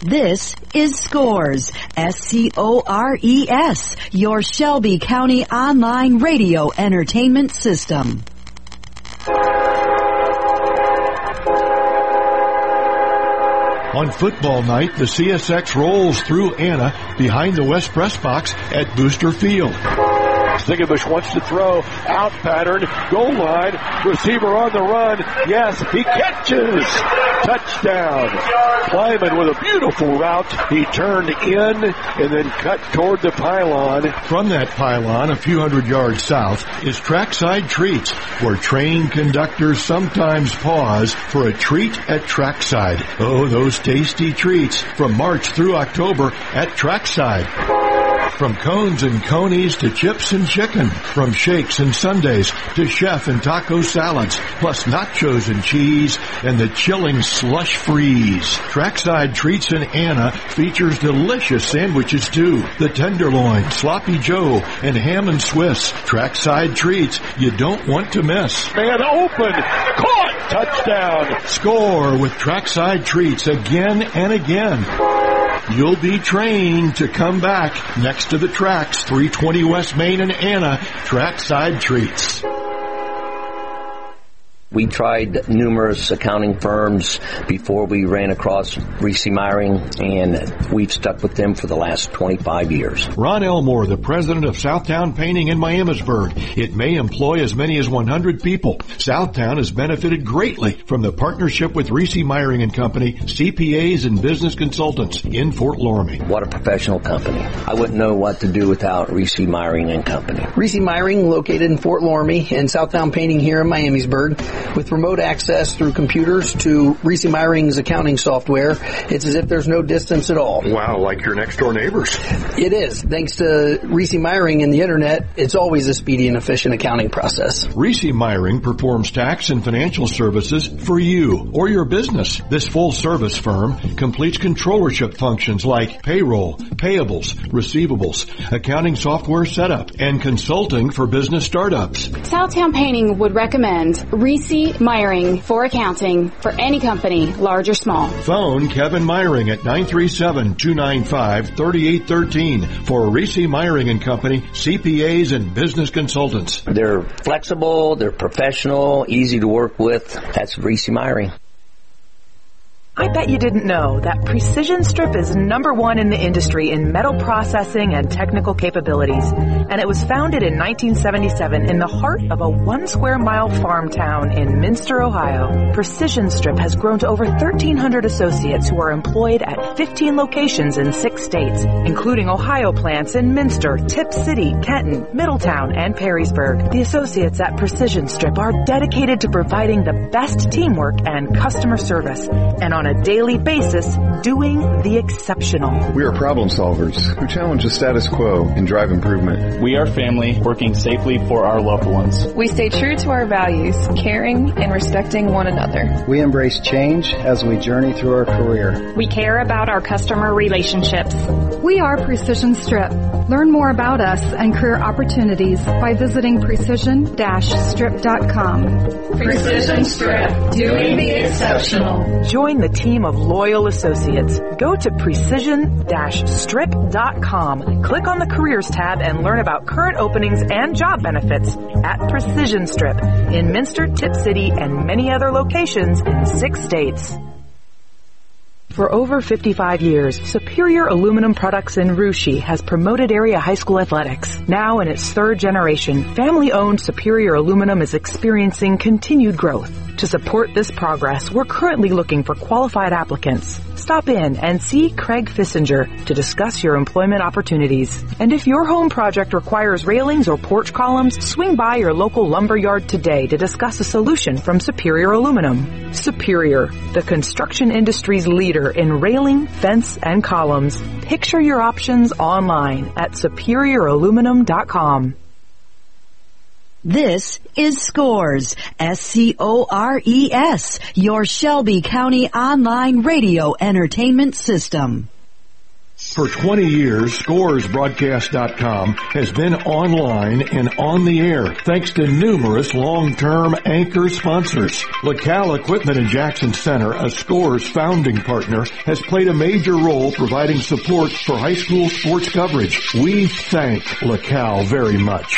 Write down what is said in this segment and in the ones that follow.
This is Scores, SCORES, your Shelby County online radio entertainment system. On football night, the CSX rolls through Anna behind the West Press Box at Booster Field. Zingerbush wants to throw, out pattern, goal line, receiver on the run, yes, he catches, touchdown. Kleiman with a beautiful route, he turned in and then cut toward the pylon. From that pylon, a few hundred yards south, is Trackside Treats, where train conductors sometimes pause for a treat at Trackside. Oh, those tasty treats from March through October at Trackside. From cones and conies to chips and chicken, from shakes and sundaes to chef and taco salads, plus nachos and cheese and the chilling slush freeze. Trackside Treats in Anna features delicious sandwiches too. The tenderloin, sloppy joe, and ham and Swiss. Trackside Treats you don't want to miss. Man open, caught, touchdown. Score with Trackside Treats again and again. You'll be trained to come back next to the tracks, 320 West Main and Anna, Trackside Treats. We tried numerous accounting firms before we ran across Reese Meyering, and we've stuck with them for the last 25 years. Ron Elmore, the president of Southtown Painting in Miamisburg. It may employ as many as 100 people. Southtown has benefited greatly from the partnership with Reese Meyering and Company, CPAs and business consultants in Fort Loramie. What a professional company. I wouldn't know what to do without Reese Meyering and Company. Reese Meyering, located in Fort Loramie, and Southtown Painting here in Miamisburg. With remote access through computers to Reese Meyering's accounting software, it's as if there's no distance at all. Wow, like your next door neighbors. It is. Thanks to Reese Meyering and the internet, it's always a speedy and efficient accounting process. Reese Meyering performs tax and financial services for you or your business. This full-service firm completes controllership functions like payroll, payables, receivables, accounting software setup, and consulting for business startups. Southtown Painting would recommend Reese Meyering for accounting for any company, large or small. Phone Kevin Meyering at 937-295-3813 for Reese Meyering and Company, CPAs and business consultants. They're flexible, they're professional, easy to work with. That's Reese Meyering. I bet you didn't know that Precision Strip is #1 in the industry in metal processing and technical capabilities. And it was founded in 1977 in the heart of a 1 square mile farm town in Minster, Ohio. Precision Strip has grown to over 1,300 associates who are employed at 15 locations in 6 states, including Ohio plants in Minster, Tip City, Kenton, Middletown, and Perrysburg. The associates at Precision Strip are dedicated to providing the best teamwork and customer service, and on a daily basis, doing the exceptional. We are problem solvers who challenge the status quo and drive improvement. We are family working safely for our loved ones. We stay true to our values, caring and respecting one another. We embrace change as we journey through our career. We care about our customer relationships. We are Precision Strip. Learn more about us and career opportunities by visiting precision-strip.com. Precision Strip, doing the exceptional. Join the team of loyal associates. Go to precision-strip.com. Click on the Careers tab and learn about current openings and job benefits at Precision Strip in Minster, Tip City, and many other locations in 6 states. For over 55 years, Superior Aluminum Products in Russia has promoted area high school athletics. Now in its 3rd generation, family-owned Superior Aluminum is experiencing continued growth. To support this progress, we're currently looking for qualified applicants. Stop in and see Craig Fissinger to discuss your employment opportunities. And if your home project requires railings or porch columns, swing by your local lumber yard today to discuss a solution from Superior Aluminum. Superior, the construction industry's leader in railing, fence, and columns. Picture your options online at superiораluminum.com. This is Scores, SCORES, your Shelby County online radio entertainment system. For 20 years, ScoresBroadcast.com has been online and on the air thanks to numerous long-term anchor sponsors. LaCal Equipment in Jackson Center, a Scores founding partner, has played a major role providing support for high school sports coverage. We thank LaCal very much.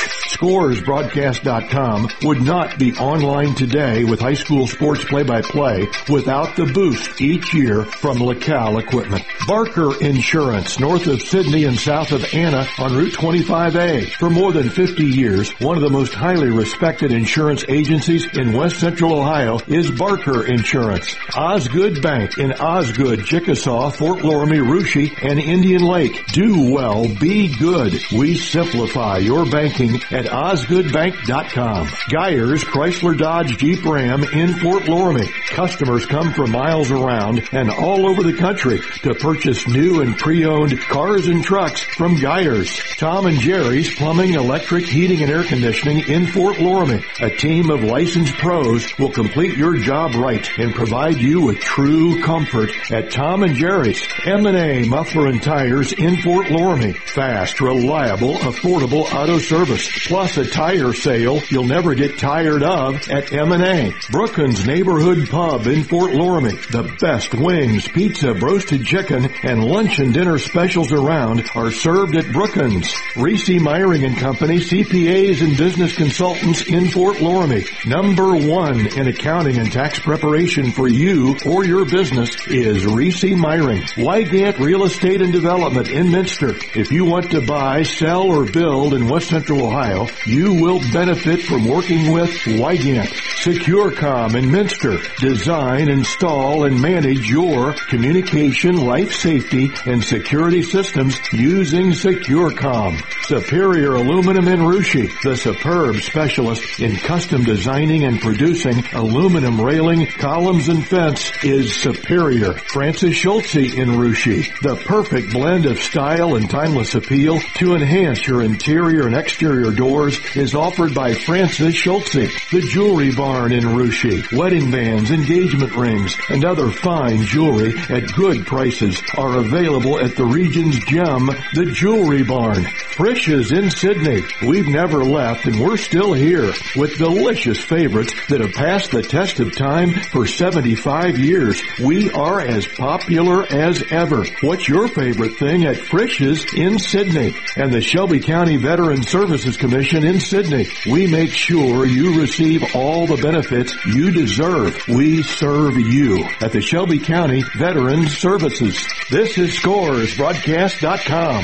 ScoresBroadcast.com would not be online today with high school sports play-by-play without the boost each year from LaCal Equipment. Barker Insurance, north of Sydney and south of Anna on Route 25A. For more than 50 years, one of the most highly respected insurance agencies in West Central Ohio is Barker Insurance. Osgood Bank in Osgood, Chickasaw, Fort Loramie, Russia, and Indian Lake. Do well, be good. We simplify your banking at OsgoodBank.com. Geyers Chrysler Dodge Jeep Ram in Fort Loramie. Customers come from miles around and all over the country to purchase new and pre-owned cars and trucks from Geyers. Tom and Jerry's Plumbing, Electric, Heating, and Air Conditioning in Fort Loramie. A team of licensed pros will complete your job right and provide you with true comfort at Tom and Jerry's. M&A Muffler and Tires in Fort Loramie. Fast, reliable, affordable auto service. Plus a tire sale you'll never get tired of at M&A. Brookins Neighborhood Pub in Fort Loramie. The best wings, pizza, roasted chicken, and lunch and dinner specials around are served at Brookins. Reese Myring and Company, CPAs and business consultants in Fort Loramie. Number one in accounting and tax preparation for you or your business is Reese Myring. Wygant Real Estate and Development in Minster. If you want to buy, sell, or build in West Central Ohio, you will benefit from working with Wygant. SecureCom in Minster. Design, install, and manage your communication, life safety, and security systems using SecureCom. Superior Aluminum in Russia. The superb specialist in custom designing and producing aluminum railing, columns, and fence is Superior. Francis Schultze in Russia. The perfect blend of style and timeless appeal to enhance your interior and exterior doors is offered by Francis Schultze. The Jewelry Barn in Russia. Wedding bands, engagement rings, and other fine jewelry at good prices are available at the region's gem, the Jewelry Barn. Frisch's in Sydney. We've never left and we're still here with delicious favorites that have passed the test of time for 75 years. We are as popular as ever. What's your favorite thing at Frisch's in Sydney? And the Shelby County Veteran Services Commission in Sydney. We make sure you receive all the benefits you deserve. We serve you at the Shelby County Veteran Services. This is ScoresBroadcast.com.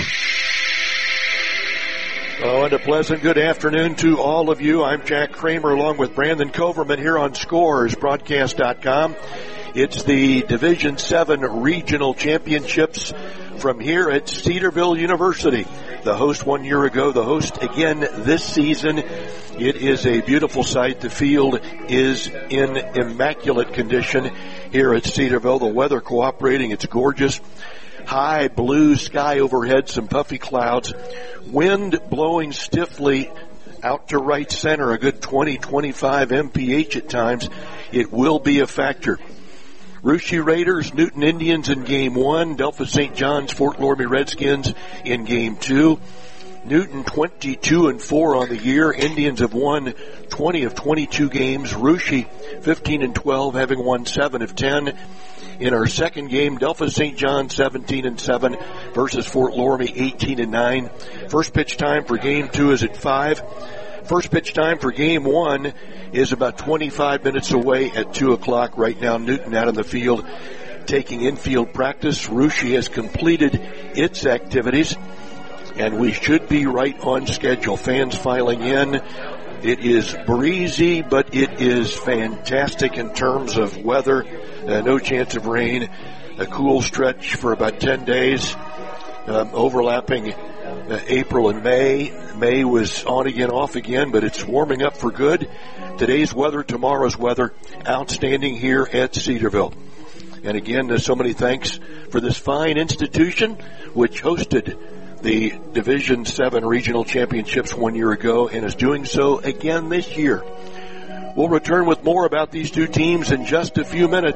Oh, and a pleasant good afternoon to all of you. I'm Jack Kramer along with Brandon Coverman here on ScoresBroadcast.com. It's the Division 7 Regional Championships from here at Cedarville University. The host 1 year ago, the host again this season. It is a beautiful sight. The field is in immaculate condition here at Cedarville. The weather cooperating. It's gorgeous. High blue sky overhead, some puffy clouds. Wind blowing stiffly out to right center, a good 20-25 mph at times. It will be a factor. Russia Raiders, Newton Indians in Game 1. Delphos St. John's, Fort Loramie Redskins in Game 2. Newton 22-4 on the year. Indians have won 20 of 22 games. Russia 15-12, having won 7 of 10. In our second game, Delphos St. John 17-7 versus Fort Loramie 18-9. First pitch time for Game 2 is at 5. First pitch time for Game 1 is about 25 minutes away at 2 o'clock. Right now, Newton out on the field taking infield practice. Russia has completed its activities, and we should be right on schedule. Fans filing in. It is breezy, but it is fantastic in terms of weather. No chance of rain. A cool stretch for about 10 days, overlapping April and May. May was on again, off again, but it's warming up for good. Today's weather, tomorrow's weather, outstanding here at Cedarville. And again, so many thanks for this fine institution, which hosted the Division 7 Regional Championships 1 year ago and is doing so again this year. We'll return with more about these two teams in just a few minutes.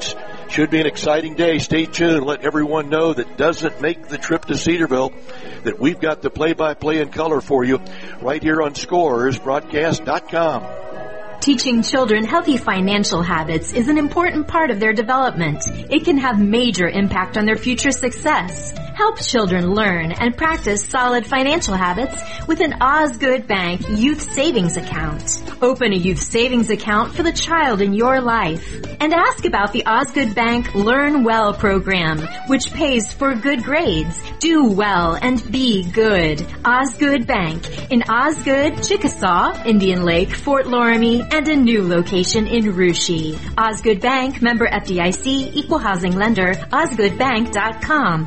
Should be an exciting day. Stay tuned. Let everyone know that doesn't make the trip to Cedarville that we've got the play-by-play in color for you right here on ScoresBroadcast.com. Teaching children healthy financial habits is an important part of their development. It can have major impact on their future success. Help children learn and practice solid financial habits with an Osgood Bank Youth Savings Account. Open a youth savings account for the child in your life. And ask about the Osgood Bank Learn Well program, which pays for good grades. Do well and be good. Osgood Bank in Osgood, Chickasaw, Indian Lake, Fort Loramie, and a new location in Russia. Osgood Bank, member FDIC, equal housing lender, osgoodbank.com.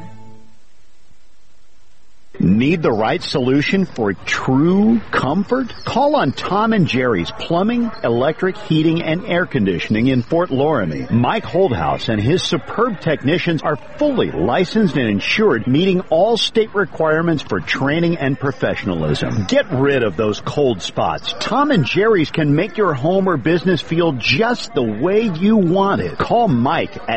Need the right solution for true comfort? Call on Tom and Jerry's Plumbing, Electric, Heating, and Air Conditioning in Fort Loramie. Mike Holdhouse and his superb technicians are fully licensed and insured, meeting all state requirements for training and professionalism. Get rid of those cold spots. Tom and Jerry's can make your home or business feel just the way you want it. Call Mike at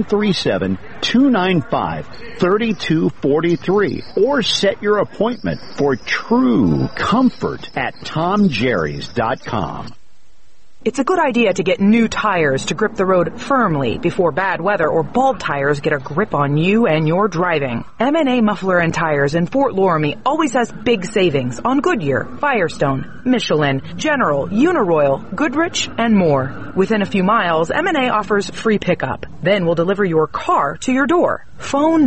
937-295-3243 or set your appointment for true comfort at TomJerrys.com. It's a good idea to get new tires to grip the road firmly before bad weather or bald tires get a grip on you and your driving. M&A Muffler and Tires in Fort Loramie always has big savings on Goodyear, Firestone, Michelin, General, Uniroyal, Goodrich, and more. Within a few miles, M&A offers free pickup. Then we'll deliver your car to your door. Phone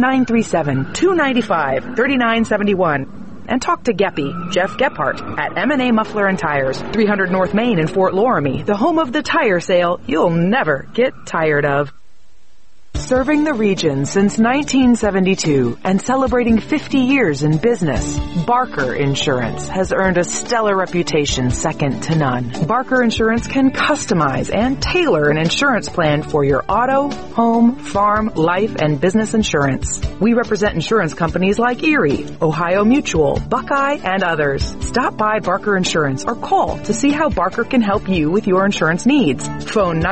937-295-3971. And talk to Geppy, Jeff Gephardt, at M&A Muffler and Tires, 300 North Main in Fort Loramie, the home of the tire sale you'll never get tired of. Serving the region since 1972 and celebrating 50 years in business, Barker Insurance has earned a stellar reputation second to none. Barker Insurance can customize and tailor an insurance plan for your auto, home, farm, life, and business insurance. We represent insurance companies like Erie, Ohio Mutual, Buckeye, and others. Stop by Barker Insurance or call to see how Barker can help you with your insurance needs. Phone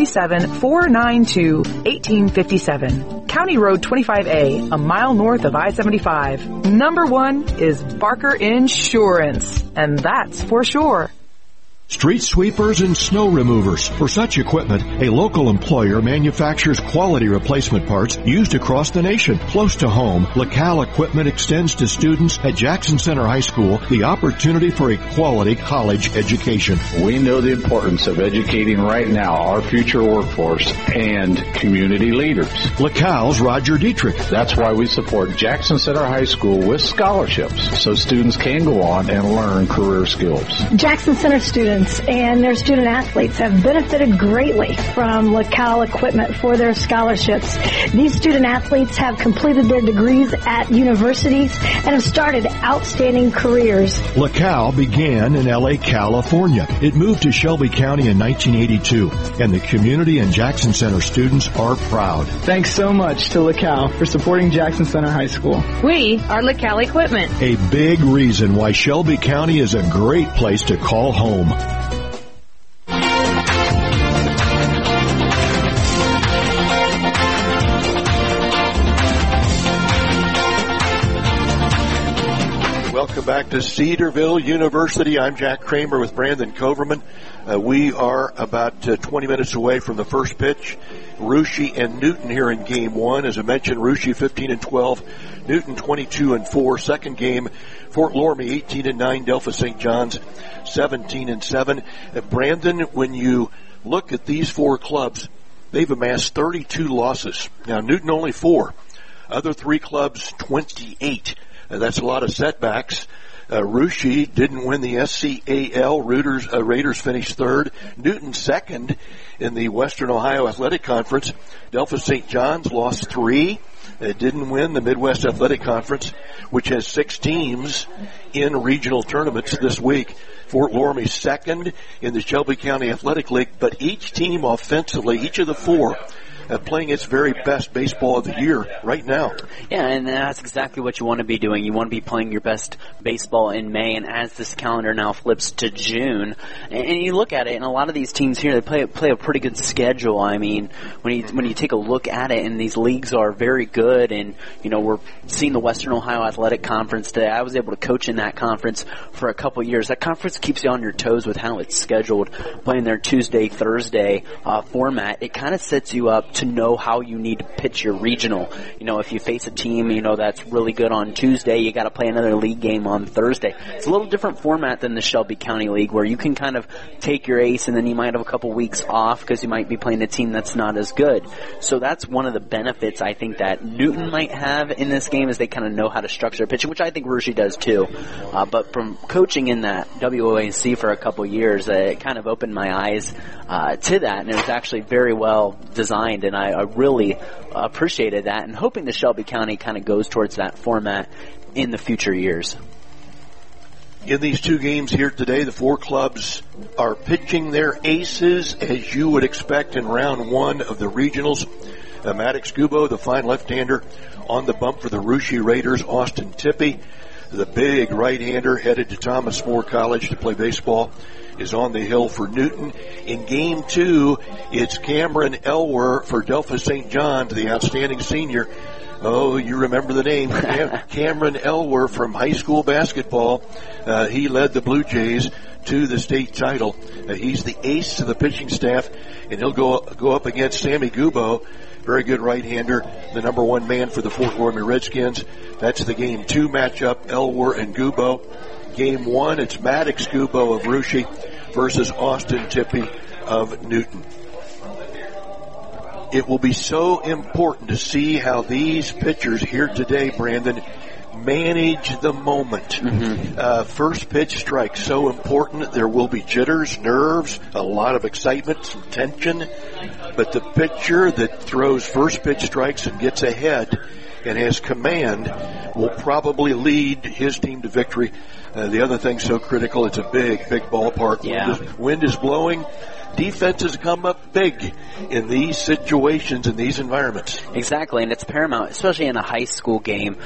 937-492-1857. County Road 25A, a mile north of I-75. Number one is Barker Insurance, and that's for sure. Street sweepers and snow removers. For such equipment, a local employer manufactures quality replacement parts used across the nation. Close to home, LaCal Equipment extends to students at Jackson Center High School the opportunity for a quality college education. We know the importance of educating right now our future workforce and community leaders. LaCal's Roger Dietrich. That's why we support Jackson Center High School with scholarships so students can go on and learn career skills. Jackson Center students and their student athletes have benefited greatly from LaCal Equipment for their scholarships. These student athletes have completed their degrees at universities and have started outstanding careers. LaCal began in L.A., California. It moved to Shelby County in 1982, and the community and Jackson Center students are proud. Thanks so much to LaCal for supporting Jackson Center High School. We are LaCal Equipment. A big reason why Shelby County is a great place to call home. Welcome back to Cedarville University. I'm Jack Kramer with Brandon Coverman. We are about 20 minutes away from the first pitch. Russia and Newton here in game one. As I mentioned, Russia 15-12, Newton 22-4. Second game, Fort Loramie 18-9, Delphos St. John's 17-7. Brandon, when you look at these four clubs, they've amassed 32 losses. Now, Newton only 4. Other three clubs, 28. That's a lot of setbacks. Russia didn't win the SCAL. Raiders finished third. Newton second in the Western Ohio Athletic Conference. Delphos St. John's lost 3. Didn't win the Midwest Athletic Conference, which has 6 teams in regional tournaments this week. Fort Loramie second in the Shelby County Athletic League, but each team offensively, each of the 4, playing its very best baseball of the year right now. Yeah, and that's exactly what you want to be doing. You want to be playing your best baseball in May, and as this calendar now flips to June, and you look at it, and a lot of these teams here, they play a pretty good schedule. I mean, when you take a look at it, and these leagues are very good, and we're seeing the Western Ohio Athletic Conference today. I was able to coach in that conference for a couple of years. That conference keeps you on your toes with how it's scheduled, playing their Tuesday, Thursday format. It kind of sets you up to know how you need to pitch your regional. If you face a team, that's really good on Tuesday, you got to play another league game on Thursday. It's a little different format than the Shelby County League, where you can kind of take your ace and then you might have a couple weeks off because you might be playing a team that's not as good. So that's one of the benefits I think that Newton might have in this game, is they kind of know how to structure their pitching, which I think Russia does too. But from coaching in that WOAC for a couple years, it kind of opened my eyes to that, and it was actually very well designed, and I really appreciated that, and hoping the Shelby County kind of goes towards that format in the future years. In these two games here today, the four clubs are pitching their aces as you would expect in round one of the regionals. Maddox Gubo, the fine left-hander, on the bump for the Russia Raiders. Austin Tippie, the big right-hander headed to Thomas More College to play baseball, is on the hill for Newton. In game two, it's Cameron Elwer for Delphos St. John, the outstanding senior. Oh, you remember the name. Cameron Elwer from high school basketball. He led the Blue Jays to the state title. He's the ace of the pitching staff, and he'll go up against Sammy Gubo, very good right-hander, the number one man for the Fort Loramie Redskins. That's the game two matchup, Elwer and Gubo. Game one, it's Maddox Gubo of Russia versus Austin Tippie of Newton. It will be so important to see how these pitchers here today, Brandon, manage the moment. Mm-hmm. First pitch strike, so important. There will be jitters, nerves, a lot of excitement, some tension. But the pitcher that throws first pitch strikes and gets ahead and has command will probably lead his team to victory. The other thing so critical, it's a big ballpark. Yeah. Wind is blowing. Defenses come up big in these situations, in these environments. Exactly, and it's paramount, especially in a high school game.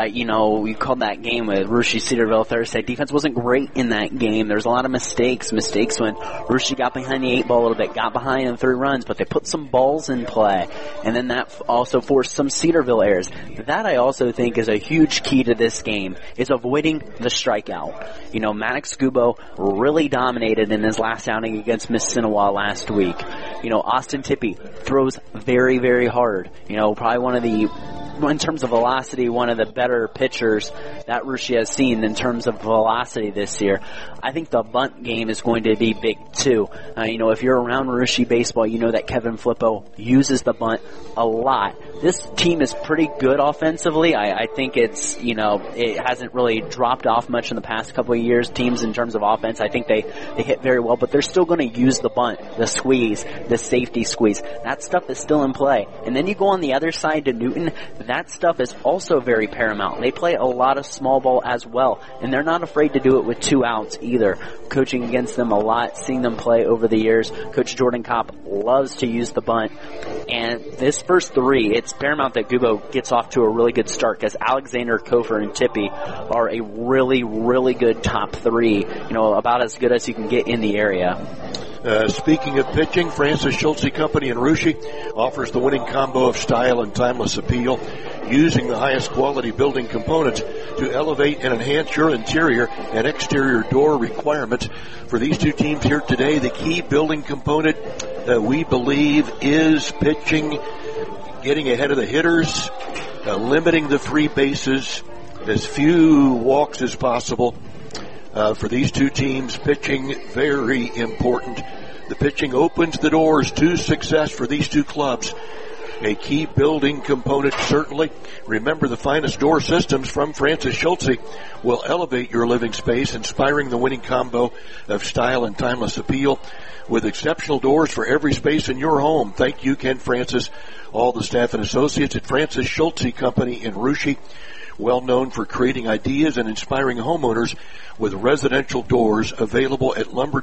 We called that game with Russia Cedarville Thursday. Defense wasn't great in that game. There's a lot of mistakes when Russia got behind the 8-ball a little bit, got behind in 3 runs, but they put some balls in play, and then that also forced some Cedarville errors. That I also think is a huge key to this game, is avoiding the strikeout. Maddox Gubo really dominated in his last outing against Miss Sinawa last week. Austin Tippie throws very, very hard. Probably in terms of velocity, one of the better pitchers that Russia has seen in terms of velocity this year. I think the bunt game is going to be big too. If you're around Russia baseball, you know that Kevin Flippo uses the bunt a lot. This team is pretty good offensively. I think it hasn't really dropped off much in the past couple of years, teams in terms of offense. I think they hit very well, but they're still going to use the bunt, the squeeze, the safety squeeze. That stuff is still in play. And then you go on the other side to Newton, that stuff is also very paramount. They play a lot of small ball as well, and they're not afraid to do it with 2 outs either. Coaching against them a lot, seeing them play over the years. Coach Jordan Kopp loves to use the bunt. And this first 3, it's paramount that Gubo gets off to a really good start, because Alexander, Kofer, and Tippie are a really, really good top 3, about as good as you can get in the area. Speaking of pitching, Francis Schultze Company in Russia offers the winning combo of style and timeless appeal, using the highest quality building components to elevate and enhance your interior and exterior door requirements. For these two teams here today, the key building component we believe is pitching, getting ahead of the hitters, limiting the free bases, as few walks as possible. For these two teams, pitching very important. The pitching opens the doors to success for these two clubs. A key building component, certainly. Remember, the finest door systems from Francis Schultze will elevate your living space, inspiring the winning combo of style and timeless appeal with exceptional doors for every space in your home. Thank you, Ken Francis, all the staff and associates at Francis Schultze Company in Russia, well known for creating ideas and inspiring homeowners with residential doors, available at lumber dealers, home centers, and door specialists everywhere.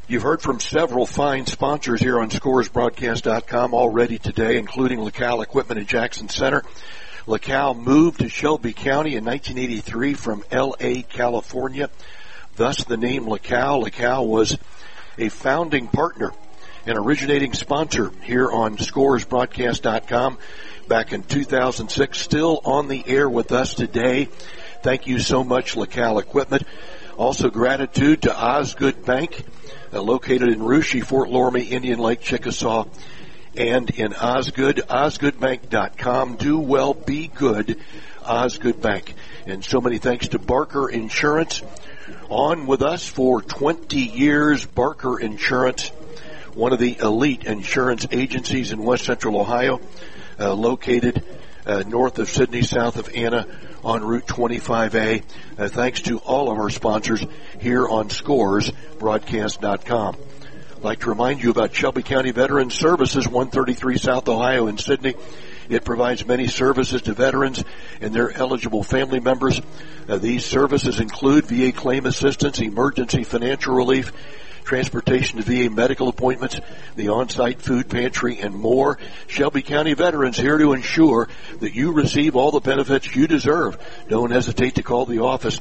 You've heard from several fine sponsors here on ScoresBroadcast.com already today, including LaCal Equipment in Jackson Center. LaCal moved to Shelby County in 1983 from L.A., California. Thus the name LaCal. LaCal was a founding partner and originating sponsor here on ScoresBroadcast.com back in 2006. Still on the air with us today. Thank you so much, LaCal Equipment. Also gratitude to Osgood Bank, located in Russia, Fort Loramie, Indian Lake, Chickasaw, and in Osgood, osgoodbank.com. Do well, be good, Osgood Bank. And so many thanks to Barker Insurance. On with us for 20 years, Barker Insurance, one of the elite insurance agencies in West Central Ohio, located north of Sydney, south of Anna, on Route 25A. Thanks to all of our sponsors here on ScoresBroadcast.com. I'd like to remind you about Shelby County Veterans Services, 133 South Ohio in Sydney. It provides many services to veterans and their eligible family members. These services include VA claim assistance, emergency financial relief, transportation to VA medical appointments, the on-site food pantry, and more. Shelby County Veterans here to ensure that you receive all the benefits you deserve. Don't hesitate to call the office,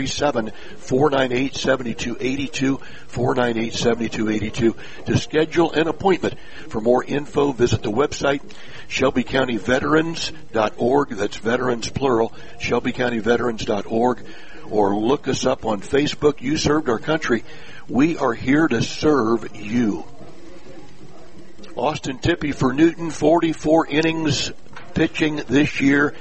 937-498-7282, 498-7282, to schedule an appointment. For more info, visit the website, ShelbyCountyVeterans.org. That's veterans plural, ShelbyCountyVeterans.org. Or look us up on Facebook. You served our country. We are here to serve you. Austin Tippie for Newton, 44 innings pitching this year,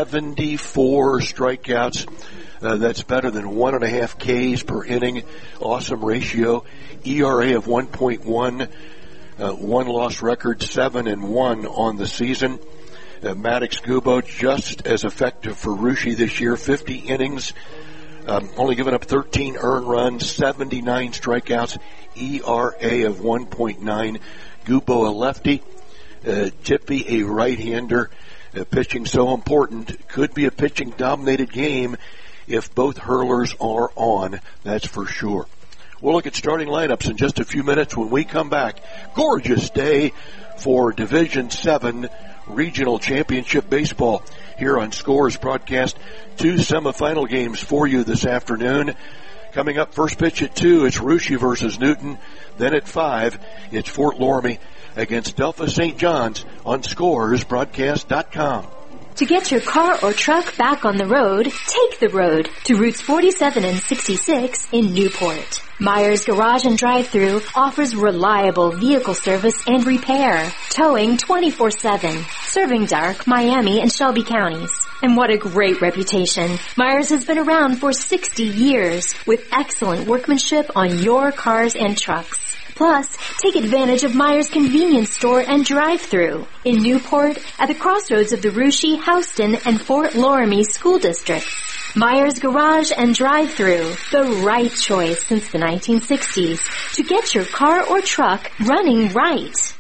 74 strikeouts. That's better than 1.5 Ks per inning. Awesome ratio. ERA of 1.1. One loss record, 7-1 on the season. Maddox Gubo just as effective for Russia this year, 50 innings. Only given up 13 earned runs, 79 strikeouts, ERA of 1.9. Gubo a lefty, Tippie a right-hander. Pitching so important. Could be a pitching-dominated game if both hurlers are on, that's for sure. We'll look at starting lineups in just a few minutes when we come back. Gorgeous day for Division 7 Regional Championship Baseball here on Scores Broadcast. 2 semifinal games for you this afternoon. Coming up, first pitch at 2, it's Russia versus Newton. Then at 5, it's Fort Loramie against Delphos St. John's on ScoresBroadcast.com. To get your car or truck back on the road, take the road to routes 47 and 66 in Newport. Myers Garage and Drive-Thru offers reliable vehicle service and repair, towing 24/7, serving Dark, Miami, and Shelby counties. And what a great reputation. Myers has been around for 60 years with excellent workmanship on your cars and trucks. Plus, take advantage of Myers Convenience Store and Drive-Thru in Newport at the crossroads of the Russia, Houston, and Fort Loramie school districts. Myers Garage and Drive-Thru, the right choice since the 1960s to get your car or truck running right.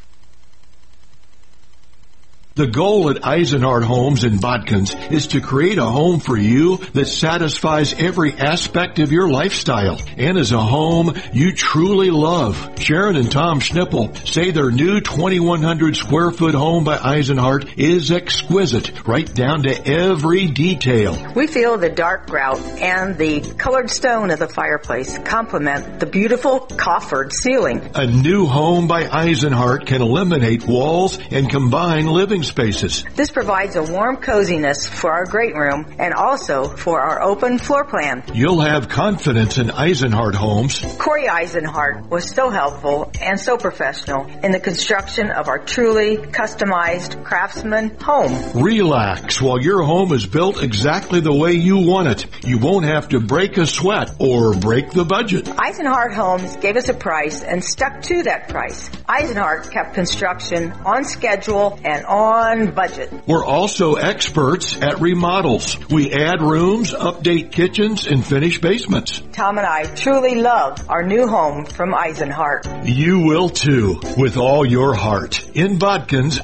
The goal at Eisenhardt Homes in Bodkins is to create a home for you that satisfies every aspect of your lifestyle and is a home you truly love. Sharon and Tom Schnippel say their new 2,100 square foot home by Eisenhardt is exquisite, right down to every detail. We feel the dark grout and the colored stone of the fireplace complement the beautiful coffered ceiling. A new home by Eisenhardt can eliminate walls and combine living spaces. This provides a warm coziness for our great room and also for our open floor plan. You'll have confidence in Eisenhardt Homes. Corey Eisenhardt was so helpful and so professional in the construction of our truly customized craftsman home. Relax while your home is built exactly the way you want it. You won't have to break a sweat or break the budget. Eisenhardt Homes gave us a price and stuck to that price. Eisenhardt kept construction on schedule and on budget. We're also experts at remodels. We add rooms, update kitchens, and finish basements. Tom and I truly love our new home from Eisenhardt. You will too, with all your heart. In Bodkins,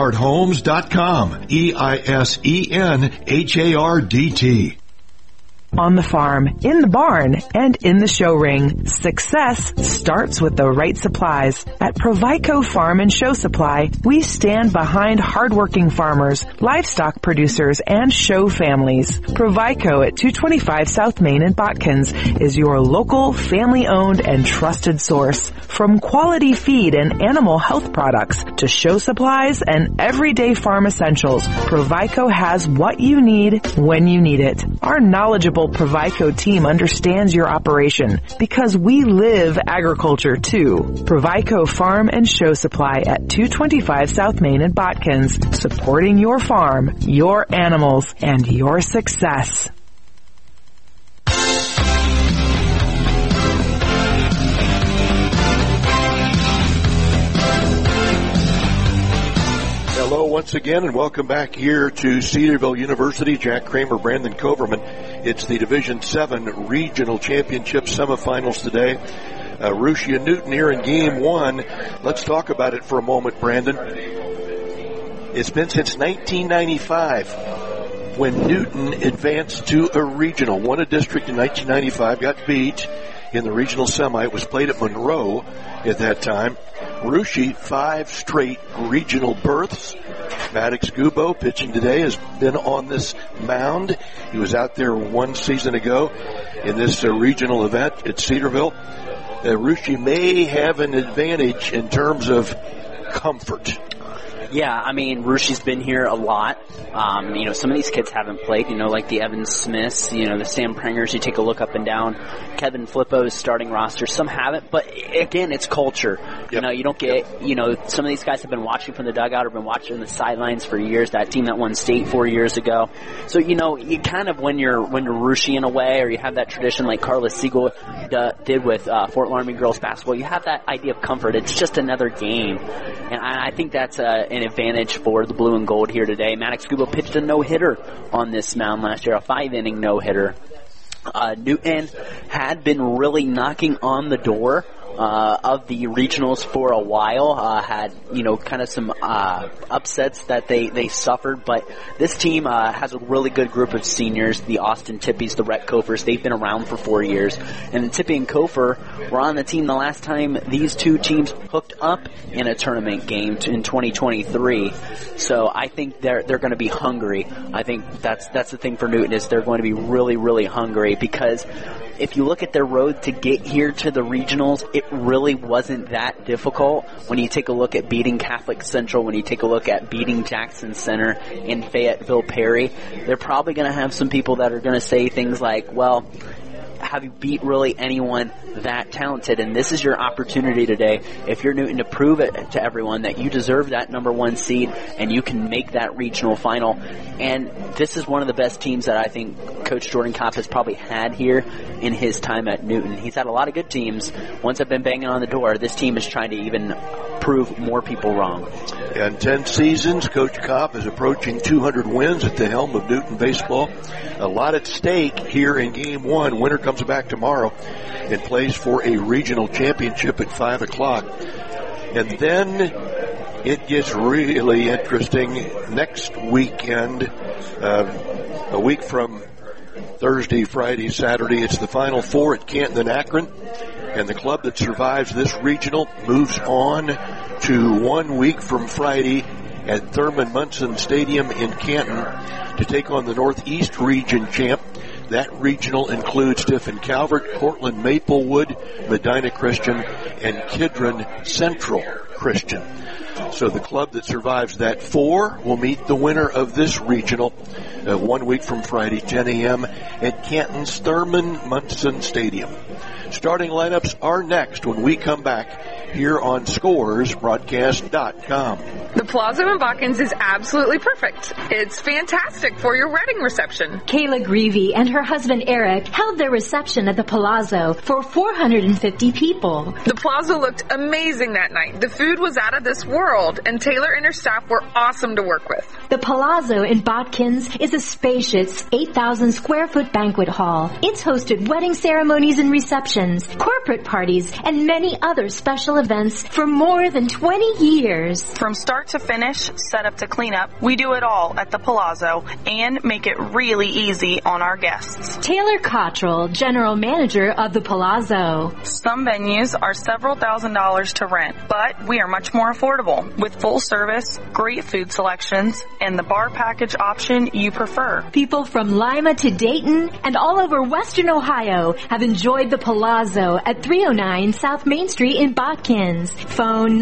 EisenhardtHomes.com. EisenHardt. on the farm, in the barn, and in the show ring. Success starts with the right supplies. At Provico Farm and Show Supply, we stand behind hardworking farmers, livestock producers, and show families. Provico at 225 South Main in Botkins is your local, family-owned, and trusted source. From quality feed and animal health products to show supplies and everyday farm essentials, Provico has what you need when you need it. Our knowledgeable Provico team understands your operation because we live agriculture too. Provico Farm and Show Supply at 225 South Main in Botkins, supporting your farm, your animals, and your success. Hello once again and welcome back here to Cedarville University. Jack Kramer, Brandon Coverman. It's the Division 7 Regional Championship semifinals today. Russia Newton here in Game 1. Let's talk about it for a moment, Brandon. It's been since 1995 when Newton advanced to a regional. Won a district in 1995, got beat in the regional semi. It was played at Monroe at that time. Russia, 5 straight regional berths. Maddox Gubo, pitching today, has been on this mound. He was out there 1 season ago in this regional event at Cedarville. Russia may have an advantage in terms of comfort. Yeah, I mean, Russia's been here a lot. Some of these kids haven't played, like the Evan Smiths, the Sam Prangers. You take a look up and down. Kevin Flippo's starting roster. Some haven't, but again, it's culture. Yep. You don't get, some of these guys have been watching from the dugout or been watching the sidelines for years. That team that won state 4 years ago. So, you kind of, when you're Russia in a way, or you have that tradition like Carla Siegel did with Fort Laramie girls basketball, you have that idea of comfort. It's just another game. And I think that's an advantage for the blue and gold here today. Maddox Gubo pitched a no-hitter on this mound last year, a 5-inning no-hitter. Newton had been really knocking on the door of the regionals for a while, had, kind of some upsets that they suffered, but this team has a really good group of seniors, the Austin Tippies, the Rhett Kofers. They've been around for 4 years, and Tippie and Kofer were on the team the last time these two teams hooked up in a tournament game in 2023, so I think they're going to be hungry. I think that's the thing for Newton, is they're going to be really, really hungry, because if you look at their road to get here to the regionals, it really wasn't that difficult. When you take a look at beating Catholic Central, when you take a look at beating Jackson Center in Fayetteville Perry, they're probably going to have some people that are going to say things like, well, have you beat really anyone that talented? And this is your opportunity today, if you're Newton, to prove it to everyone that you deserve that number 1 seed and you can make that regional final. And this is one of the best teams that I think Coach Jordan Kopp has probably had here in his time at Newton. He's had a lot of good teams. Once I've been banging on the door, this team is trying to even prove more people wrong. In 10 seasons, Coach Kopp is approaching 200 wins at the helm of Newton baseball. A lot at stake here in Game 1. Winner comes back tomorrow and plays for a regional championship at 5 o'clock. And then it gets really interesting next weekend, a week from Thursday, Friday, Saturday. It's the Final Four at Canton and Akron. And the club that survives this regional moves on to 1 week from Friday at Thurman Munson Stadium in Canton to take on the Northeast Region champ. That regional includes Tiffin Calvert, Cortland Maplewood, Medina Christian, and Kidron Central Christian. So the club that survives that 4 will meet the winner of this regional 1 week from Friday, 10 a.m. at Canton's Thurman Munson Stadium. Starting lineups are next when we come back here on ScoresBroadcast.com. The Palazzo in Botkins is absolutely perfect. It's fantastic for your wedding reception. Kayla Greavy and her husband Eric held their reception at the Palazzo for 450 people. The Palazzo looked amazing that night. The food was out of this world, and Taylor and her staff were awesome to work with. The Palazzo in Botkins is a spacious 8,000 square foot banquet hall. It's hosted wedding ceremonies and receptions, corporate parties, and many other special events events for more than 20 years. From start to finish, setup to cleanup, we do it all at the Palazzo and make it really easy on our guests. Taylor Cottrell, General Manager of the Palazzo. Some venues are several $1,000s to rent, but we are much more affordable with full service, great food selections, and the bar package option you prefer. People from Lima to Dayton and all over Western Ohio have enjoyed the Palazzo at 309 South Main Street in Botkins. Phone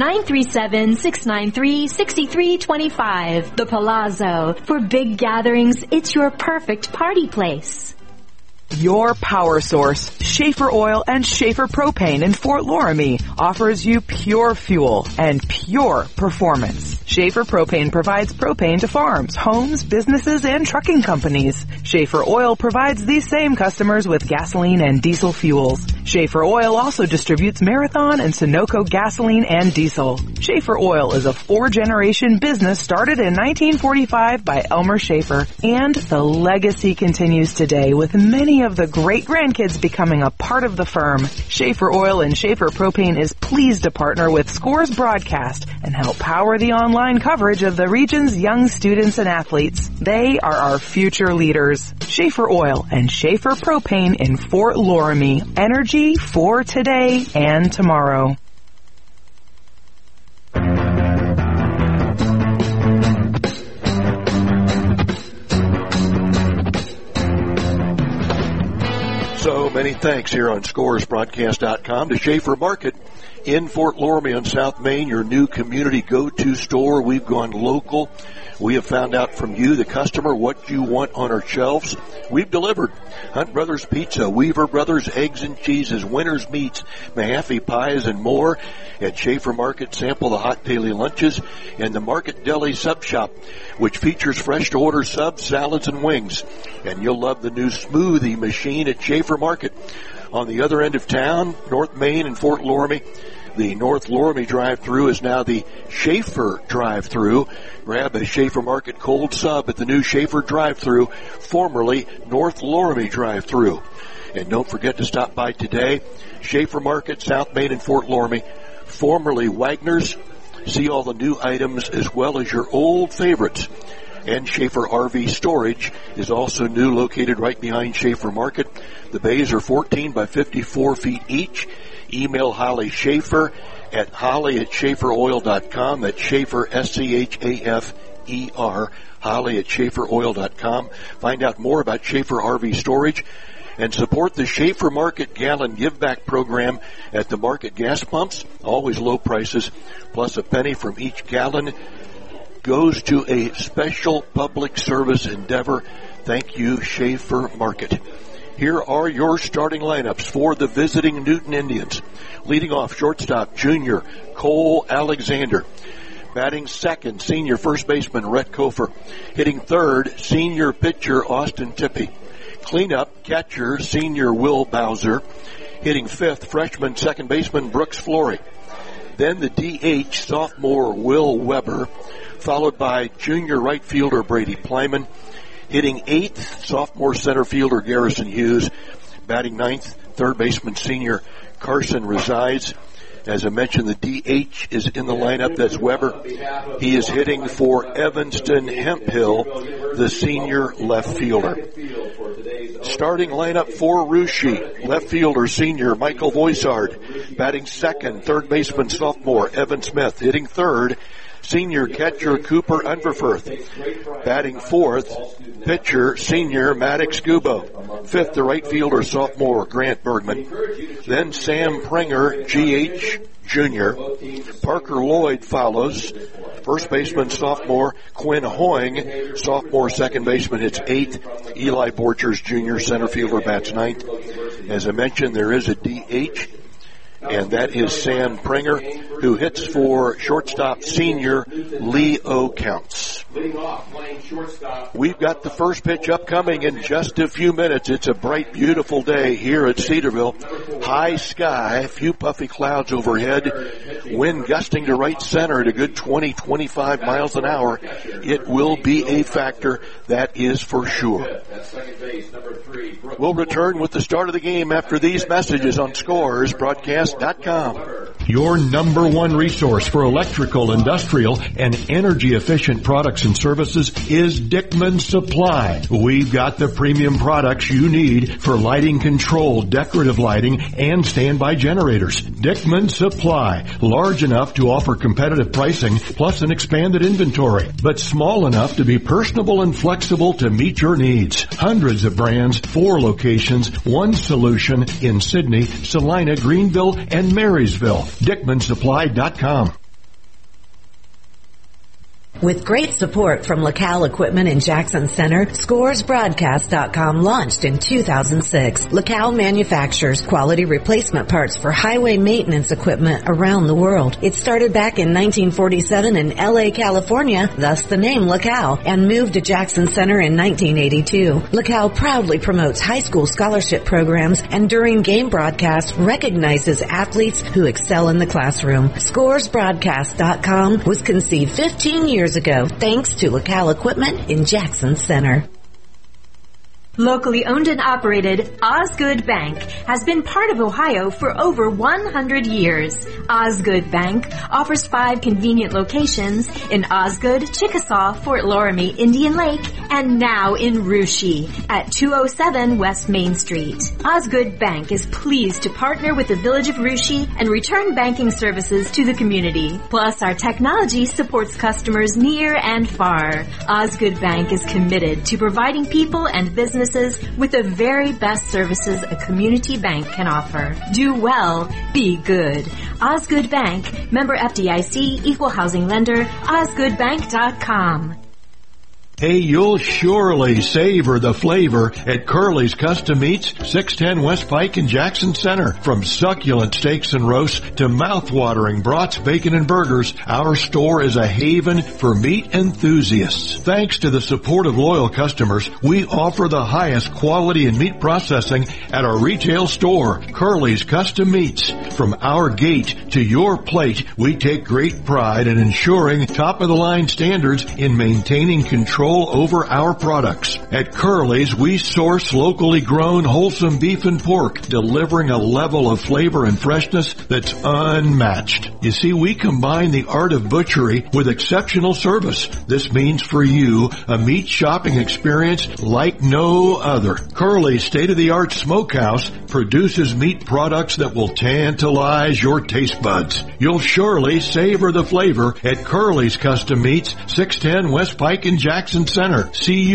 937-693-6325. The Palazzo. For big gatherings, it's your perfect party place. Your power source, Schaefer Oil and Schaefer Propane in Fort Loramie, offers you pure fuel and pure performance. Schaefer Propane provides propane to farms, homes, businesses, and trucking companies. Schaefer Oil provides these same customers with gasoline and diesel fuels. Schaefer Oil also distributes Marathon and Sunoco gasoline and diesel. Schaefer Oil is a 4-generation business started in 1945 by Elmer Schaefer, and the legacy continues today with many of the great-grandkids becoming a part of the firm. Schaefer Oil and Schaefer Propane is pleased to partner with Scores Broadcast and help power the online coverage of the region's young students and athletes. They are our future leaders. Schaefer Oil and Schaefer Propane in Fort Loramie. Energy for today and tomorrow. So many thanks here on ScoresBroadcast.com to Schaefer Market in Fort Loramie on South Main, your new community go-to store. We've gone local. We have found out from you, the customer, what you want on our shelves. We've delivered Hunt Brothers Pizza, Weaver Brothers Eggs and Cheeses, Winter's Meats, Mahaffey Pies, and more. At Schaefer Market, sample the hot daily lunches and the Market Deli Sub Shop, which features fresh-to-order subs, salads, and wings. And you'll love the new smoothie machine at Schaefer Market. On the other end of town, North Main and Fort Loramie, the North Loramie drive-thru is now the Schaefer drive-thru. Grab a Schaefer Market cold sub at the new Schaefer drive-thru, formerly North Loramie drive-thru. And don't forget to stop by today, Schaefer Market, South Main and Fort Loramie, formerly Wagner's. See all the new items as well as your old favorites. And Schaefer RV Storage is also new, located right behind Schaefer Market. The bays are 14 by 54 feet each. Email Holly Schaefer at holly@schaeferoil.com. That's Schaefer, S-C-H-A-F-E-R, holly@schaeferoil.com. Find out more about Schaefer RV Storage and support the Schaefer Market Gallon Give Back program at the Market gas pumps. Always low prices, plus a penny from each gallon goes to a special public service endeavor. Thank you, Schaefer Market. Here are your starting lineups for the visiting Newton Indians. Leading off, shortstop, junior Cole Alexander. Batting second, senior first baseman Rhett Kofer. Hitting third, senior pitcher Austin Tippie. Cleanup, catcher, senior Will Bowser. Hitting fifth, freshman second baseman Brooks Flory. Then the DH, sophomore Will Weber, followed by junior right fielder Brady Plyman. Hitting eighth, sophomore center fielder Garrison Hughes. Batting ninth, third baseman senior Carson Resides. As I mentioned, the DH is in the lineup. That's Weber. He is hitting for Evanston Hemphill, the senior left fielder. Starting lineup for Russia, left fielder senior Michael Voisard. Batting second, third baseman sophomore Evan Smith. Hitting third, senior catcher Cooper Unverfurth. Batting fourth, pitcher senior Maddox Gubo. Fifth, the right fielder sophomore Grant Bergman. Then Sam Prenger, GH Jr. Parker Lloyd follows. First baseman sophomore Quinn Hoying. Sophomore second baseman hits eighth. Eli Borchers Jr. center fielder bats ninth. As I mentioned, there is a DH. And that is Sam Prenger, who hits for shortstop senior Leo Counts. We've got the first pitch upcoming in just a few minutes. It's a bright, beautiful day here at Cedarville. High sky, few puffy clouds overhead, wind gusting to right center at a good 20-25 miles an hour. It will be a factor, that is for sure. We'll return with the start of the game after these messages on ScoresBroadcast.com. Your number one resource for electrical, industrial, and energy-efficient products and services is Dickman Supply. We've got the premium products you need for lighting control, decorative lighting, and standby generators. Dickman Supply, large enough to offer competitive pricing plus an expanded inventory, but small enough to be personable and flexible to meet your needs. Hundreds of brands, 4 locations, one solution in Sydney, Salina, Greenville, and Marysville. DickmanSupply.com. With great support from LaCal Equipment in Jackson Center, ScoresBroadcast.com launched in 2006. LaCal manufactures quality replacement parts for highway maintenance equipment around the world. It started back in 1947 in LA, California, thus the name LaCal, and moved to Jackson Center in 1982. LaCal proudly promotes high school scholarship programs and during game broadcasts recognizes athletes who excel in the classroom. ScoresBroadcast.com was conceived 15 years ago, thanks to LaCal Equipment in Jackson Center. Locally owned and operated, Osgood Bank has been part of Ohio for over 100 years. Osgood Bank offers 5 convenient locations in Osgood, Chickasaw, Fort Loramie, Indian Lake, and now in Russia at 207 West Main Street. Osgood Bank is pleased to partner with the Village of Russia and return banking services to the community. Plus, our technology supports customers near and far. Osgood Bank is committed to providing people and businesses with the very best services a community bank can offer. Do well, be good. Osgood Bank, member FDIC, equal housing lender, osgoodbank.com. Hey, you'll surely savor the flavor at Curly's Custom Meats, 610 West Pike in Jackson Center. From succulent steaks and roasts to mouth-watering brats, bacon, and burgers, our store is a haven for meat enthusiasts. Thanks to the support of loyal customers, we offer the highest quality in meat processing at our retail store, Curly's Custom Meats. From our gate to your plate, we take great pride in ensuring top-of-the-line standards in maintaining control over our products. At Curly's, we source locally grown wholesome beef and pork, delivering a level of flavor and freshness that's unmatched. You see, we combine the art of butchery with exceptional service. This means for you a meat shopping experience like no other. Curly's state-of-the-art smokehouse produces meat products that will tantalize your taste buds. You'll surely savor the flavor at Curly's Custom Meats, 610 West Pike in Jackson Center.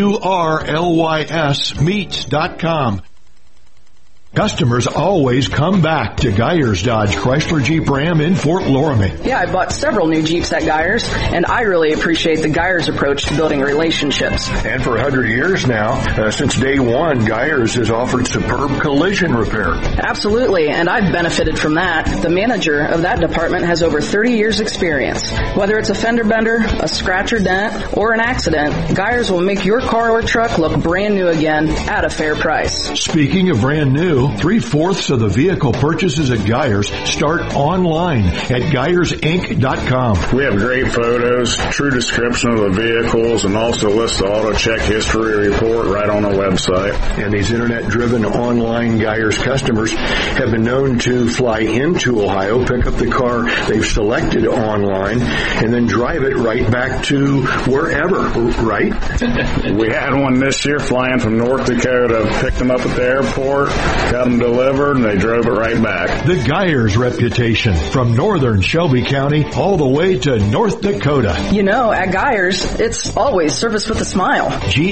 CURLYS meats.com. Customers always come back to Geyers Dodge Chrysler Jeep Ram in Fort Loramie. Yeah, I bought several new Jeeps at Geyers, and I really appreciate the Geyers approach to building relationships. And for 100 years now, since day one, Geyers has offered superb collision repair. Absolutely, and I've benefited from that. The manager of that department has over 30 years experience. Whether it's a fender bender, a scratch or dent, or an accident, Geyers will make your car or truck look brand new again at a fair price. Speaking of brand new, 3/4 of the vehicle purchases at Geyers start online at GeyersInc.com. We have great photos, true description of the vehicles, and also list the auto check history report right on our website. And these internet-driven online Geyers customers have been known to fly into Ohio, pick up the car they've selected online, and then drive it right back to wherever, right? We had one this year flying from North Dakota, picked them up at the airport, got them delivered, and they drove it right back. The Geyers reputation, from northern Shelby County all the way to North Dakota. You know, at Geyers, it's always service with a smile.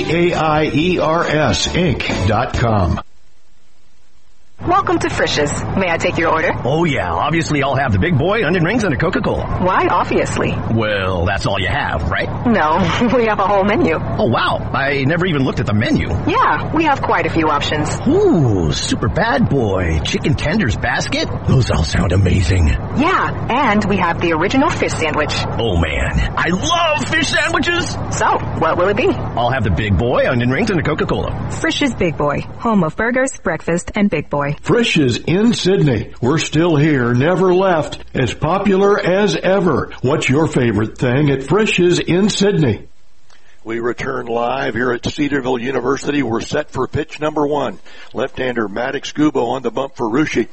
GAIERS Inc.com. Welcome to Frisch's. May I take your order? Oh, yeah. Obviously, I'll have the big boy, onion rings, and a Coca-Cola. Why obviously? Well, that's all you have, right? No, we have a whole menu. Oh, wow. I never even looked at the menu. Yeah, we have quite a few options. Ooh, super bad boy. Chicken tenders basket? Those all sound amazing. Yeah, and we have the original fish sandwich. Oh, man. I love fish sandwiches. So, what will it be? I'll have the big boy, onion rings, and a Coca-Cola. Frisch's Big Boy, home of burgers, breakfast, and Big Boy. Frisch's in Sydney. We're still here, never left, as popular as ever. What's your favorite thing at Frisch's in Sydney? We return live here at Cedarville University. We're set for pitch number 1. Left-hander Maddox Gubo on the bump for Russia.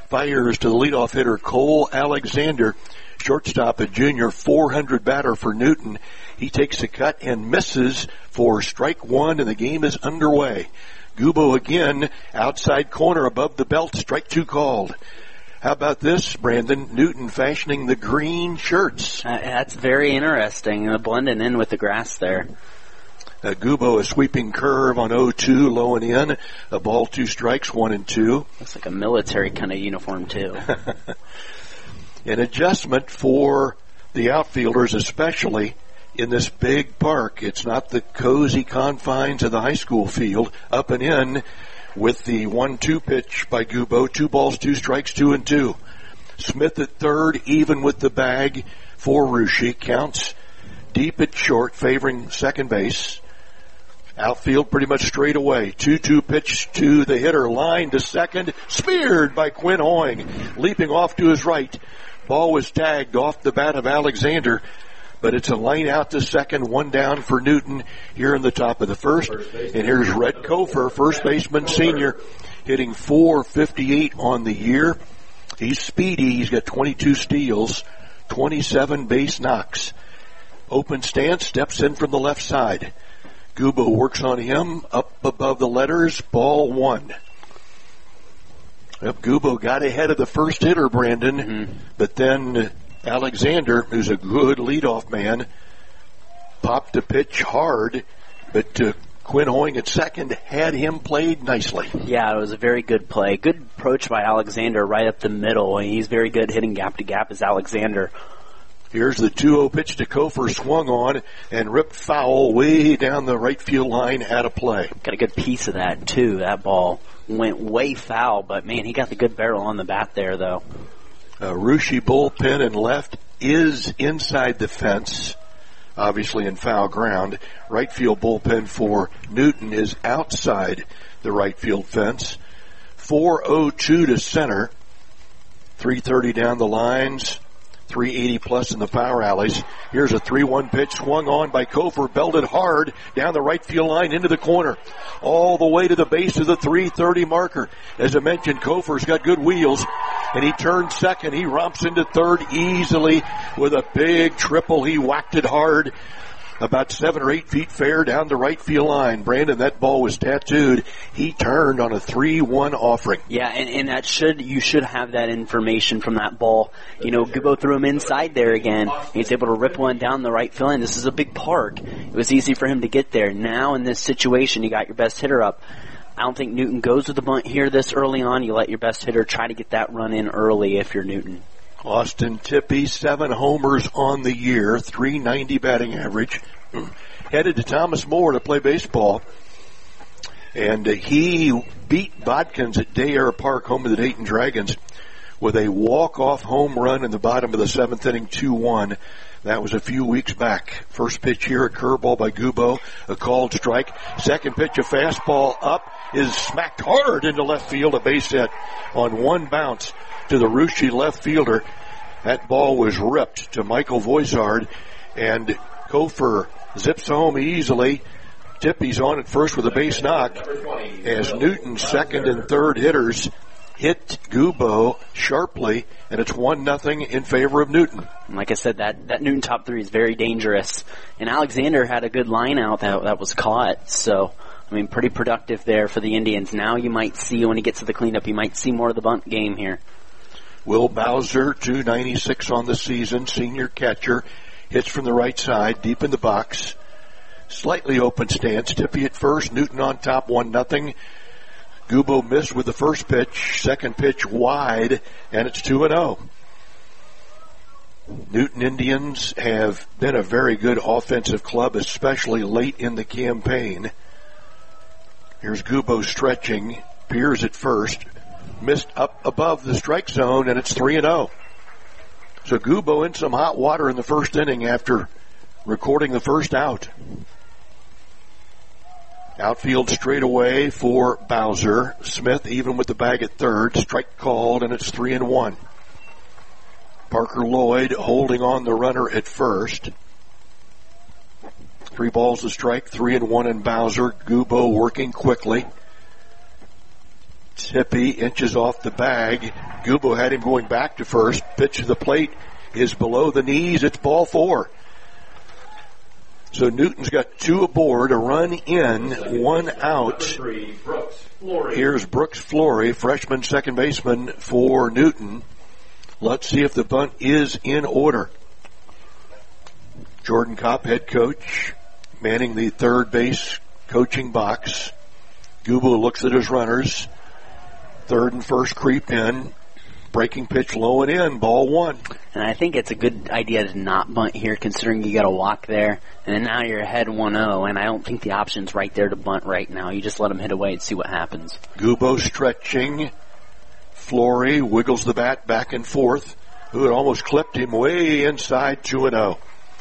Fires to the leadoff hitter, Cole Alexander. Shortstop, a junior, 400 batter for Newton. He takes a cut and misses for strike one, and the game is underway. Gubo again, outside corner above the belt, strike two called. How about this, Brandon? Newton fashioning the green shirts. That's very interesting, blending in with the grass there. Gubo, a sweeping curve on 0-2, low and in. A ball, 2 strikes, 1-2. Looks like a military kind of uniform, too. An adjustment for the outfielders, especially in this big park. It's not the cozy confines of the high school field. Up and in with the 1-2 pitch by Gubo. 2 balls, 2 strikes, 2-2. Smith at third, even with the bag for Ruschi. Counts deep at short, favoring second base. Outfield pretty much straight away. 2-2 pitch to the hitter. Line to second. Speared by Quinn Hoying. Leaping off to his right. Ball was tagged off the bat of Alexander. But it's a line out to second. 1 down for Newton here in the top of the first. And here's Red Kofer, first baseman senior, hitting .458 on the year. He's speedy. He's got 22 steals, 27 base knocks. Open stance, steps in from the left side. Gubo works on him, up above the letters, ball 1. Gubo got ahead of the first hitter, Brandon, but then Alexander, who's a good leadoff man, popped a pitch hard, but Quinn Hoying at second had him played nicely. Yeah, it was a very good play. Good approach by Alexander right up the middle. He's very good hitting gap to gap as Alexander. Here's the 2-0 pitch to Kofer, swung on and ripped foul way down the right field line, out of play. Got a good piece of that, too. That ball went way foul, but, man, he got the good barrel on the bat there, though. Ruschi bullpen and left is inside the fence, obviously in foul ground. Right field bullpen for Newton is outside the right field fence. 4-0-2 to center. 330 down the lines. 380 plus in the power alleys. Here's a 3-1 pitch swung on by Kofer, belted hard down the right field line into the corner, all the way to the base of the 330 marker. As I mentioned, Kofer's got good wheels, and he turns second. He romps into third easily with a big triple. He whacked it hard, about 7 or 8 feet fair down the right field line. Brandon, that ball was tattooed. He turned on a 3-1 offering. Yeah, and you should have that information from that ball. You know, Gubo threw him inside there again. He's able to rip one down the right field line. This is a big park. It was easy for him to get there. Now in this situation, you got your best hitter up. I don't think Newton goes with the bunt here this early on. You let your best hitter try to get that run in early if you're Newton. Austin Tippy, 7 homers on the year, .390 batting average. Headed to Thomas More to play baseball. And he beat Bodkins at Day Air Park, home of the Dayton Dragons, with a walk-off home run in the bottom of the 7th inning, 2-1. That was a few weeks back. First pitch here, a curveball by Gubo, a called strike. Second pitch, a fastball up, is smacked hard into left field, a base hit on one bounce to the Ruschi left fielder. That ball was ripped to Michael Voisard, and Kofer zips home easily. Tippy's on at first with a base knock as Newton's second and third hitters hit Gubo sharply, and it's 1-0 in favor of Newton. Like I said, that Newton top 3 is very dangerous. And Alexander had a good line out that was caught. So, I mean, pretty productive there for the Indians. Now you might see, when he gets to the cleanup, you might see more of the bunt game here. Will Bowser, .296 on the season, senior catcher, hits from the right side, deep in the box. Slightly open stance. Tippy at first, Newton on top, 1-0. Gubo missed with the first pitch, second pitch wide, and it's 2-0. Newton Indians have been a very good offensive club, especially late in the campaign. Here's Gubo stretching, Pierce at first, missed up above the strike zone, and it's 3-0. So Gubo in some hot water in the first inning after recording the first out. Outfield straight away for Bowser. Smith even with the bag at third. Strike called, and it's 3-1. Parker Lloyd holding on the runner at first. 3 balls to strike, 3-1 in Bowser. Gubo working quickly. Tippy inches off the bag. Gubo had him going back to first. Pitch to the plate is below the knees. It's ball 4. So Newton's got 2 aboard, a run in, 1 out. Here's Brooks Flory, freshman second baseman for Newton. Let's see if the bunt is in order. Jordan Kopp, head coach, manning the third base coaching box. Gubo looks at his runners. Third and first creep in. Breaking pitch low and in, ball 1. And I think it's a good idea to not bunt here, considering you got a walk there. And now you're ahead 1-0, and I don't think the option's right there to bunt right now. You just let him hit away and see what happens. Gubo stretching. Flory wiggles the bat back and forth. Who had almost clipped him way inside 2-0.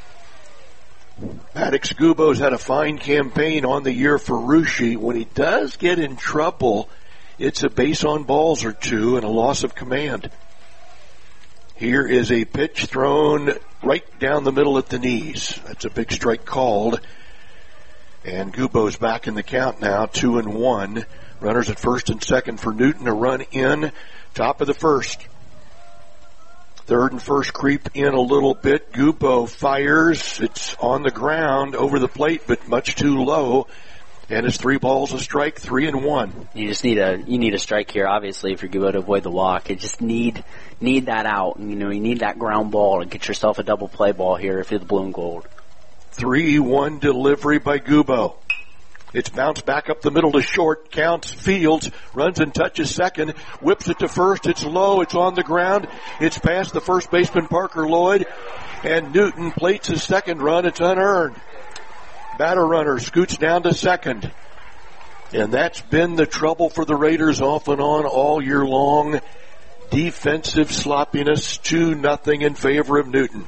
Maddox Gubo's had a fine campaign on the year for Russia. When he does get in trouble, it's a base on balls or 2 and a loss of command. Here is a pitch thrown right down the middle at the knees. That's a big strike called. And Gubo's back in the count now, 2-1. Runners at first and second for Newton. A run in, top of the first. Third and first creep in a little bit. Gubo fires. It's on the ground over the plate, but much too low. And it's 3 balls a strike, 3-1. You just need a strike here, obviously, if you're Gubo to avoid the walk. You just need that out. You need that ground ball to get yourself a double play ball here if you're the blue and gold. 3-1 delivery by Gubo. It's bounced back up the middle to short, counts Fields, runs and touches second, whips it to first, it's low, it's on the ground, it's past the first baseman Parker Lloyd, and Newton plates his second run, it's unearned. Batter runner scoots down to second. And that's been the trouble for the Raiders off and on all year long. Defensive sloppiness, 2-0 in favor of Newton.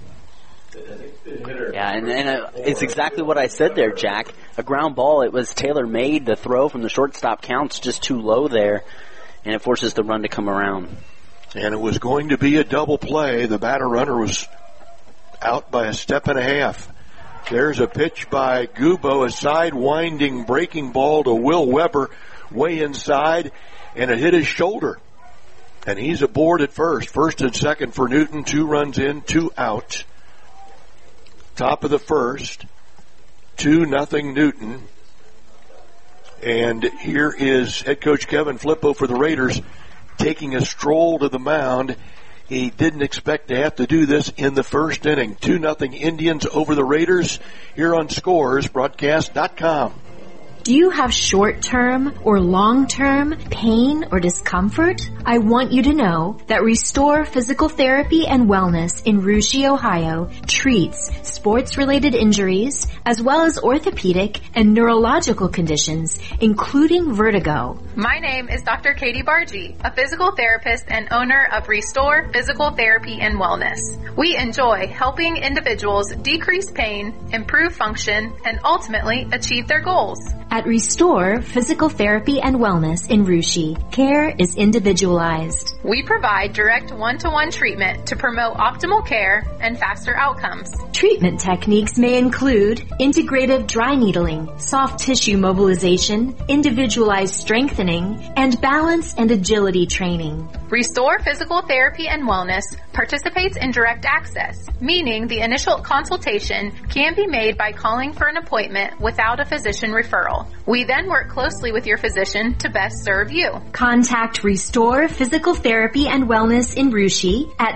Yeah, and it's exactly what I said there, Jack. A ground ball, it was tailor-made. The throw from the shortstop counts just too low there, and it forces the run to come around. And it was going to be a double play. The batter runner was out by a step and a half. There's a pitch by Gubo, a side-winding breaking ball to Will Weber, way inside, and it hit his shoulder. And he's aboard at first. First and second for Newton, 2 runs in, 2 out. Top of the first, 2-0 Newton. And here is head coach Kevin Flippo for the Raiders taking a stroll to the mound. He didn't expect to have to do this in the first inning. 2-0 Indians over the Raiders here on ScoresBroadcast.com. Do you have short-term or long-term pain or discomfort? I want you to know that Restore Physical Therapy and Wellness in Russia, Ohio treats sports-related injuries as well as orthopedic and neurological conditions, including vertigo. My name is Dr. Katie Bargy, a physical therapist and owner of Restore Physical Therapy and Wellness. We enjoy helping individuals decrease pain, improve function, and ultimately achieve their goals. At Restore Physical Therapy and Wellness in Russia, care is individualized. We provide direct one-to-one treatment to promote optimal care and faster outcomes. Treatment techniques may include integrative dry needling, soft tissue mobilization, individualized strengthening, and balance and agility training. Restore Physical Therapy and Wellness participates in direct access, meaning the initial consultation can be made by calling for an appointment without a physician referral. We then work closely with your physician to best serve you. Contact Restore Physical Therapy and Wellness in Russia at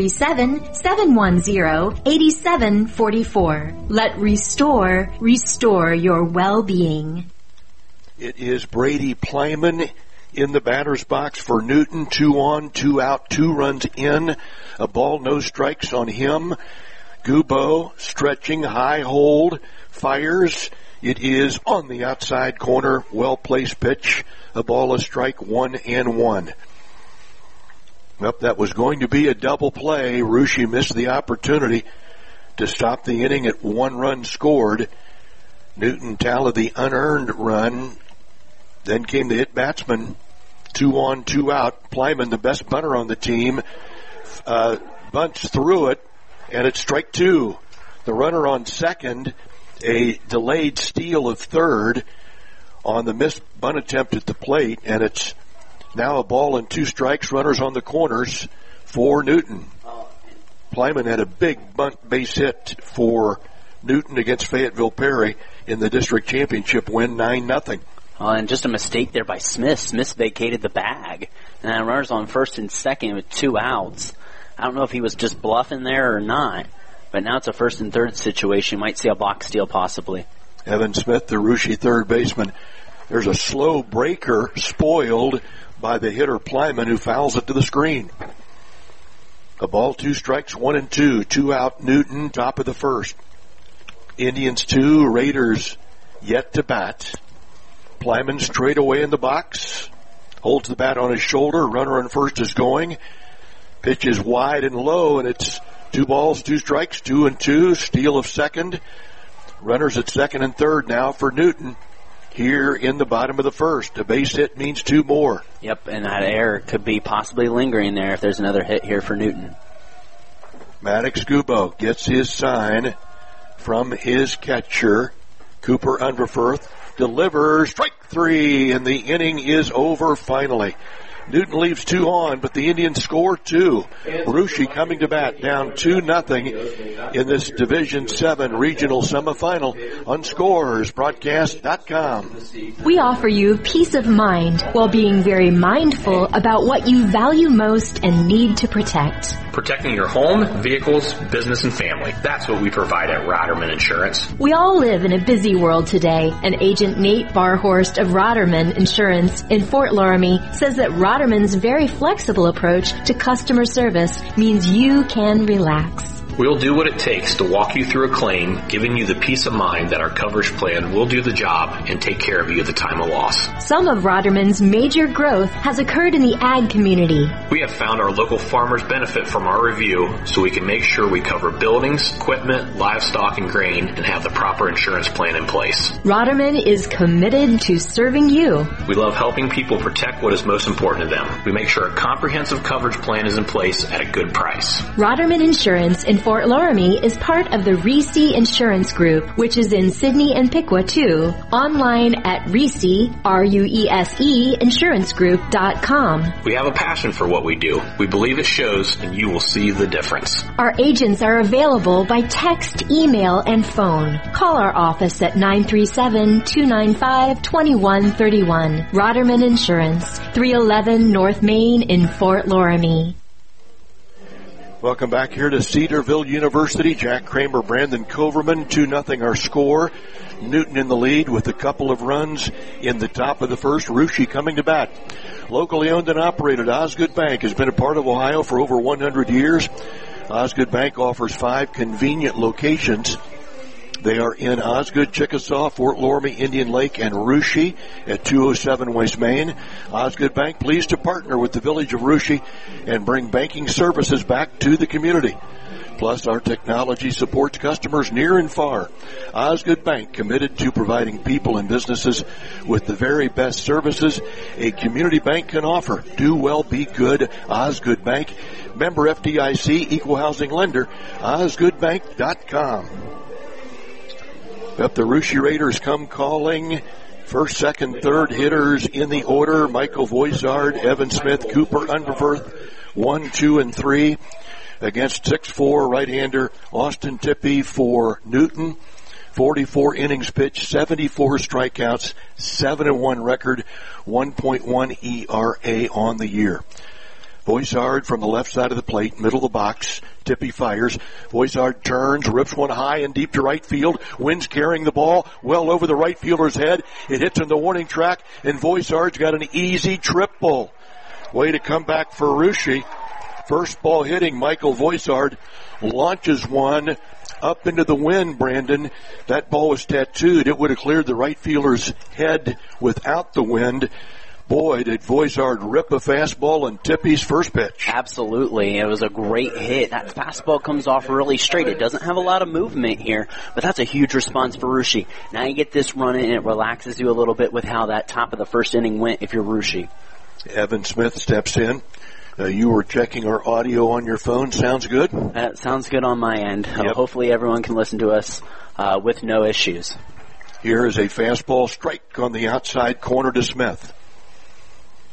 937-710-8744. Let Restore restore your well-being. It is Brady Plyman in the batter's box for Newton. 2 on, 2 out, 2 runs in. A ball, no strikes on him. Gubo stretching, high hold, fires. It is on the outside corner, well-placed pitch. A ball, a strike, 1-1. Well, that was going to be a double play. Russia missed the opportunity to stop the inning at 1 run scored. Newton tallied the unearned run. Then came the hit batsman. 2 on, 2 out. Plyman, the best bunter on the team, bunts through it, and it's strike 2. The runner on second, a delayed steal of third on the missed bunt attempt at the plate, and it's Now a ball and 2 strikes, runners on the corners for Newton. Plyman had a big bunt base hit for Newton against Fayetteville Perry in the district championship win, 9-0. And just a mistake there by Smith. Smith vacated the bag. And then runners on first and second with 2 outs. I don't know if he was just bluffing there or not. But now it's a first and third situation. Might see a box steal possibly. Evan Smith, the Russia third baseman. There's a slow breaker spoiled by the hitter Plyman, who fouls it to the screen. A ball, 2 strikes, 1 and 2. 2 out Newton, top of the first. Indians 2, Raiders yet to bat. Plyman straight away in the box. Holds the bat on his shoulder. Runner on first is going. Pitch is wide and low, and it's 2 balls, 2 strikes, 2 and 2. Steal of second. Runners at second and third now for Newton. Here in the bottom of the first. A base hit means 2 more. Yep, and that error could be possibly lingering there if there's another hit here for Newton. Maddox Gubo gets his sign from his catcher, Cooper Underfirth. Delivers, strike 3, and the inning is over finally. Newton leaves 2 on, but the Indians score 2. Russia coming to bat, down 2-0 in this Division 7 regional semifinal on ScoresBroadcast.com. We offer you peace of mind while being very mindful about what you value most and need to protect. Protecting your home, vehicles, business, and family. That's what we provide at Roderman Insurance. We all live in a busy world today, and Agent Nate Barhorst of Roderman Insurance in Fort Laramie says that Roderman's very flexible approach to customer service means you can relax. We'll do what it takes to walk you through a claim, giving you the peace of mind that our coverage plan will do the job and take care of you at the time of loss. Some of Roderman's major growth has occurred in the ag community. We have found our local farmers benefit from our review, so we can make sure we cover buildings, equipment, livestock, and grain, and have the proper insurance plan in place. Roderman is committed to serving you. We love helping people protect what is most important to them. We make sure a comprehensive coverage plan is in place at a good price. Roderman Insurance in Fort Laramie is part of the Reese Insurance Group, which is in Sidney and Piqua too. Online at Reese, R-U-E-S-E, insurancegroup.com. We have a passion for what we do. We believe it shows, and you will see the difference. Our agents are available by text, email, and phone. Call our office at 937-295-2131. Roderman Insurance, 311 North Main in Fort Laramie. Welcome back here to Cedarville University. Jack Kramer, Brandon Coverman, 2-0 our score. Newton in the lead with a couple of runs in the top of the first. Russia coming to bat. Locally owned and operated, Osgood Bank has been a part of Ohio for over 100 years. Osgood Bank offers 5 convenient locations. They are in Osgood, Chickasaw, Fort Laramie, Indian Lake, and Russia at 207 West Main. Osgood Bank pleased to partner with the Village of Russia and bring banking services back to the community. Plus, our technology supports customers near and far. Osgood Bank, committed to providing people and businesses with the very best services a community bank can offer. Do well, be good. Osgood Bank. Member FDIC, equal housing lender. OsgoodBank.com. Up the Russia Raiders come calling. First, second, third hitters in the order. Michael Voisard, Evan Smith, Cooper Underfirth, 1, 2, and 3. Against 6'4" right-hander Austin Tippie for Newton. 44 innings pitched, 74 strikeouts, 7-1 record, 1.1 ERA on the year. Voisard from the left side of the plate, middle of the box. Tippie fires. Voisard turns, rips one high and deep to right field. Wins carrying the ball well over the right fielder's head. It hits in the warning track, and Voisard's got an easy triple. Way to come back for Russia. First ball hitting, Michael Voisard launches one up into the wind, Brandon. That ball was tattooed. It would have cleared the right fielder's head without the wind. Boy, did Voisard rip a fastball on Tippie's first pitch. Absolutely. It was a great hit. That fastball comes off really straight. It doesn't have a lot of movement here, but that's a huge response for Russia. Now you get this run in, and it relaxes you a little bit with how that top of the first inning went if you're Russia. Evan Smith steps in. You were checking our audio on your phone. Sounds good? That sounds good on my end. Yep. Hopefully everyone can listen to us with no issues. Here is a fastball strike on the outside corner to Smith.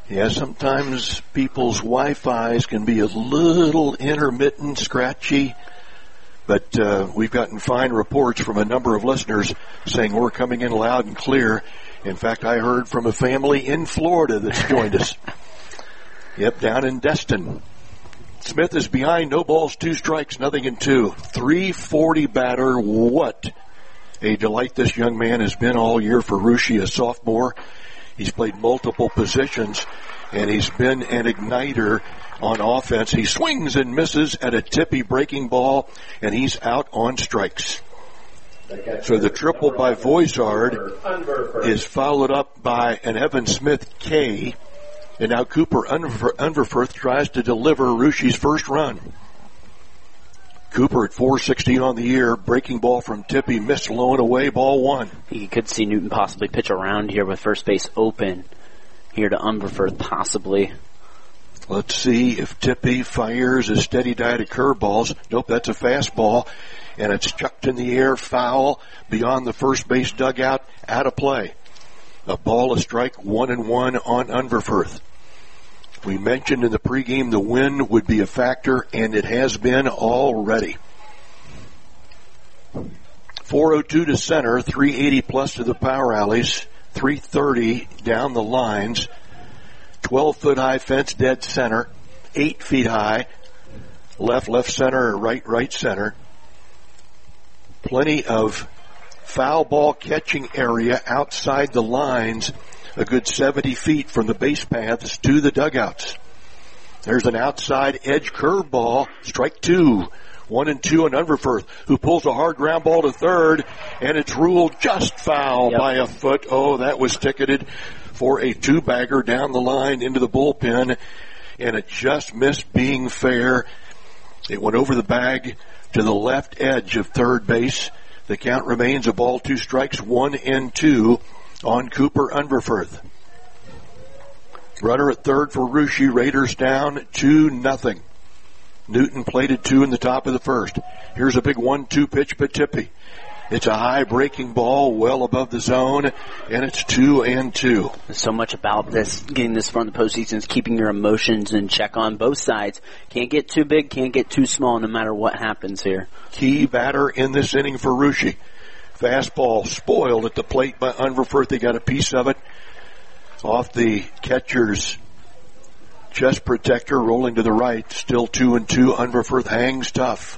Yeah, sometimes people's Wi-Fi's can be a little intermittent, scratchy, but we've gotten fine reports from a number of listeners saying we're coming in loud and clear. In fact, I heard from a family in Florida that's joined us. Yep, down in Destin. Smith is behind, no balls, 2 strikes, nothing in 2. 340 batter. What a delight this young man has been all year for Russia, a sophomore. He's played multiple positions, and he's been an igniter on offense. He swings and misses at a tippy breaking ball, and he's out on strikes. So the triple by Voisard is followed up by an Evan Smith K, and now Cooper Unverferth tries to deliver Rushie's first run. Cooper at 416 on the year, breaking ball from Tippy, missed low and away, ball 1. You could see Newton possibly pitch around here with first base open here to Unverferth possibly. Let's see if Tippy fires a steady diet of curveballs. Nope, that's a fastball, and it's chucked in the air, foul, beyond the first base dugout, out of play. A ball, a strike, 1-1 on Unverferth. We mentioned in the pregame the wind would be a factor, and it has been already. 402 to center, 380 plus to the power alleys, 330 down the lines, 12-foot high fence dead center, 8 feet high, left center, right center. Plenty of foul ball catching area outside the lines, a good 70 feet from the base paths to the dugouts. There's an outside edge curveball, strike 2. 1-2 on Unverferth, who pulls a hard ground ball to third, and it's ruled just foul by a foot. Oh, that was ticketed for a 2-bagger down the line into the bullpen, and it just missed being fair. It went over the bag to the left edge of third base. The count remains a ball, 2 strikes, 1-2 on Cooper Unverferth. Runner at third for Russia. Raiders down 2-0. Newton plated 2 in the top of the first. Here's a big 1-2 pitch by Tippy. It's a high breaking ball well above the zone, and it's 2-2. So much about this, getting this far in the postseason, is keeping your emotions in check on both sides. Can't get too big, can't get too small, no matter what happens here. Key batter in this inning for Russia. Fastball spoiled at the plate by Unverferth. They got a piece of it off the catcher's chest protector, rolling to the right. Still 2-2. Unverferth hangs tough.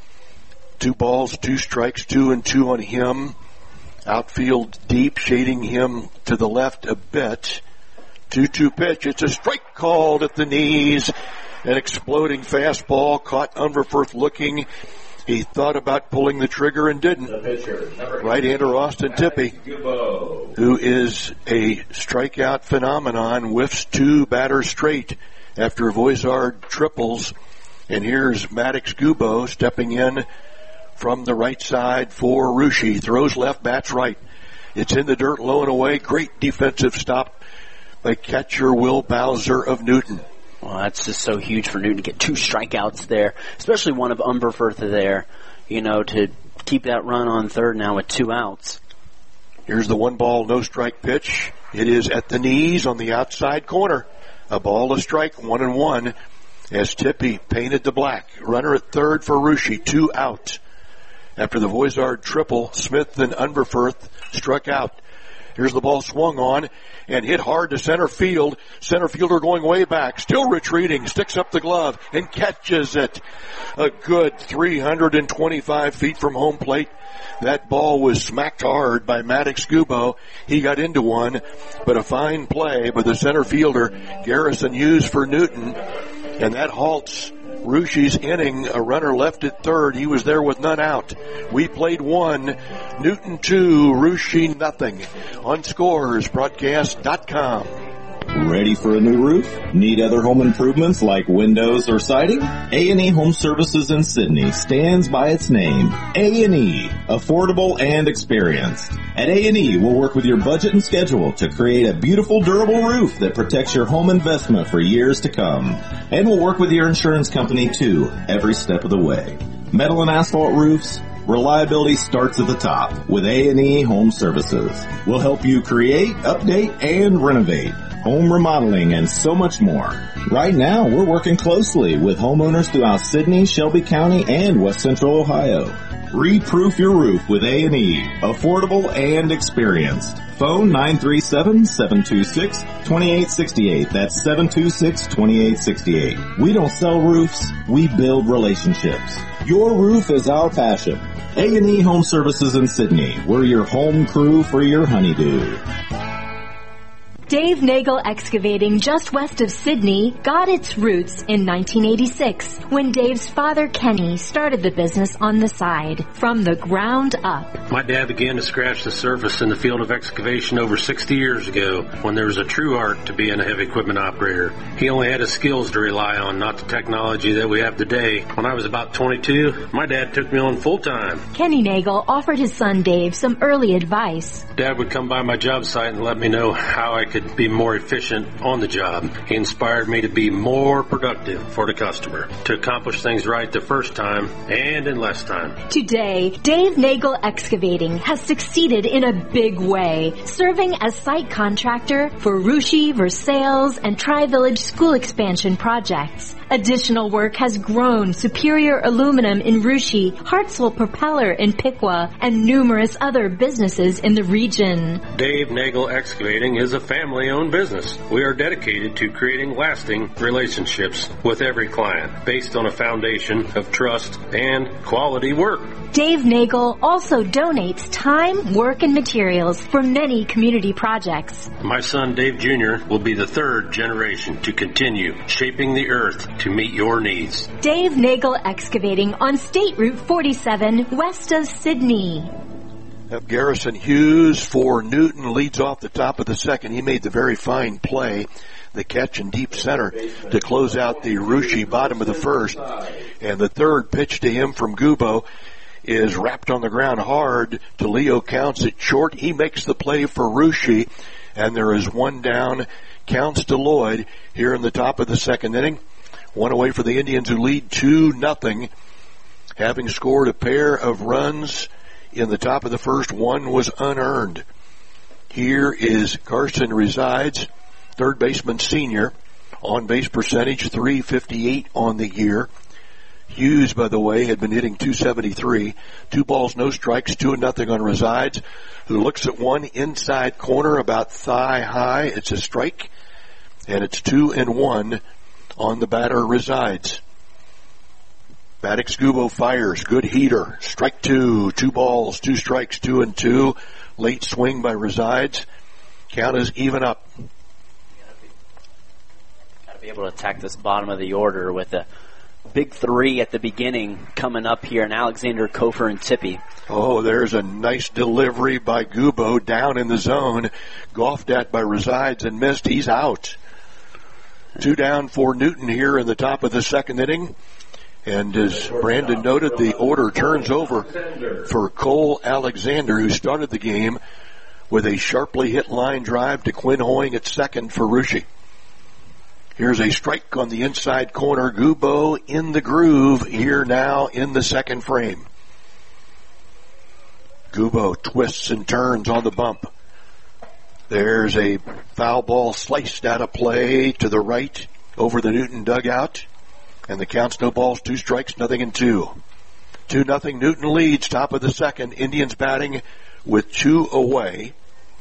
2 balls, 2 strikes, 2-2 on him. Outfield deep, shading him to the left a bit. 2-2 pitch. It's a strike called at the knees. An exploding fastball caught Unverferth looking. He thought about pulling the trigger and didn't. Right-hander Austin Tippy, who is a strikeout phenomenon, whiffs 2 batters straight after Voisard triples. And here's Maddox Gubo stepping in from the right side for Russia. Throws left, bats right. It's in the dirt, low and away. Great defensive stop by catcher Will Bowser of Newton. Well, that's just so huge for Newton to get 2 strikeouts there, especially one of Unverferth there, to keep that run on third now with 2 outs. Here's the 1-ball, no strike pitch. It is at the knees on the outside corner. A ball, a strike, 1-1 as Tippy painted the black. Runner at third for Russia, 2 out. After the Voisard triple, Smith and Unverferth struck out. Here's the ball swung on and hit hard to center field. Center fielder going way back, still retreating, sticks up the glove and catches it. A good 325 feet from home plate. That ball was smacked hard by Maddox Gubo. He got into one, but a fine play by the center fielder, Garrison Hughes for Newton. And that halts Russia's inning. A runner left at third. He was there with none out. We played 1, Newton 2, Russia nothing. On ScoresBroadcast.com. Ready for a new roof? Need other home improvements like windows or siding? A&E Home Services in Sydney stands by its name. A&E, affordable and experienced. At A&E, we'll work with your budget and schedule to create a beautiful, durable roof that protects your home investment for years to come. And we'll work with your insurance company too, every step of the way. Metal and asphalt roofs, reliability starts at the top with A&E Home Services. We'll help you create, update, and renovate. home remodeling, and so much more. Right now, we're working closely with homeowners throughout Sidney, Shelby County, and West Central Ohio. Re-proof your roof with A&E. Affordable and experienced. Phone 937-726-2868. That's 726-2868. We don't sell roofs, we build relationships. Your roof is our passion. A&E Home Services in Sidney. We're your home crew for your honeydew. Dave Nagel Excavating, just west of Sidney, got its roots in 1986 when Dave's father, Kenny, started the business on the side, from the ground up. My dad began to scratch the surface in the field of excavation over 60 years ago when there was a true art to being a heavy equipment operator. He only had his skills to rely on, not the technology that we have today. When I was about 22, my dad took me on full time. Kenny Nagel offered his son Dave some early advice. Dad would come by my job site and let me know how I could be more efficient on the job. He inspired me to be more productive for the customer, to accomplish things right the first time and in less time. Today, Dave Nagel Excavating has succeeded in a big way, serving as site contractor for Russia, Versailles, and Tri-Village school expansion projects. Additional work has grown Superior Aluminum in Russia, Hartsville Propeller in Piqua, and numerous other businesses in the region. Dave Nagel Excavating is a family-owned business. We are dedicated to creating lasting relationships with every client based on a foundation of trust and quality work. Dave Nagel also donates time, work, and materials for many community projects. My son Dave Jr. will be the third generation to continue shaping the earth to meet your needs. Dave Nagel Excavating on State Route 47 west of Sidney. Garrison Hughes for Newton leads off the top of the second. He made the very fine play, the catch in deep center to close out the Russia bottom of the first. And the third pitch to him from Gubo is wrapped on the ground hard to Leo, counts it short. He makes the play for Russia, and there is one down, counts to Lloyd here in the top of the second inning. One away for the Indians, who lead 2-0, having scored a pair of runs in the top of the first. One was unearned. Here is Carson Resides, third baseman senior, on base percentage .358 on the year. Hughes, by the way, had been hitting .273. 2 balls, no strikes, 2-0 on Resides, who looks at one inside corner about thigh high. It's a strike, and it's 2-1 on the batter Resides. Maddox Gubo fires, good heater, strike 2, 2 balls, 2 strikes, 2-2. Late swing by Resides. Count is even up. Got to be able to attack this bottom of the order with a big 3 at the beginning coming up here, and Alexander, Kofer, and Tippy. Oh, there's a nice delivery by Gubo down in the zone, golfed at by Resides and missed. He's out. 2 down for Newton here in the top of the second inning. And as Brandon noted, the order turns over for Cole Alexander, who started the game with a sharply hit line drive to Quinn Hoying at second for Russia. Here's a strike on the inside corner. Gubo in the groove here now in the second frame. Gubo twists and turns on the bump. There's a foul ball sliced out of play to the right over the Newton dugout. And the count's no balls, 2 strikes, 0-2. 2-0, Newton leads, top of the second. Indians batting with 2 away.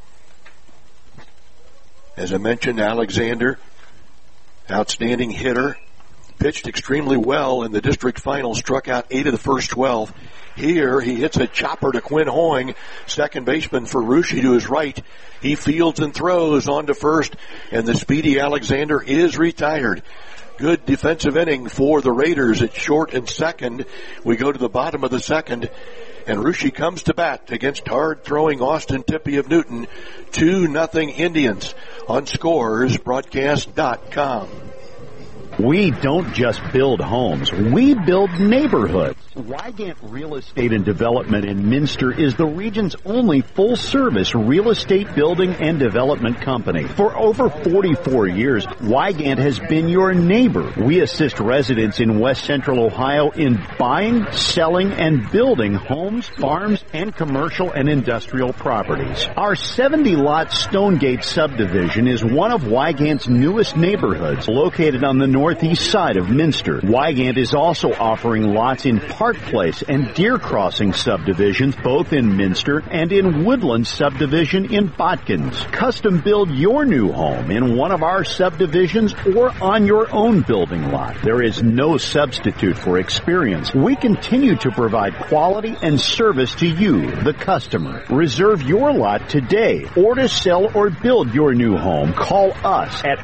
As I mentioned, Alexander, outstanding hitter, pitched extremely well in the district final, struck out 8 of the first 12. Here, he hits a chopper to Quinn Hoying, second baseman for Russia, to his right. He fields and throws on to first, and the speedy Alexander is retired. Good defensive inning for the Raiders at short and second. We go to the bottom of the second, and Russia comes to bat against hard-throwing Austin Tippy of Newton. 2-0 Indians on ScoresBroadcast.com. We don't just build homes, we build neighborhoods. Wygant Real Estate and Development in Minster is the region's only full-service real estate building and development company. For over 44 years, Wygant has been your neighbor. We assist residents in West Central Ohio in buying, selling, and building homes, farms, and commercial and industrial properties. Our 70-lot Stonegate subdivision is one of Wygant's newest neighborhoods, located on the northeast side of Minster. Wygant is also offering lots in Park Place and Deer Crossing subdivisions, both in Minster, and in Woodland subdivision in Botkins. Custom build your new home in one of our subdivisions or on your own building lot. There is no substitute for experience. We continue to provide quality and service to you, the customer. Reserve your lot today, or to sell or build your new home, call us at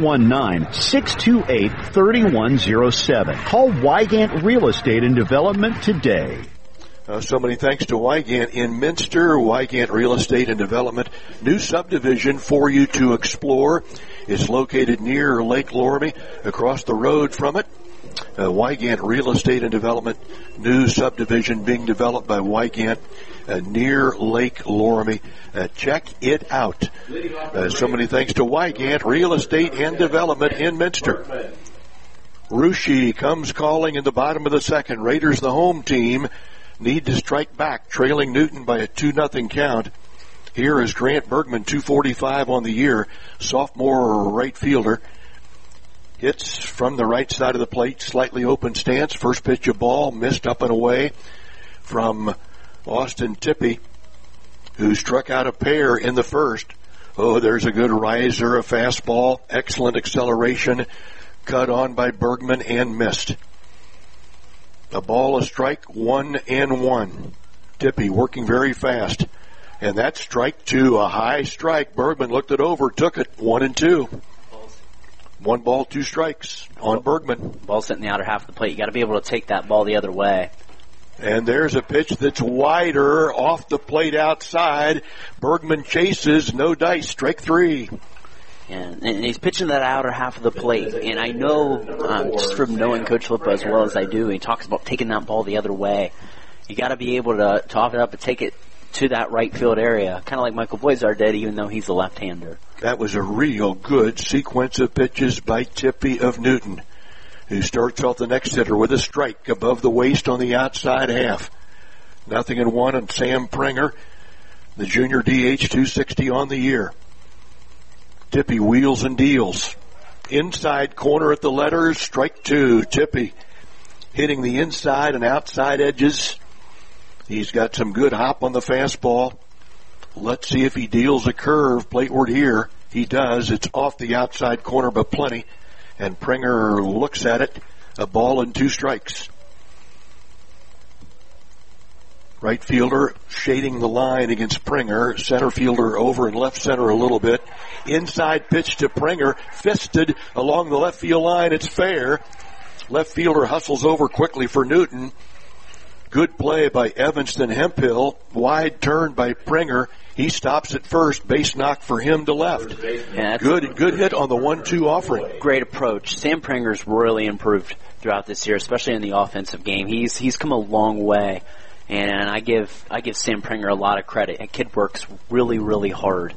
419-628-3107. Call Wygant Real Estate and Development today. So many thanks to Wygant in Minster, Wygant Real Estate and Development. New subdivision for you to explore. It's located near Lake Loramie, across the road from it. Wygant Real Estate and Development, new subdivision being developed by Wygant near Lake Loramie. Check it out. So many thanks to Wygant Real Estate and Development in Minster. Russia comes calling in the bottom of the second. Raiders, the home team, need to strike back, trailing Newton by a 2-0 count. Here is Grant Bergman, 245 on the year, sophomore right fielder. Hits from the right side of the plate, slightly open stance. First pitch of ball, missed up and away from Austin Tippy, who struck out a pair in the first. Oh, there's a good riser, a fastball, excellent acceleration, cut on by Bergman and missed. A ball, a strike, 1-1. Tippy working very fast. And that's strike two, a high strike. Bergman looked it over, took it, 1-2. 1 ball, 2 strikes on Bergman. Ball sitting in the outer half of the plate. You got to be able to take that ball the other way. And there's a pitch that's wider off the plate outside. Bergman chases, no dice, strike 3. And he's pitching that outer half of the plate. And I know, just from knowing Coach Lippa as well as I do, he talks about taking that ball the other way. You got to be able to off it up and take it to that right field area, kind of like Michael Boisard did, even though he's a left-hander. That was a real good sequence of pitches by Tippy of Newton, who starts off the next hitter with a strike above the waist on the outside half. 0-1 on Sam Pringer, the junior DH, 260 on the year. Tippy wheels and deals. Inside corner at the letters, strike 2. Tippy hitting the inside and outside edges. He's got some good hop on the fastball. Let's see if he deals a curve plateward here. He does. It's off the outside corner, but plenty. And Pringer looks at it. A ball and 2 strikes. Right fielder shading the line against Pringer. Center fielder over and left center a little bit. Inside pitch to Pringer. Fisted along the left field line. It's fair. Left fielder hustles over quickly for Newton. Good play by Evanston Hemphill. Wide turn by Pringer. He stops at first. Base knock for him to left. Yeah, good hit on the 1-2 offering. Great approach. Sam Pringer's really improved throughout this year, especially in the offensive game. He's come a long way, and I give Sam Pringer a lot of credit. That kid works really, really hard.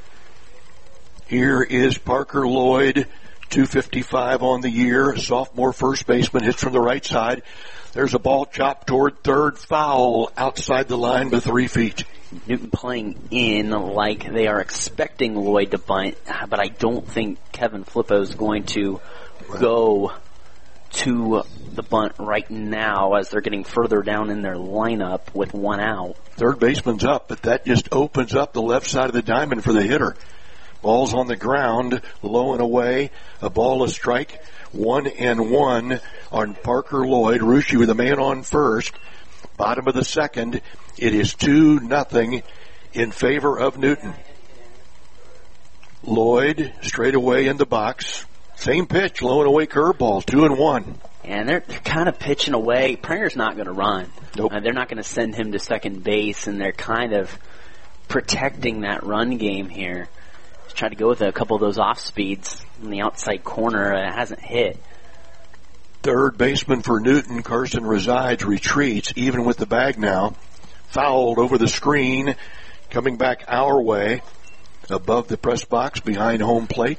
Here is Parker Lloyd, 255 on the year, sophomore first baseman, hits from the right side. There's a ball chopped toward third, foul outside the line by 3 feet. Newton playing in like they are expecting Lloyd to bunt, but I don't think Kevin Flippo is going to go to the bunt right now as they're getting further down in their lineup with 1 out. Third baseman's up, but that just opens up the left side of the diamond for the hitter. Ball's on the ground, low and away. A ball, a strike. 1-1 on Parker Lloyd. Russia with a man on first. Bottom of the second. It is 2-0 in favor of Newton. Lloyd straight away in the box. Same pitch, low and away curveball, 2-1. And they're kind of pitching away. Pringer's not going to run. Nope. They're not going to send him to second base, and they're kind of protecting that run game here. Try to go with a couple of those off speeds in the outside corner. It hasn't hit. Third baseman for Newton, Carson Resides, retreats, even with the bag now. Fouled over the screen, coming back our way, above the press box, behind home plate.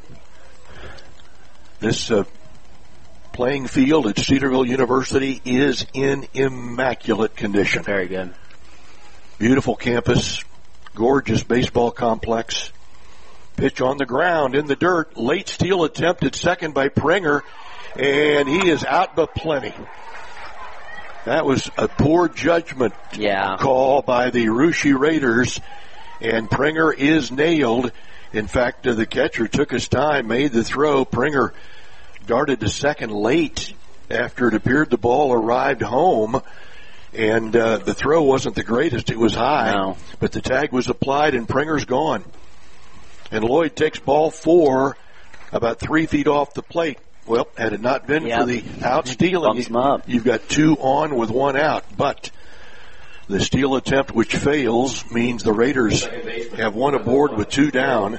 This playing field at Cedarville University is in immaculate condition. Very good. Beautiful campus, gorgeous baseball complex. Pitch on the ground, in the dirt, late steal attempt at second by Pringer, and he is out but plenty. That was a poor judgment call by the Russia Raiders, and Pringer is nailed. In fact, the catcher took his time, made the throw. Pringer darted to second late after it appeared the ball arrived home, and the throw wasn't the greatest. It was high, but the tag was applied, and Pringer's gone. And Lloyd takes ball 4 about 3 feet off the plate. Well, had it not been for the out stealing, you've got 2 on with 1 out. But the steal attempt, which fails, means the Raiders have 1 aboard with 2 down.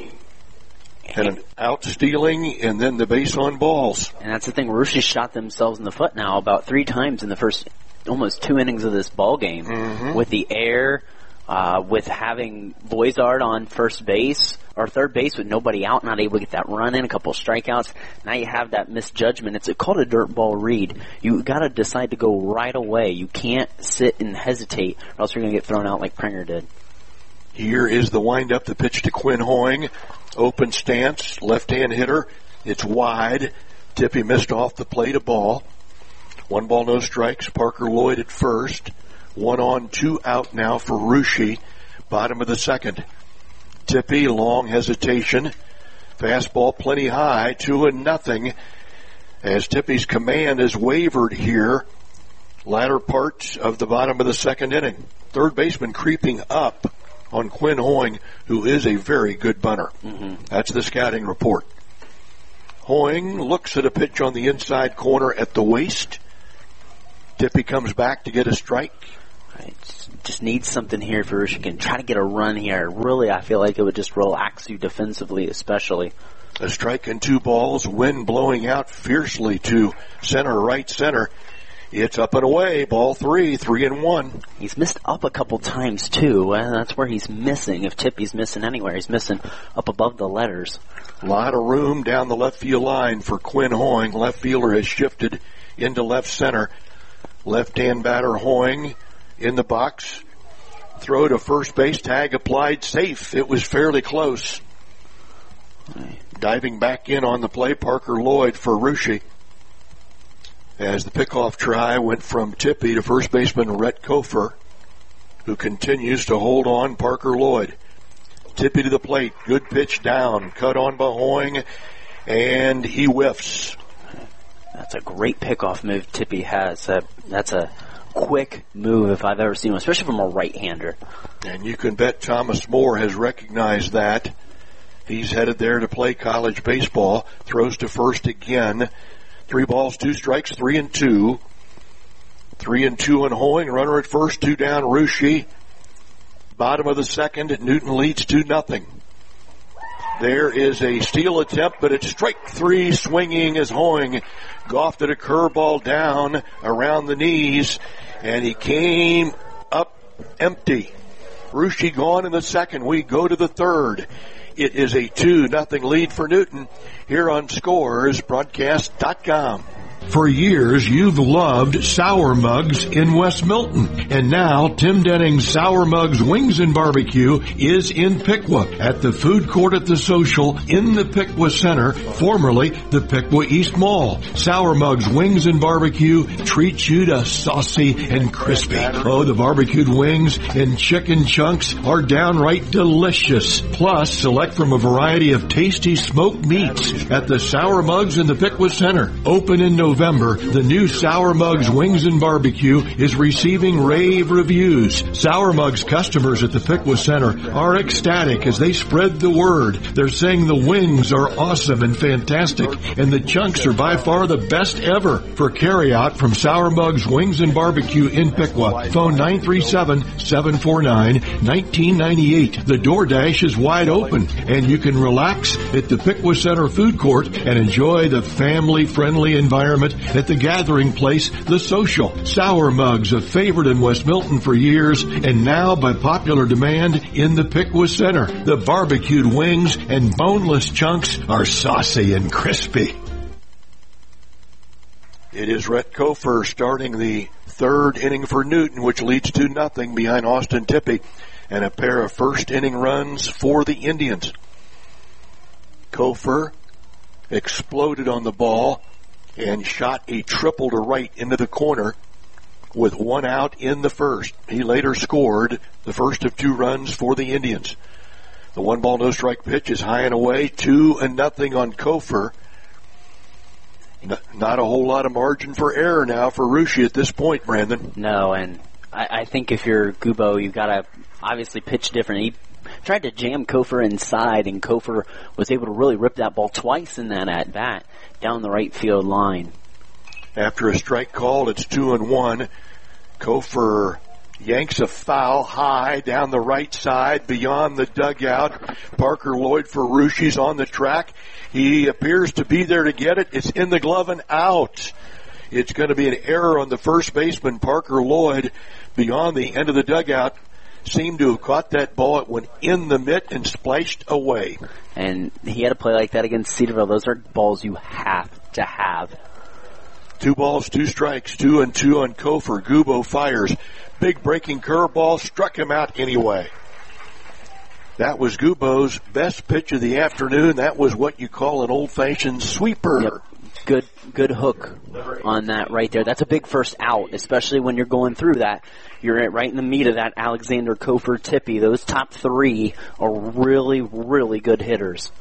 And an out stealing, and then the base on balls. And that's the thing. Russia shot themselves in the foot now about 3 times in the first almost 2 innings of this ball game. With the air, with having Voizard on first base or third base with nobody out, not able to get that run in, a couple of strikeouts. Now you have that misjudgment. It's called a dirt ball read. You got to decide to go right away. You can't sit and hesitate, or else you're going to get thrown out like Pringer did. Here is the windup, the pitch to Quinn Hoying. Open stance, left-hand hitter. It's wide. Tippy missed off the plate, a ball. 1 ball, no strikes. Parker Lloyd at first. 1 on, 2 out now for Russia. Bottom of the second. Tippy, long hesitation. Fastball plenty high, 2-0. As Tippy's command has wavered here. Latter parts of the bottom of the second inning. Third baseman creeping up on Quinn Hoying, who is a very good bunter. That's the scouting report. Hoying looks at a pitch on the inside corner at the waist. Tippy comes back to get a strike. Just needs something here for Michigan. Try to get a run here. Really, I feel like it would just relax you defensively, especially. A strike and 2 balls. Wind blowing out fiercely to center, right center. It's up and away. Ball 3, 3-1. He's missed up a couple times, too. That's where he's missing. If Tippy's missing anywhere, he's missing up above the letters. A lot of room down the left field line for Quinn Hoying. Left fielder has shifted into left center. Left-hand batter Hoying in the box. Throw to first base. Tag applied. Safe. It was fairly close. Diving back in on the play, Parker Lloyd for Russia. As the pickoff try went from Tippy to first baseman Rhett Kofer, who continues to hold on Parker Lloyd. Tippy to the plate. Good pitch down. Cut on by Hoying, and he whiffs. That's a great pickoff move Tippy has. That's a quick move if I've ever seen one, especially from a right-hander. And you can bet Thomas Moore has recognized that. He's headed there to play college baseball. Throws to first again. 3 balls, 2 strikes, 3-2. 3-2 on Hoying. Runner at first, 2 down, Russia. Bottom of the second, Newton leads 2-0. There is a steal attempt, but it's strike 3 swinging as Hoying golfed at a curveball down around the knees, and he came up empty. Russia gone in the second. We go to the third. It is a 2-0 lead for Newton here on ScoresBroadcast.com. For years, you've loved Sour Mugs in West Milton. And now, Tim Denning's Sour Mugs Wings and Barbecue is in Piqua at the food court at the Social in the Piqua Center, formerly the Piqua East Mall. Sour Mugs Wings and Barbecue treats you to saucy and crispy. Oh, the barbecued wings and chicken chunks are downright delicious. Plus, select from a variety of tasty smoked meats at the Sour Mugs in the Piqua Center. Open in November, the new Sour Mugs Wings and Barbecue is receiving rave reviews. Sour Mugs customers at the Piqua Center are ecstatic as they spread the word. They're saying the wings are awesome and fantastic, and the chunks are by far the best ever. For carryout from Sour Mugs Wings and Barbecue in Piqua, phone 937-749-1998. The DoorDash is wide open, and you can relax at the Piqua Center food court and enjoy the family-friendly environment environment at the gathering place, The Social. Sour mugs, a favorite in West Milton for years, and now by popular demand in the Piqua Center. The barbecued wings and boneless chunks are saucy and crispy. It is Rhett Cofer starting the third inning for Newton, which leads to nothing behind Austin Tippie, and a pair of first inning runs for the Indians. Cofer exploded on the ball and shot a triple to right into the corner with one out in the first. He later scored the first of 2 runs for the Indians. The 1-ball, no strike pitch is high and away, 2-0 on Cofer. Not a whole lot of margin for error now for Russia at this point, Brandon. No, and I think if you're Gubo, you've got to obviously pitch different. He tried to jam Cofer inside, and Cofer was able to really rip that ball twice in that at-bat down the right field line. After a strike called, it's 2-1. Cofer yanks a foul high down the right side beyond the dugout. Parker Lloyd for Rushi's on the track. He appears to be there to get it. It's in the glove and out. It's going to be an error on the first baseman, Parker Lloyd, beyond the end of the dugout. Seemed to have caught that ball. It went in the mitt and splashed away. And he had to play like that against Cedarville. Those are balls you have to have. 2 balls, 2 strikes, 2-2 on Cofer. Gubo fires. Big breaking curveball, struck him out anyway. That was Gubo's best pitch of the afternoon. That was what you call an old-fashioned sweeper. Yep. Good hook on that right there. That's a big first out, especially when you're going through that. You're right in the meat of that Alexander Cofer Tippie. Those top 3 are really, really good hitters.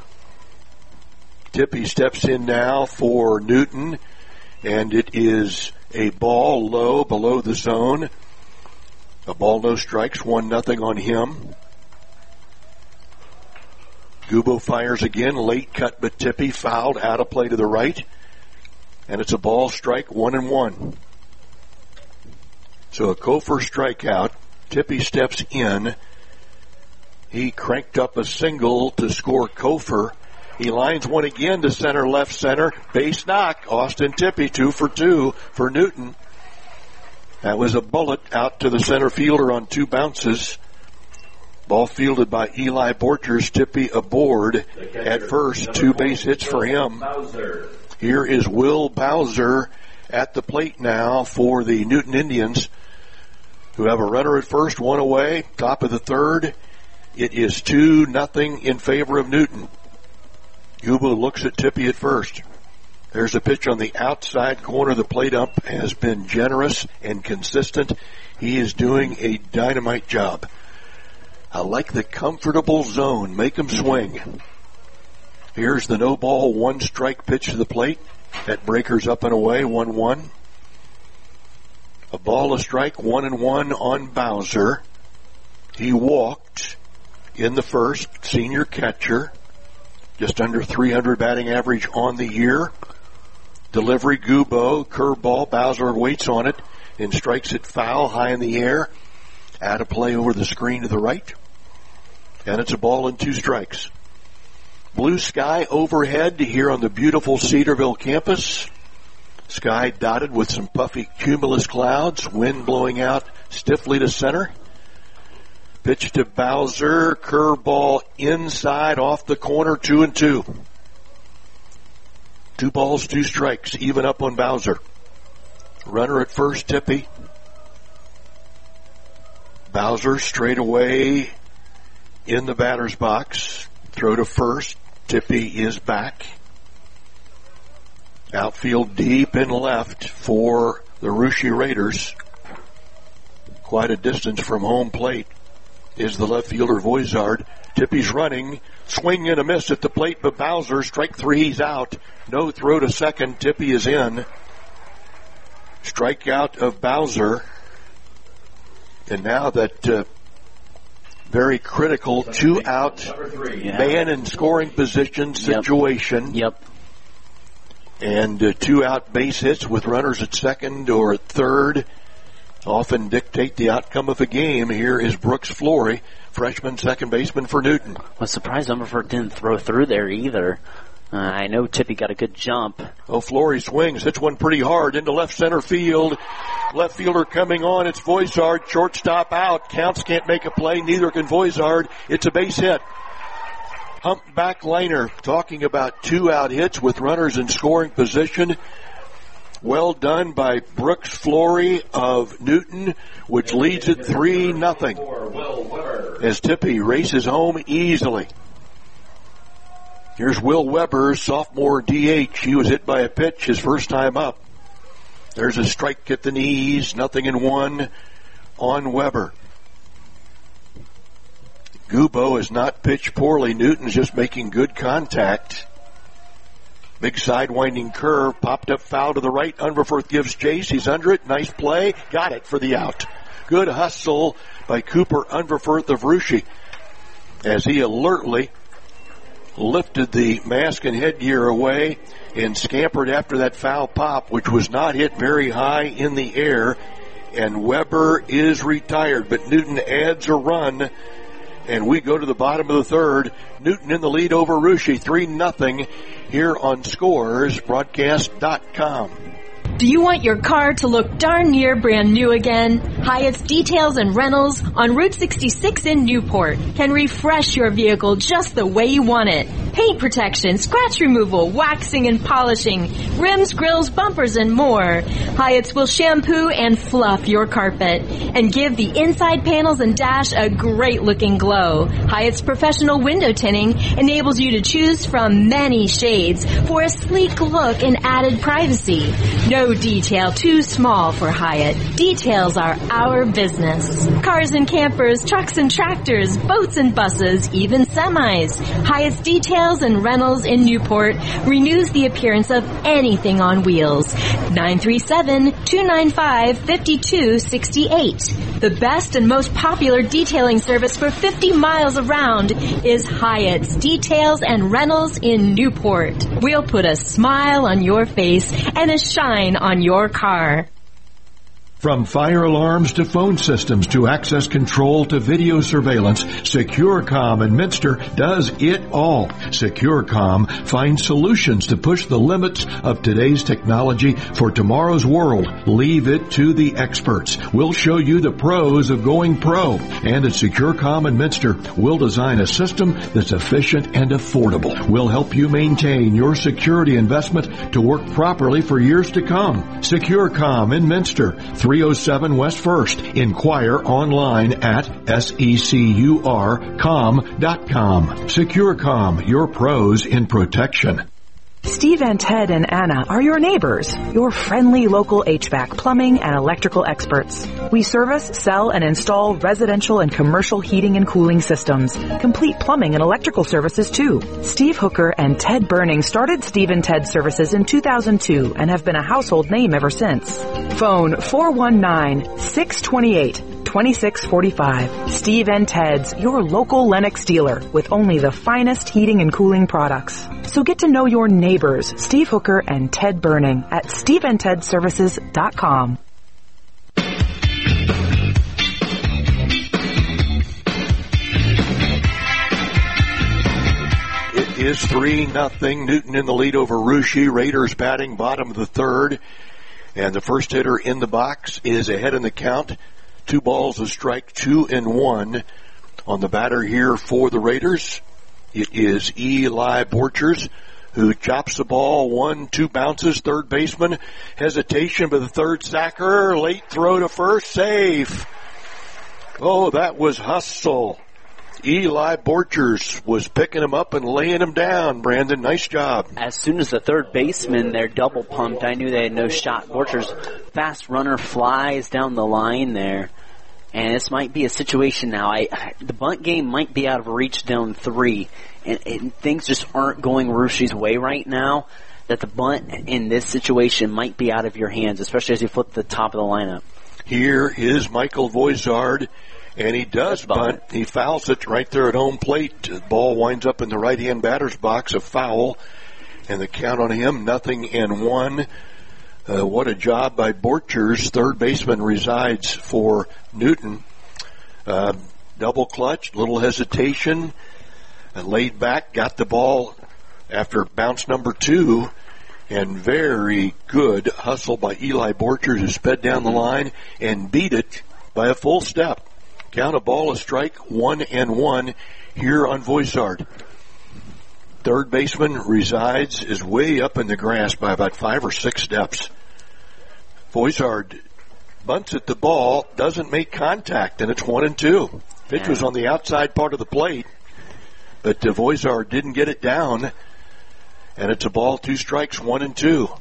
Tippie steps in now for Newton, and it is a ball low below the zone. A ball, no strikes, 1-0 on him. Gubo fires again, late cut, but Tippie fouled out of play to the right. And it's a ball strike, 1-1. So a Cofer strikeout. Tippie steps in. He cranked up a single to score Cofer. He lines one again to center, left center. Base knock. Austin Tippie, 2 for 2 for Newton. That was a bullet out to the center fielder on 2 bounces. Ball fielded by Eli Borchers. Tippie aboard at first. 2 base hits for him. Here is Will Bowser at the plate now for the Newton Indians, who have a runner at first, 1 away, top of the third. It is 2-0 in favor of Newton. Gubo looks at Tippie at first. There's a pitch on the outside corner. The plate ump has been generous and consistent. He is doing a dynamite job. I like the comfortable zone. Make him swing. Here's the no ball, 1 strike pitch to the plate. That breaker's up and away, 1-1. A ball, a strike, 1-1 on Bowser. He walked in the first, senior catcher. Just under 300 batting average on the year. Delivery, Gubo, curveball. Bowser waits on it and strikes it foul, high in the air. Out of play over the screen to the right. And it's a ball and 2 strikes. Blue sky overhead here on the beautiful Cedarville campus. Sky dotted with some puffy cumulus clouds. Wind blowing out stiffly to center. Pitch to Bowser. Curveball inside off the corner, 2-2. 2 balls, 2 strikes. Even up on Bowser. Runner at first, Tippie. Bowser straight away in the batter's box. Throw to first. Tippie is back. Outfield deep and left for the Russia Raiders. Quite a distance from home plate is the left fielder Voizard. Tippie's running. Swing and a miss at the plate, but Bowser, strike 3, he's out. No throw to second. Tippie is in. Strikeout of Bowser. And now that very critical 2-out man in scoring position situation. Yep. And 2-out base hits with runners at second or at third often dictate the outcome of a game. Here is Brooks Flory, freshman second baseman for Newton. I was surprised Umberford didn't throw through there either. I know Tippy got a good jump. Oh, Flory swings. Hits one pretty hard into left center field. Left fielder coming on. It's Voisard. Shortstop out. Counts can't make a play. Neither can Voisard. It's a base hit. Humpback liner. Talking about 2 out hits with runners in scoring position. Well done by Brooks Flory of Newton, which leads it 3-0 as Tippy races home easily. Here's Will Weber, sophomore DH. He was hit by a pitch his first time up. There's a strike at the knees, 0-1 on Weber. Gubo has not pitched poorly. Newton's just making good contact. Big sidewinding curve, popped up foul to the right. Unverforth gives chase. He's under it. Nice play. Got it for the out. Good hustle by Cooper Unverforth of Russia as he alertly lifted the mask and headgear away and scampered after that foul pop, which was not hit very high in the air. And Weber is retired, but Newton adds a run. And we go to the bottom of the third. Newton in the lead over Russia, 3-0 here on ScoresBroadcast.com. Do you want your car to look darn near brand new again? Hyatt's Details and Rentals on Route 66 in Newport can refresh your vehicle just the way you want it. Paint protection, scratch removal, waxing and polishing, rims, grills, bumpers, and more. Hyatt's will shampoo and fluff your carpet and give the inside panels and dash a great looking glow. Hyatt's professional window tinting enables you to choose from many shades for a sleek look and added privacy. No detail too small for Hyatt. Details are our business. Cars and campers, trucks and tractors, boats and buses, even semis. Hyatt's Details and Rentals in Newport renews the appearance of anything on wheels. 937-295-5268. The best and most popular detailing service for 50 miles around is Hyatt's Details and Rentals in Newport. We'll put a smile on your face and a shine on your car. From fire alarms to phone systems to access control to video surveillance, SecureCom in Minster does it all. SecureCom finds solutions to push the limits of today's technology for tomorrow's world. Leave it to the experts. We'll show you the pros of going pro. And at SecureCom in Minster, we'll design a system that's efficient and affordable. We'll help you maintain your security investment to work properly for years to come. SecureCom in Minster, 307 West 1st. Inquire online at securcom.com. SecureCom, your pros in protection. Steve and Ted and Anna are your neighbors, your friendly local HVAC, plumbing, and electrical experts. We service, sell, and install residential and commercial heating and cooling systems, complete plumbing and electrical services too. Steve Hooker and Ted Burning started Steve and Ted Services in 2002 and have been a household name ever since. Phone 419-628-2645. Steve and Ted's, your local Lennox dealer with only the finest heating and cooling products. So get to know your neighbors, Steve Hooker and Ted Burning at SteveandTedServices.com. It is 3-0. Newton in the lead over Russia. Raiders batting bottom of the third. And the first hitter in the box is ahead in the count. 2 balls, a strike, 2-1 on the batter here for the Raiders. It is Eli Borchers who chops the ball. 1-2 bounces. Third baseman. Hesitation by the third sacker. Late throw to first. Safe. Oh, that was hustle. Eli Borchers was picking him up and laying him down. Brandon, nice job. As soon as the third baseman there double pumped, I knew they had no shot. Borchers, fast runner, flies down the line there. And this might be a situation now. The bunt game might be out of reach down 3. And things just aren't going Rushia's way right now. That the bunt in this situation might be out of your hands, especially as you flip the top of the lineup. Here is Michael Voisard. And he does bunt. He fouls it right there at home plate. The ball winds up in the right-hand batter's box, a foul. And the count on him, 0-1. What a job by Borchers. Third baseman resides for Newton. Double clutch, little hesitation. Laid back, got the ball after bounce number 2, and very good hustle by Eli Borchers, who sped down the line and beat it by a full step. Count a ball, a strike, 1-1 here on Voisard. Third baseman is way up in the grass by about 5 or 6 steps. Voisard bunts at the ball, doesn't make contact, and it's 1-2. Pitch was on the outside part of the plate, but Voisard didn't get it down, and it's a ball, 2 strikes, 1-2.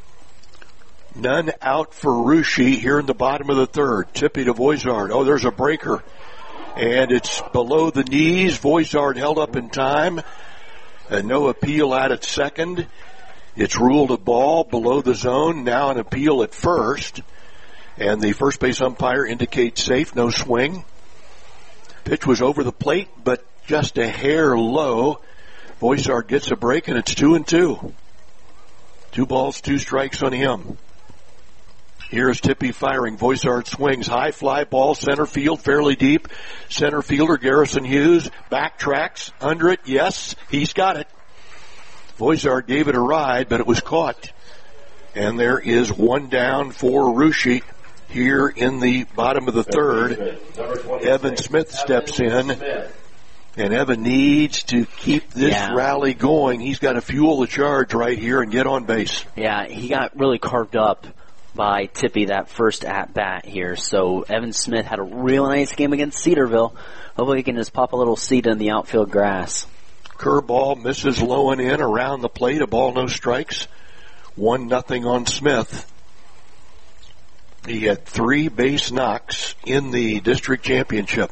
None out for Russia here in the bottom of the third. Tippy to Voisard. Oh, there's a breaker, and it's below the knees. Voisard held up in time. No appeal out at second. It's ruled a ball below the zone. Now an appeal at first. And the first base umpire indicates safe, no swing. Pitch was over the plate, but just a hair low. Voisard gets a break, and it's 2-2. 2 balls, 2 strikes on him. Here's Tippy firing. Voisard swings. High fly ball, center field, fairly deep. Center fielder Garrison Hughes backtracks under it. Yes, he's got it. Voisard gave it a ride, but it was caught. And there is 1 down for Russia here in the bottom of the third. Evan Smith steps in, and Evan needs to keep this rally going. He's got to fuel the charge right here and get on base. Yeah, he got really carved up by Tippy that first at-bat here. So Evan Smith had a real nice game against Cedarville. Hopefully he can just pop a little seed in the outfield grass. Curveball misses low and in around the plate. A ball, no strikes. 1-0 on Smith. He had 3 base knocks in the district championship.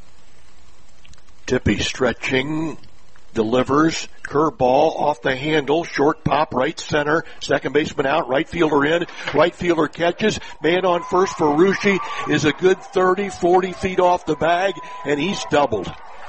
Tippy stretching, delivers, curveball off the handle, short pop, right center, second baseman out, right fielder in, right fielder catches, man on first for Russia is a good 30, 40 feet off the bag, and he's doubled.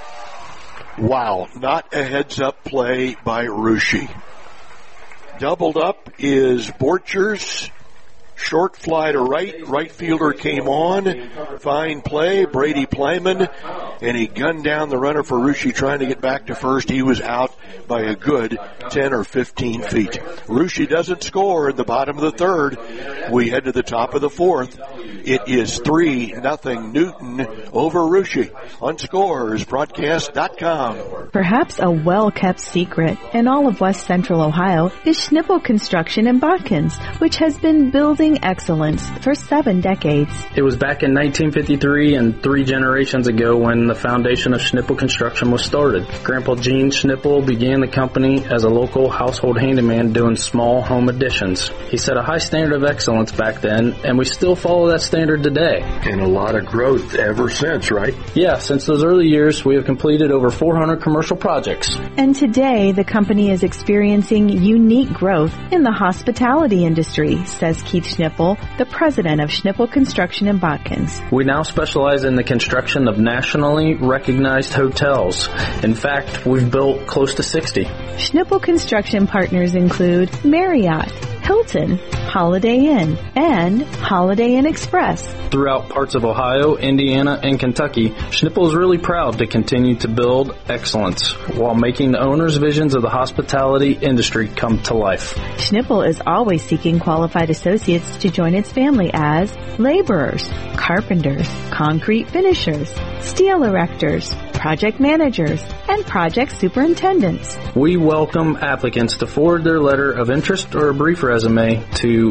Wow, not a heads-up play by Russia. Doubled up is Borchers. Short fly to right fielder came on, fine play, Brady Plyman, and he gunned down the runner for Russia trying to get back to first. He was out by a good 10 or 15 feet. Russia doesn't score in the bottom of the third. We head to the top of the fourth. It is 3-0 Newton over Russia on ScoresBroadcast.com. Perhaps a well-kept secret in all of West Central Ohio is Schnippel Construction in Botkins, which has been building excellence for 7 decades. It was back in 1953 and 3 generations ago when the foundation of Schnippel Construction was started. Grandpa Gene Schnippel began the company as a local household handyman doing small home additions. He set a high standard of excellence back then, and we still follow that standard today. And a lot of growth ever since, right? Yeah, since those early years, we have completed over 400 commercial projects. And today, the company is experiencing unique growth in the hospitality industry, says Keith Schnippel, the president of Schnippel Construction in Botkins. We now specialize in the construction of nationally recognized hotels. In fact, we've built close to 60. Schnippel Construction partners include Marriott, Hilton, Holiday Inn, and Holiday Inn Express. Throughout parts of Ohio, Indiana, and Kentucky, Schnippel is really proud to continue to build excellence while making the owners' visions of the hospitality industry come to life. Schnippel is always seeking qualified associates to join its family as laborers, carpenters, concrete finishers, steel erectors, project managers, and project superintendents. We welcome applicants to forward their letter of interest or a brief resume to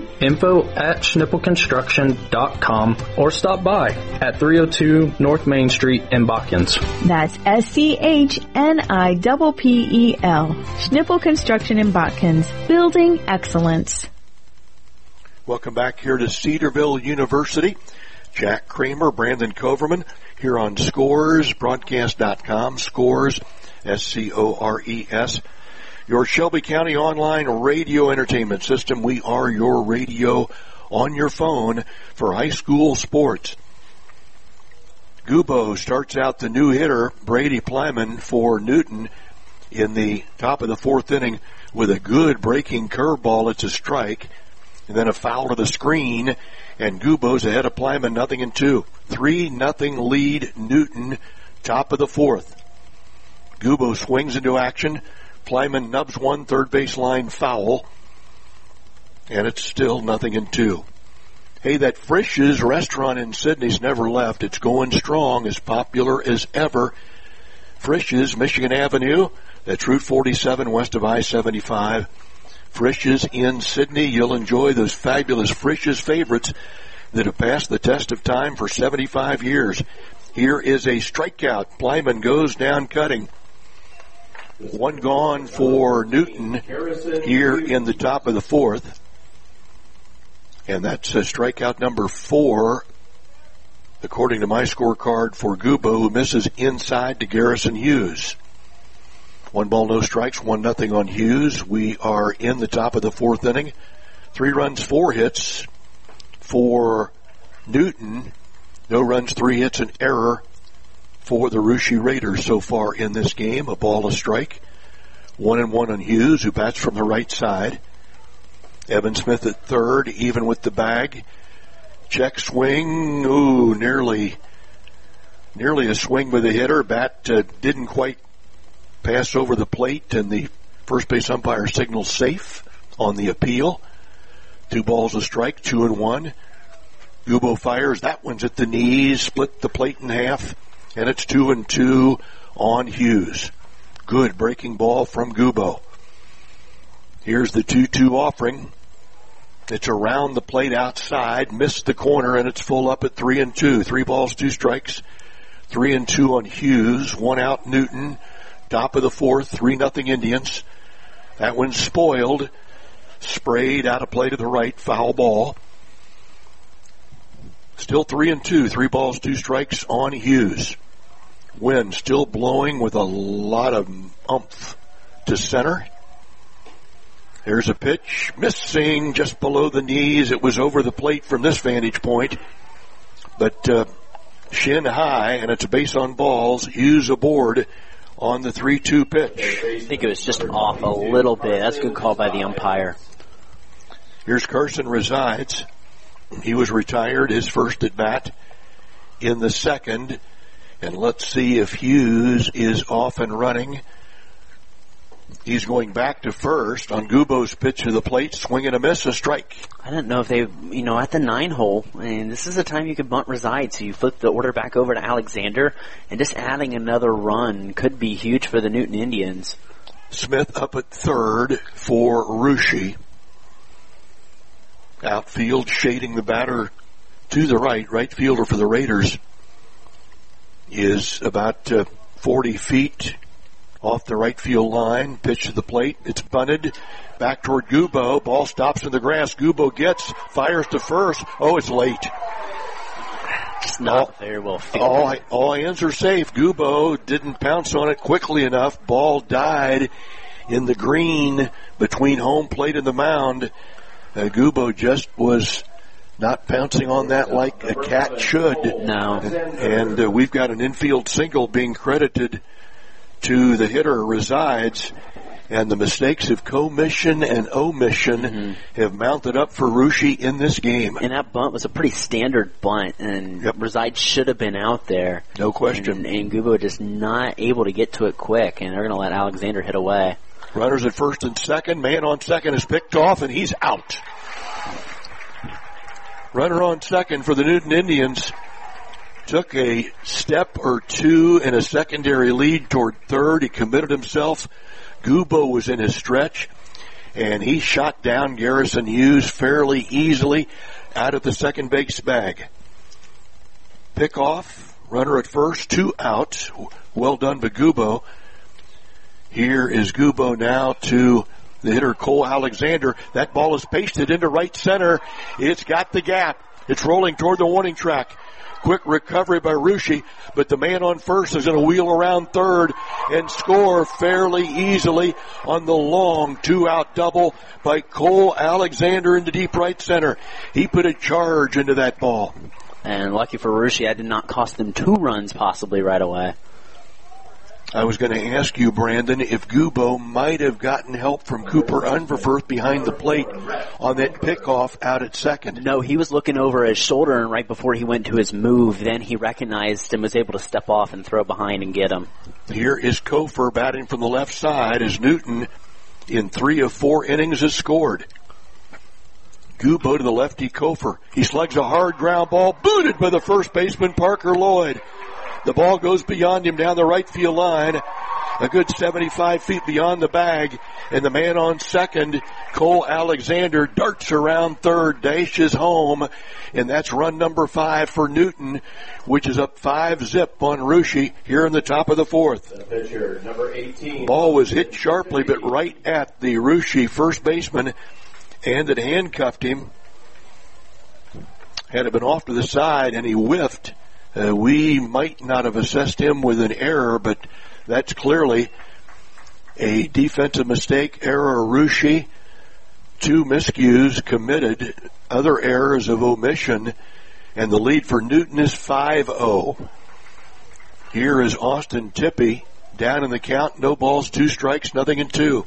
info@schnippelconstruction.com or stop by at 302 North Main Street in Botkins. That's SCHNIPPEL. Schnippel Construction in Botkins, building excellence. Welcome back here to Cedarville University. Jack Kramer, Brandon Coverman, here on ScoresBroadcast.com. Scores, SCORES. Your Shelby County online radio entertainment system. We are your radio on your phone for high school sports. Gubo starts out the new hitter, Brady Plyman, for Newton in the top of the fourth inning with a good breaking curveball. It's a strike. And then a foul to the screen, and Gubo's ahead of Plyman, 0-2. 3-0 lead, Newton, top of the fourth. Gubo swings into action, Plyman nubs one, third baseline foul. And it's still 0-2. Hey, that Frisch's restaurant in Sydney's never left. It's going strong, as popular as ever. Frisch's, Michigan Avenue. That's Route 47 west of I-75. Frisch's in Sydney. You'll enjoy those fabulous Frisch's favorites that have passed the test of time for 75 years. Here is a strikeout. Plyman goes down cutting. One gone for Newton here in the top of the fourth. And that's strikeout number 4, according to my scorecard, for Gubo, who misses inside to Garrison Hughes. 1 ball, no strikes, 1-0 on Hughes. We are in the top of the fourth inning. 3 runs, 4 hits for Newton. No runs, 3 hits, an error for the Russia Raiders so far in this game. A ball, a strike. 1-1 on Hughes, who bats from the right side. Evan Smith at third, even with the bag. Check swing. Ooh, nearly a swing with the hitter. Bat didn't quite pass over the plate, and the first base umpire signals safe on the appeal. 2 balls, a strike, 2-1. Gubo fires. That one's at the knees, split the plate in half, and it's 2-2 on Hughes. Good breaking ball from Gubo. Here's the 2-2 offering. It's around the plate outside, missed the corner, and it's full up at 3-2. 3 balls, 2 strikes. 3-2 on Hughes. 1 out, Newton. Top of the fourth, 3-0 Indians. That one's spoiled. Sprayed out of play to the right, foul ball. Still 3-2. 3 balls, 2 strikes on Hughes. Wind still blowing with a lot of oomph to center. There's a pitch, missing just below the knees. It was over the plate from this vantage point, but shin high, and it's a base on balls. Hughes aboard on the 3-2 pitch. I think it was just off a little bit. That's a good call by the umpire. Here's Carson Resides. He was retired, his first at bat in the second. And let's see if Hughes is off and running. He's going back to first on Gubo's pitch to the plate, swing and a miss, a strike. I don't know if they, at the 9 hole, and this is the time you could bunt Reside, so you flip the order back over to Alexander, and just adding another run could be huge for the Newton Indians. Smith up at third for Russia. Outfield shading the batter to the right fielder for the Raiders is about 40 feet off the right field line. Pitch to the plate. It's bunted back toward Gubo. Ball stops in the grass. Gubo gets, fires to first. Oh, it's late. It's not very well fielded. All hands are safe. Gubo didn't pounce on it quickly enough. Ball died in the green between home plate and the mound. Gubo just was not pouncing on that like a cat should. No. And we've got an infield single being credited to the hitter Resides, and the mistakes of commission and omission have mounted up for Russia in this game. And that bunt was a pretty standard bunt, and Resides should have been out there. No question. And Gubo just not able to get to it quick, and they're going to let Alexander hit away. Runners at first and second. Man on second is picked off, and he's out. Runner on second for the Newton Indians took a step or two in a secondary lead toward third. He committed himself. Gubo was in his stretch, and he shot down Garrison Hughes fairly easily out of the second base bag. Pick off, runner at first, 2 out. Well done by Gubo. Here is Gubo now to the hitter Cole Alexander. That ball is pasted into right center. It's got the gap. It's rolling toward the warning track. Quick recovery by Russia, but the man on first is going to wheel around third and score fairly easily on the long 2-out double by Cole Alexander into deep right center. He put a charge into that ball. And lucky for Russia, that did not cost them 2 runs possibly right away. I was going to ask you, Brandon, if Gubo might have gotten help from Cooper Unverfurth behind the plate on that pickoff out at second. No, he was looking over his shoulder, and right before he went to his move, then he recognized and was able to step off and throw behind and get him. Here is Kofer batting from the left side as Newton, in 3 of 4 innings, has scored. Gubo to the lefty Kofer. He slugs a hard ground ball, booted by the first baseman Parker Lloyd. The ball goes beyond him down the right field line, a good 75 feet beyond the bag, and the man on second, Cole Alexander, darts around third, dashes home, and that's run number 5 for Newton, which is up 5-zip on Ruschi here in the top of the 4th. The pitcher, number 18. Ball was hit sharply, but right at the Ruschi first baseman, and it handcuffed him. Had it been off to the side, and he whiffed. We might not have assessed him with an error, but that's clearly a defensive mistake. Error, Ruschi. 2 miscues committed, other errors of omission, and the lead for Newton is 5-0. Here is Austin Tippy, down in the count, no balls, 2 strikes, nothing and 2.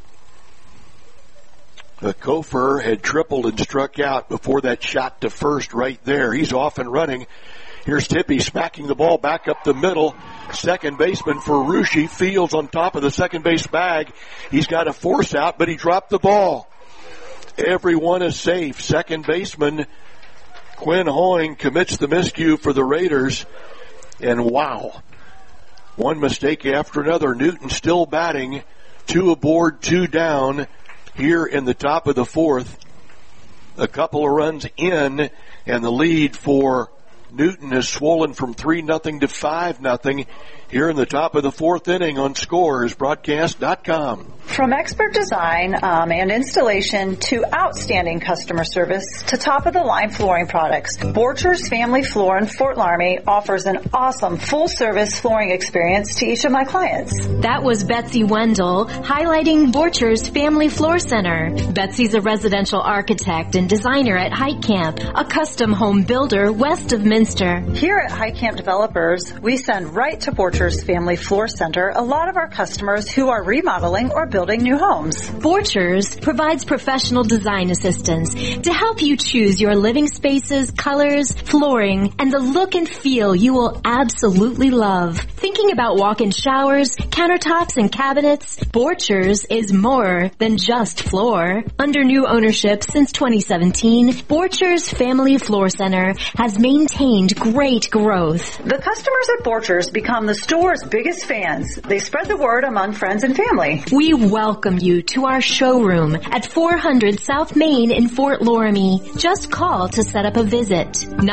Kofer had tripled and struck out before that shot to first right there. He's off and running. Here's Tippy smacking the ball back up the middle. Second baseman for Ruschi. Fields on top of the second base bag. He's got a force out, but he dropped the ball. Everyone is safe. Second baseman Quinn Hoying commits the miscue for the Raiders. And wow, one mistake after another. Newton still batting. 2 aboard, 2 down here in the top of the 4th. A couple of runs in, and the lead for Newton has swollen from 3-0 to 5-0 here in the top of the 4th inning on ScoresBroadcast.com. From expert design and installation to outstanding customer service to top-of-the-line flooring products, Borchers Family Floor in Fort Laramie offers an awesome full-service flooring experience to each of my clients. That was Betsy Wendell highlighting Borchers Family Floor Center. Betsy's a residential architect and designer at Heitkamp, a custom home builder west of Minster. Here at Heitkamp Developers, we send right to Borchers Family Floor Center a lot of our customers who are remodeling or building new homes. Borchers provides professional design assistance to help you choose your living spaces, colors, flooring, and the look and feel you will absolutely love. Thinking about walk-in showers, countertops, and cabinets? Borchers is more than just floor. Under new ownership since 2017, Borchers Family Floor Center has maintained great growth. The customers at Borchers become the store's biggest fans. They spread the word among friends and family. We welcome you to our showroom at 400 South Main in Fort Laramie. Just call to set up a visit.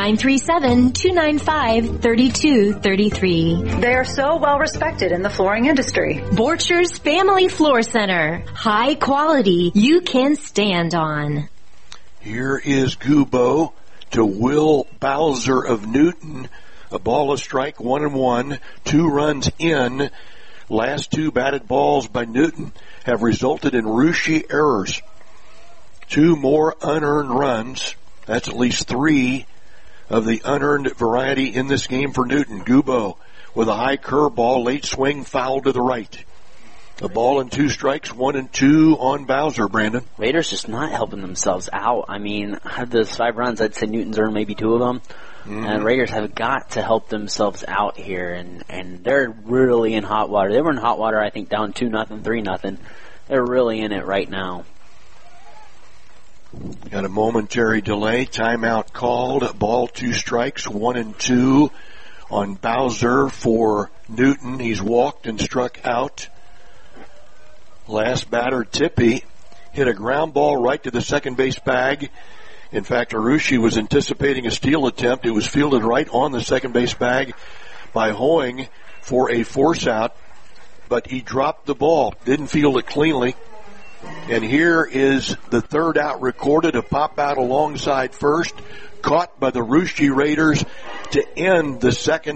937-295-3233. They are so well respected in the flooring industry. Borchers Family Floor Center. High quality you can stand on. Here is Gubo to Will Bowser of Newton. A ball, a strike, 1-1, 2 runs in. Last 2 batted balls by Newton have resulted in Ruschi errors. 2 more unearned runs. That's at least 3 of the unearned variety in this game for Newton. Gubo with a high curveball, late swing, foul to the right. A ball and 2 strikes, 1-2 on Bowser, Brandon. Raiders just not helping themselves out. I mean, had those 5 runs, I'd say Newton's earned maybe 2 of them. And Raiders have got to help themselves out here, and they're really in hot water. They were in hot water, I think, down 2-0, 3-0. They're really in it right now. Got a momentary delay. Timeout called. Ball, 2 strikes, 1-2 on Bowser for Newton. He's walked and struck out. Last batter, Tippy, hit a ground ball right to the second base bag. In fact, Ruschi was anticipating a steal attempt. It was fielded right on the second base bag by Hoying for a force out, but he dropped the ball, didn't field it cleanly. And here is the third out recorded, a pop out alongside first, caught by the Ruschi Raiders to end the second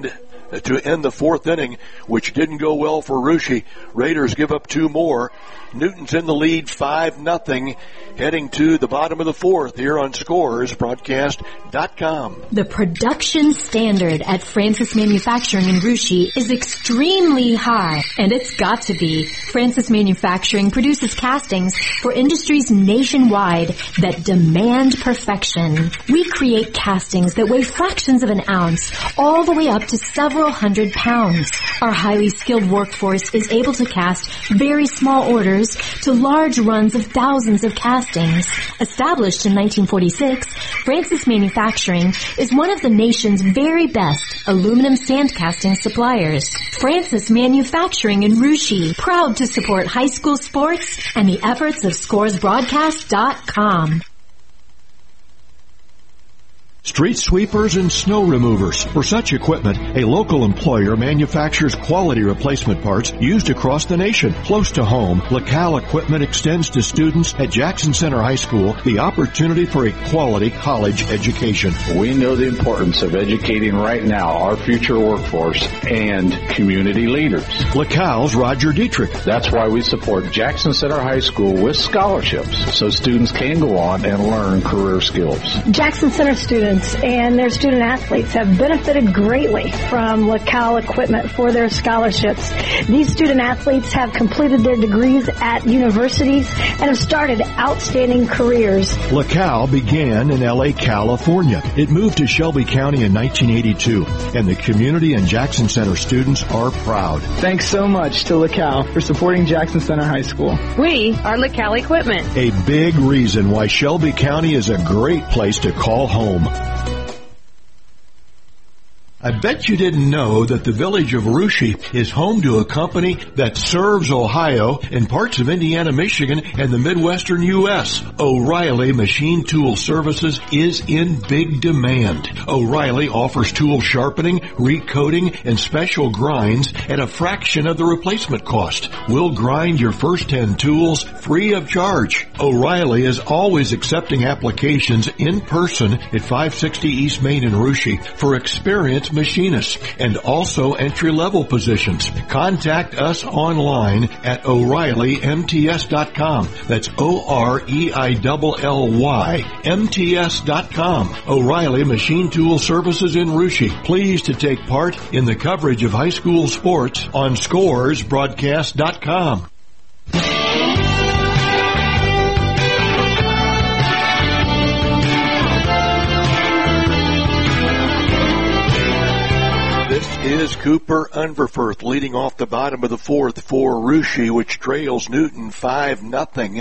to end the fourth inning, which didn't go well for Russia. Raiders give up 2 more. Newton's in the lead 5-0, heading to the bottom of the fourth here on ScoresBroadcast.com. The production standard at Francis Manufacturing in Russia is extremely high, and it's got to be. Francis Manufacturing produces castings for industries nationwide that demand perfection. We create castings that weigh fractions of an ounce, all the way up to several hundred pounds. Our highly skilled workforce is able to cast very small orders to large runs of thousands of castings. Established in 1946, Francis Manufacturing is one of the nation's very best aluminum sand casting suppliers. Francis Manufacturing in Russia, proud to support high school sports and the efforts of ScoresBroadcast.com. Street sweepers and snow removers. For such equipment, a local employer manufactures quality replacement parts used across the nation. Close to home, LaCal Equipment extends to students at Jackson Center High School the opportunity for a quality college education. We know the importance of educating right now our future workforce and community leaders. LaCal's Roger Dietrich. That's why we support Jackson Center High School with scholarships so students can go on and learn career skills. Jackson Center students and their student athletes have benefited greatly from LaCal Equipment for their scholarships. These student athletes have completed their degrees at universities and have started outstanding careers. LaCal began in L.A., California. It moved to Shelby County in 1982, and the community and Jackson Center students are proud. Thanks so much to LaCal for supporting Jackson Center High School. We are LaCal Equipment. A big reason why Shelby County is a great place to call home. I bet you didn't know that the village of Russia is home to a company that serves Ohio and parts of Indiana, Michigan, and the Midwestern U.S. O'Reilly Machine Tool Services is in big demand. O'Reilly offers tool sharpening, recoating, and special grinds at a fraction of the replacement cost. We'll grind your first 10 tools free of charge. O'Reilly is always accepting applications in person at 560 East Main in Russia for experienced machinists and also entry-level positions. Contact us online at O'ReillyMTS.com. That's OREILLY MTS.com. O'Reilly Machine Tool Services in Russia. Pleased to take part in the coverage of high school sports on ScoresBroadcast.com. Is Cooper Unverferth leading off the bottom of the fourth for Russia, which trails Newton 5-0.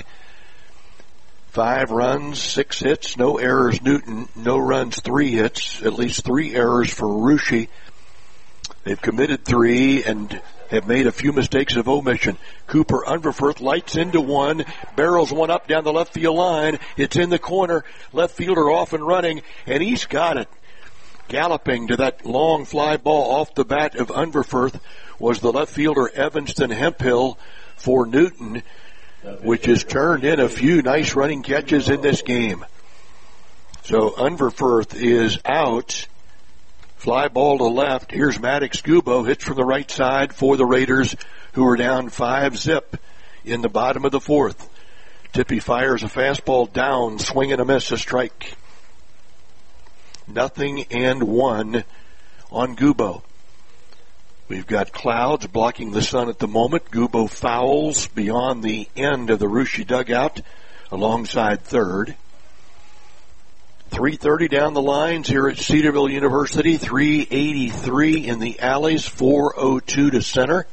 5 runs, 6 hits, no errors Newton, no runs, 3 hits, at least 3 errors for Russia. They've committed 3 and have made a few mistakes of omission. Cooper Unverferth lights into one, barrels one up down the left field line. It's in the corner, left fielder off and running, and he's got it. Galloping to that long fly ball off the bat of Unverferth was the left fielder Evanston Hemphill for Newton, which has turned in a few nice running catches in this game. So Unverferth is out. Fly ball to left. Here's Maddox Gubo, hits from the right side for the Raiders, who are down 5-0 in the bottom of the fourth. Tippy fires a fastball down, swing and a miss, a strike. 0-1 on Gubo. We've got clouds blocking the sun at the moment. Gubo fouls beyond the end of the Russia dugout alongside third. 3:30 down the lines here at Cedarville University. 3:83 in the alleys. 4:02 to center.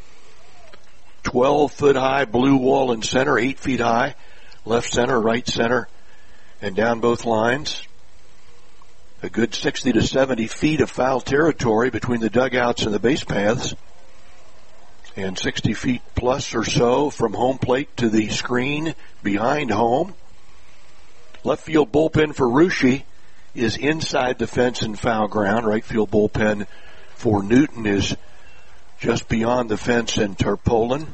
12-foot high blue wall in center. 8 feet high. Left center, right center, and down both lines. A good 60 to 70 feet of foul territory between the dugouts and the base paths. And 60 feet plus or so from home plate to the screen behind home. Left field bullpen for Russia is inside the fence and foul ground. Right field bullpen for Newton is just beyond the fence and tarpaulin.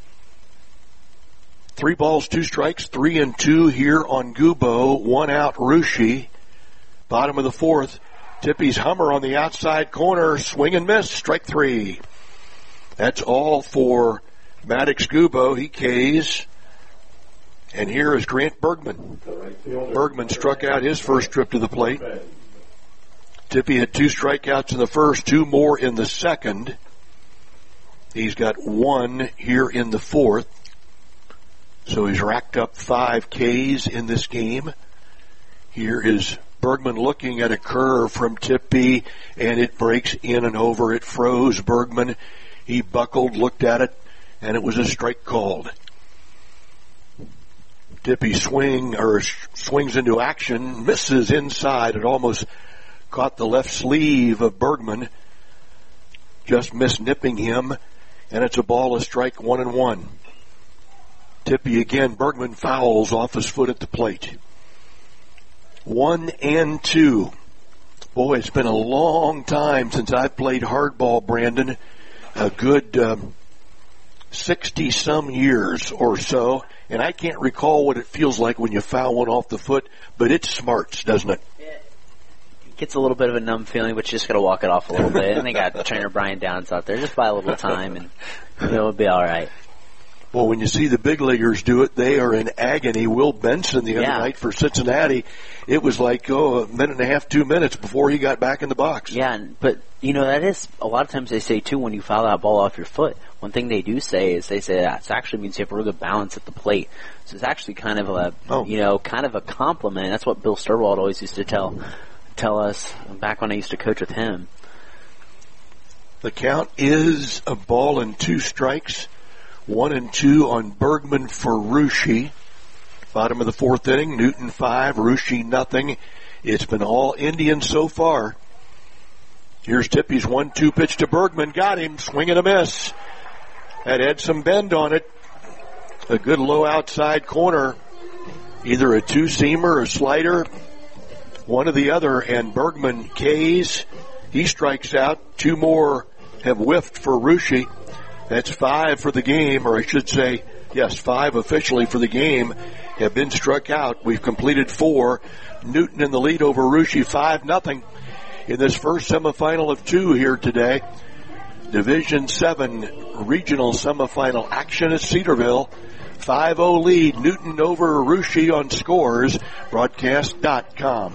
3 balls, 2 strikes, 3-2 here on Gubo. 1 out Russia. Bottom of the fourth. Tippy's Hummer on the outside corner, swing and miss, strike 3. That's all for Maddox Gubo. He Ks. And here is Grant Bergman. Bergman struck out his first trip to the plate. Tippy had 2 strikeouts in the first, 2 more in the second. He's got 1 here in the fourth. So he's racked up 5 Ks in this game. Here is Bergman looking at a curve from Tippy, and it breaks in and over. It froze Bergman. He buckled, looked at it, and it was a strike called. Tippy swings into action, misses inside. It almost caught the left sleeve of Bergman, just missed nipping him, and it's a ball, a strike, 1-1. Tippy again, Bergman fouls off his foot at the plate. 1-2. Boy, it's been a long time since I've played hardball, Brandon. A good 60-some years or so, and I can't recall what it feels like when you foul one off the foot, but it smarts, doesn't it? It gets a little bit of a numb feeling, but you just got to walk it off a little bit. And they got trainer Brian Downs out there. Just buy a little time, and it'll be all right. Well, when you see the big leaguers do it, they are in agony. Will Benson the other night for Cincinnati, it was like, a minute and a half, 2 minutes before he got back in the box. Yeah, but, that is, a lot of times they say, too, when you foul that ball off your foot, one thing they do say is that actually means you have really good balance at the plate. So it's actually kind of a compliment. That's what Bill Sturwald always used to tell us back when I used to coach with him. The count is a ball and 2 strikes. 1-2 on Bergman for Ruschi. Bottom of the fourth inning, Newton 5, Ruschi nothing. It's been all Indians so far. Here's Tippy's 1-2 pitch to Bergman. Got him, swing and a miss. That had some bend on it. A good low outside corner. Either a 2-seamer or a slider. One or the other, and Bergman Ks. He strikes out. 2 more have whiffed for Ruschi. That's 5 for the game, or I should say, 5 officially for the game have been struck out. We've completed 4. Newton in the lead over Ruschi, 5-0 in this first semifinal of 2 here today. Division 7 regional semifinal action at Cedarville. 5-0 lead, Newton over Ruschi on Scores, broadcast.com.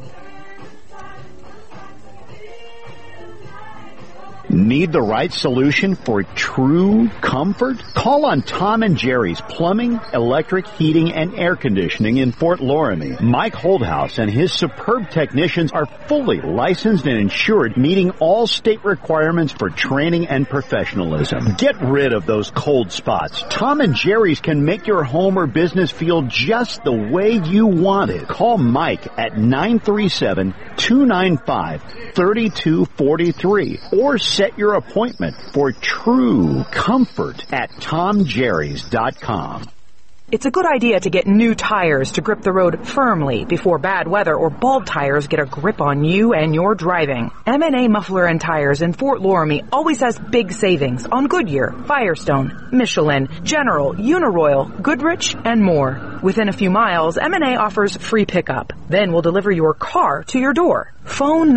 Need the right solution for true comfort? Call on Tom and Jerry's Plumbing, Electric, Heating, and Air Conditioning in Fort Loramie. Mike Holdhouse and his superb technicians are fully licensed and insured, meeting all state requirements for training and professionalism. Get rid of those cold spots. Tom and Jerry's can make your home or business feel just the way you want it. Call Mike at 937-295-3243 or set your appointment for true comfort at TomJerrys.com. It's a good idea to get new tires to grip the road firmly before bad weather or bald tires get a grip on you and your driving. M&A Muffler and Tires in Fort Loramie always has big savings on Goodyear, Firestone, Michelin, General, Uniroyal, Goodrich, and more. Within a few miles, M&A offers free pickup. Then we'll deliver your car to your door. Phone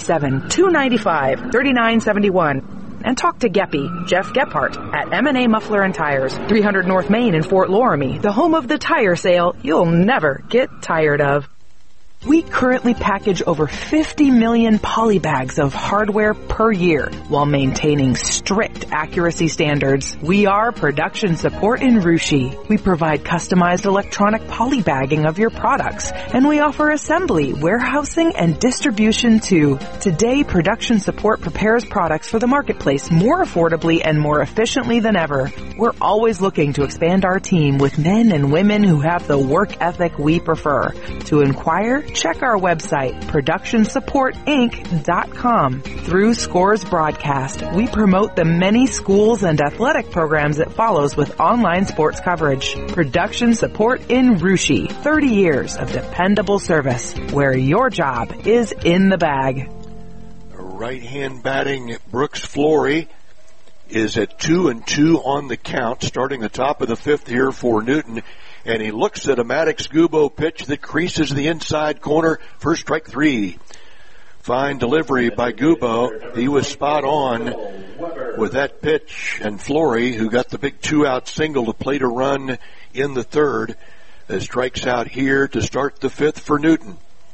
937-295-3971. And talk to Geppy, Jeff Gephardt, at M&A Muffler and Tires, 300 North Main in Fort Loramie, the home of the tire sale you'll never get tired of. We currently package over 50 million polybags of hardware per year while maintaining strict accuracy standards. We are Production Support in Ruschi. We provide customized electronic polybagging of your products, and we offer assembly, warehousing, and distribution too. Today, Production Support prepares products for the marketplace more affordably and more efficiently than ever. We're always looking to expand our team with men and women who have the work ethic we prefer. To inquire, check our website, ProductionSupportInc.com. Through Scores Broadcast, we promote the many schools and athletic programs it follows with online sports coverage. Production Support in Ruschi. 30 years of dependable service, where your job is in the bag. Right-hand batting Brooks Flory is at 2-2 on the count, starting the top of the fifth here for Newton. And he looks at a Maddox Gubo pitch that creases the inside corner for strike 3. Fine delivery by Gubo. He was spot on with that pitch. And Flory, who got the big 2-out single to plate a run in the third, strikes out here to start the fifth for Newton.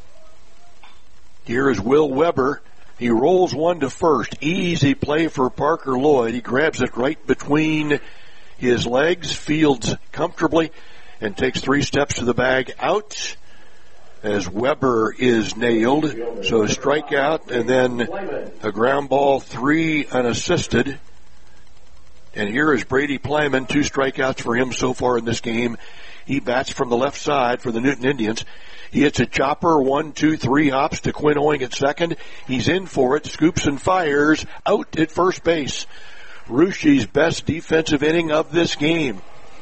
Here is Will Weber. He rolls one to first. Easy play for Parker Lloyd. He grabs it right between his legs, fields comfortably, and takes 3 steps to the bag. Out as Weber is nailed. So a strikeout and then a ground ball, 3 unassisted. And here is Brady Plyman, 2 strikeouts for him so far in this game. He bats from the left side for the Newton Indians. He hits a chopper, 1, 2, 3 hops to Quinn Owing at second. He's in for it, scoops and fires, out at first base. Ruschi's best defensive inning of this game.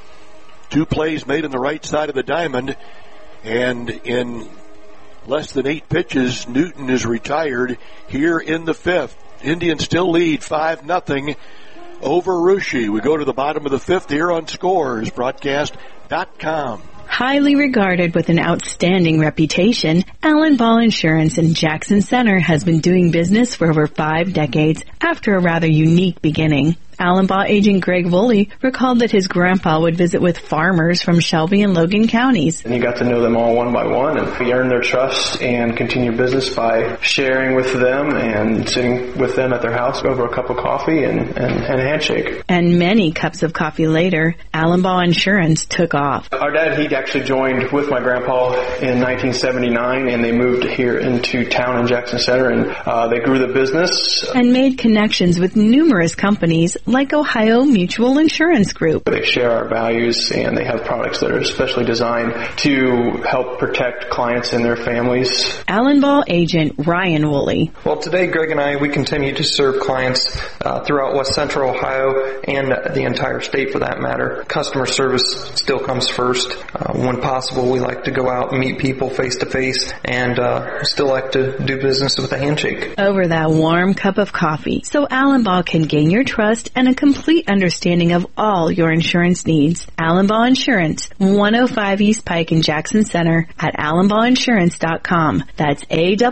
2 plays made on the right side of the diamond, and in less than 8 pitches, Newton is retired here in the fifth. Indians still lead 5-0 over Ruschi. We go to the bottom of the fifth here on Scores, broadcast.com. Highly regarded with an outstanding reputation, Allen Ball Insurance in Jackson Center has been doing business for over 5 decades after a rather unique beginning. Allen Ball agent Greg Woolley recalled that his grandpa would visit with farmers from Shelby and Logan counties. And he got to know them all one by one, and he earned their trust and continued business by sharing with them and sitting with them at their house over a cup of coffee and a handshake. And many cups of coffee later, Allen Ball Insurance took off. Our dad, he actually joined with my grandpa in 1979, and they moved here into town in Jackson Center, and they grew the business. And made connections with numerous companies like Ohio Mutual Insurance Group. They share our values, and they have products that are especially designed to help protect clients and their families. Allen Ball agent Ryan Woolley. Well, today Greg and I, we continue to serve clients throughout West Central Ohio and the entire state for that matter. Customer service still comes first. When possible, we like to go out and meet people face to face, and still like to do business with a handshake. Over that warm cup of coffee, so Allen Ball can gain your trust and a complete understanding of all your insurance needs. Allen Ball Insurance, 105 East Pike in Jackson Center at AllenBallInsurance.com. That's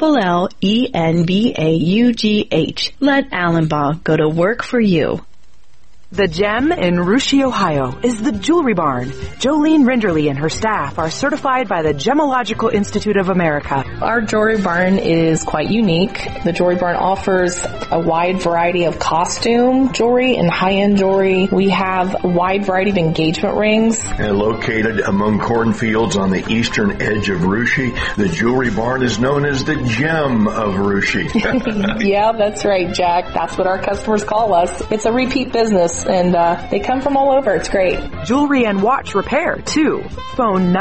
ALLENBAUGH. Let Allen Ball go to work for you. The Gem in Ruschi, Ohio is the Jewelry Barn. Jolene Rinderly and her staff are certified by the Gemological Institute of America. Our Jewelry Barn is quite unique. The Jewelry Barn offers a wide variety of costume jewelry and high-end jewelry. We have a wide variety of engagement rings. And located among cornfields on the eastern edge of Ruschi, the Jewelry Barn is known as the Gem of Ruschi. Yeah, that's right, Jack. That's what our customers call us. It's a repeat business, and they come from all over. It's great. Jewelry and watch repair, too. Phone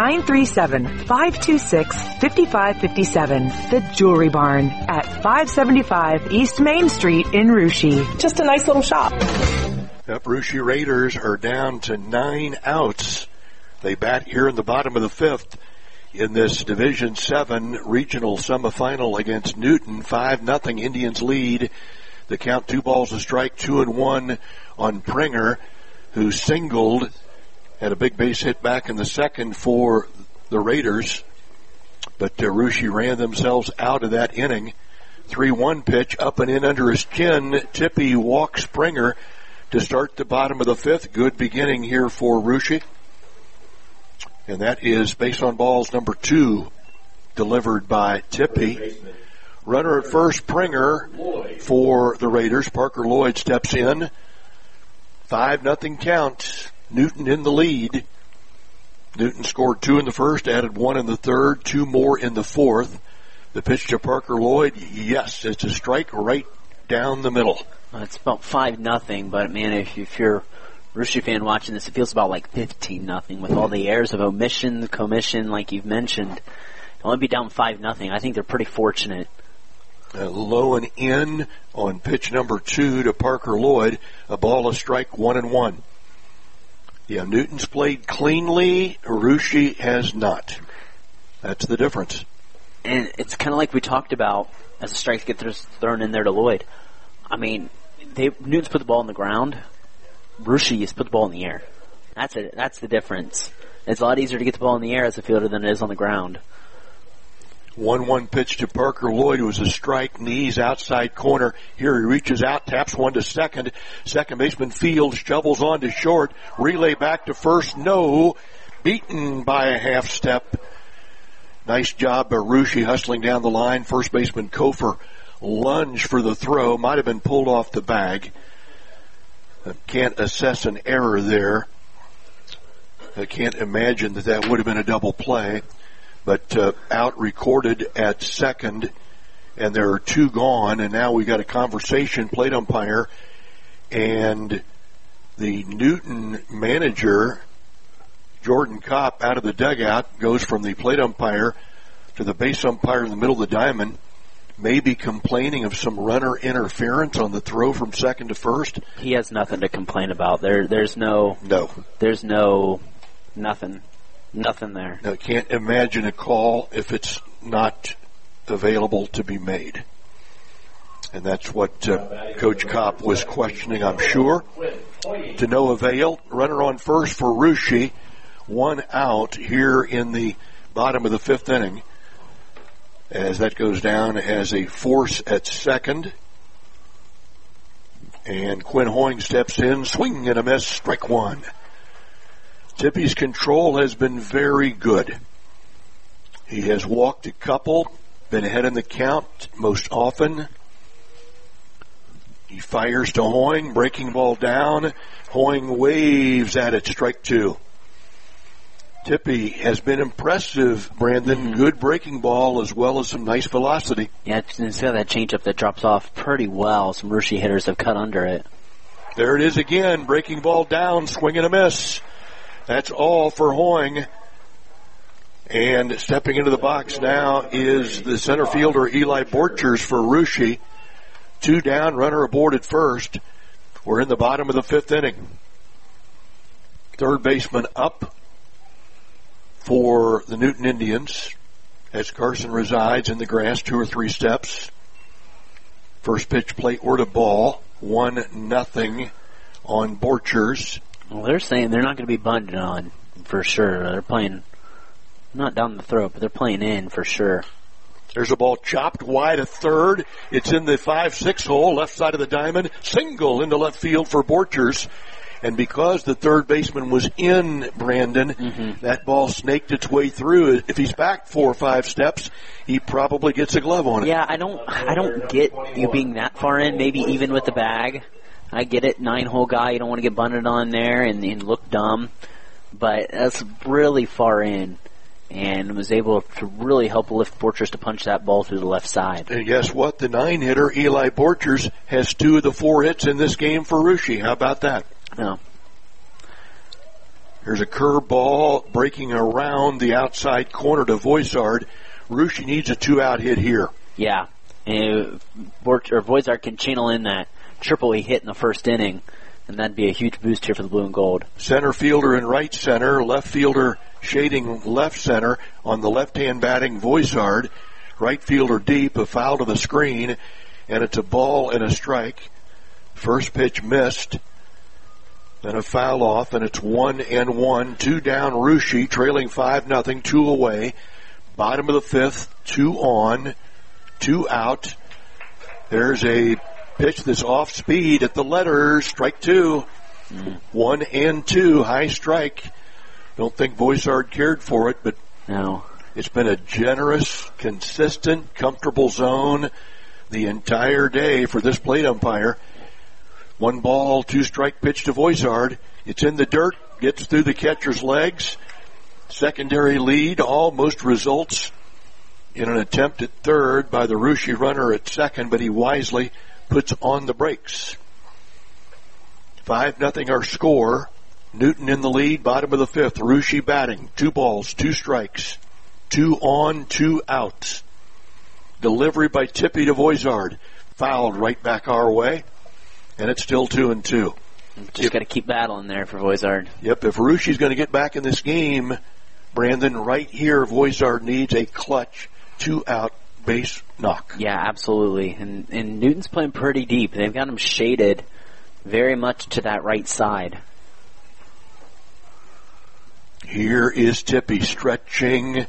937-526-5557. The Jewelry Barn at 575 East Main Street in Ruschi. Just a nice little shop. Up Ruschi Raiders are down to 9 outs. They bat here in the bottom of the fifth in this Division 7 regional semifinal against Newton. 5-0 Indians lead. The count 2 balls a strike, 2-1 on Pringer, who singled, had a big base hit back in the second for the Raiders. But Ruschi ran themselves out of that inning. 3-1 pitch up and in under his chin. Tippy walks Pringer to start the bottom of the fifth. Good beginning here for Ruschi. And that is base on balls number 2 delivered by Tippy. Runner at first, Pringer for the Raiders. Parker Lloyd steps in. 5-0 count. Newton in the lead. Newton scored 2 in the first, added 1 in the third, 2 more in the fourth. The pitch to Parker Lloyd, yes, it's a strike right down the middle. Well, it's about 5-0, but man, if you're a Ruschi fan watching this, it feels about like 15-0 with all the airs of omission, commission, like you've mentioned. Only be down 5-0. I think they're pretty fortunate. Low and in on pitch number 2 to Parker Lloyd. A ball, a strike, 1-1. Yeah, Newton's played cleanly. Ruschi has not. That's the difference. And it's kind of like we talked about as the strikes get thrown in there to Lloyd. I mean, Newton's put the ball on the ground. Ruschi has put the ball in the air. That's the difference. It's a lot easier to get the ball in the air as a fielder than it is on the ground. 1-1 pitch to Parker Lloyd. It was a strike, knees outside corner. Here he reaches out, taps one to second. Second baseman Fields shovels on to short. Relay back to first. No. Beaten by a half step. Nice job by Ruschi hustling down the line. First baseman Kofer lunged for the throw. Might have been pulled off the bag. Can't assess an error there. I can't imagine that would have been a double play. But out recorded at second, and there are two gone, and now we got a conversation, plate umpire, and the Newton manager, Jordan Kopp, out of the dugout, goes from the plate umpire to the base umpire in the middle of the diamond, maybe complaining of some runner interference on the throw from second to first. He has nothing to complain about. There's nothing there. I can't imagine a call if it's not available to be made. And that's what Coach Kopp was questioning, I'm sure. To no avail. Runner on first for Ruschi. 1 out here in the bottom of the fifth inning, as that goes down as a force at second. And Quinn Hoying steps in, swing and a miss, strike one. Tippy's control has been very good. He has walked a couple, been ahead in the count most often. He fires to Hoying, breaking ball down. Hoying waves at it, strike two. Tippy has been impressive, Brandon. Good breaking ball as well as some nice velocity. Yeah, instead of that changeup that drops off pretty well, some Ruschi hitters have cut under it. There it is again, breaking ball down, swing and a miss. That's all for Hoying. And stepping into the box now is the center fielder Eli Borchers for Ruschi. 2 down, runner aboard at first. We're in the bottom of the fifth inning. Third baseman up for the Newton Indians as Carson resides in the grass 2 or 3 steps. First pitch plateward to ball. 1-0 on Borchers. Well, they're saying they're not going to be bunted on for sure. They're playing not down the throat, but they're playing in for sure. There's a ball chopped wide of third. It's in the 5-6 hole, left side of the diamond. Single into left field for Borchers. And because the third baseman was in, Brandon, that ball snaked its way through. If he's back 4 or 5 steps, he probably gets a glove on it. Yeah, I don't get you being that far in, maybe even with the bag. I get it, 9-hole guy, you don't want to get bunted on there and look dumb. But that's really far in, and was able to really help lift Borchers to punch that ball through the left side. And guess what? The 9-hitter, Eli Borchers, has 2 of the 4 hits in this game for Ruschi. How about that? No. Here's a curve ball breaking around the outside corner to Voisard. Ruschi needs a 2-out hit here. Yeah. And Voisard can channel in that triple he hit in the first inning, and that'd be a huge boost here for the blue and gold. Center fielder in right center, left fielder shading left center on the left-hand batting Voisard. Right fielder deep, a foul to the screen, and it's a ball and a strike. First pitch missed, then a foul off, and it's 1-1. 2 down Ruschi, trailing 5-0, 2 away. Bottom of the fifth, 2 on, 2 out. There's a pitch that's off speed at the letters, strike 2. 1-2, high strike. Don't think Voisard cared for it, but no. It's been a generous, consistent, comfortable zone the entire day for this plate umpire. 1 ball, 2 strike pitch to Voisard. It's in the dirt, gets through the catcher's legs. Secondary lead almost results in an attempt at third by the Ruschi runner at second, but he wisely puts on the brakes. 5-0 our score. Newton in the lead, bottom of the fifth. Ruschi batting. 2 balls, 2 strikes. 2 on, 2 out. Delivery by Tippy to Voisard. Fouled right back our way. And it's still 2-2. Just got to keep battling there for Voisard. Yep, if Ruschi's going to get back in this game, Brandon, right here, Voisard needs a clutch 2-out base knock. Yeah, absolutely. And Newton's playing pretty deep. They've got him shaded very much to that right side. Here is Tippy stretching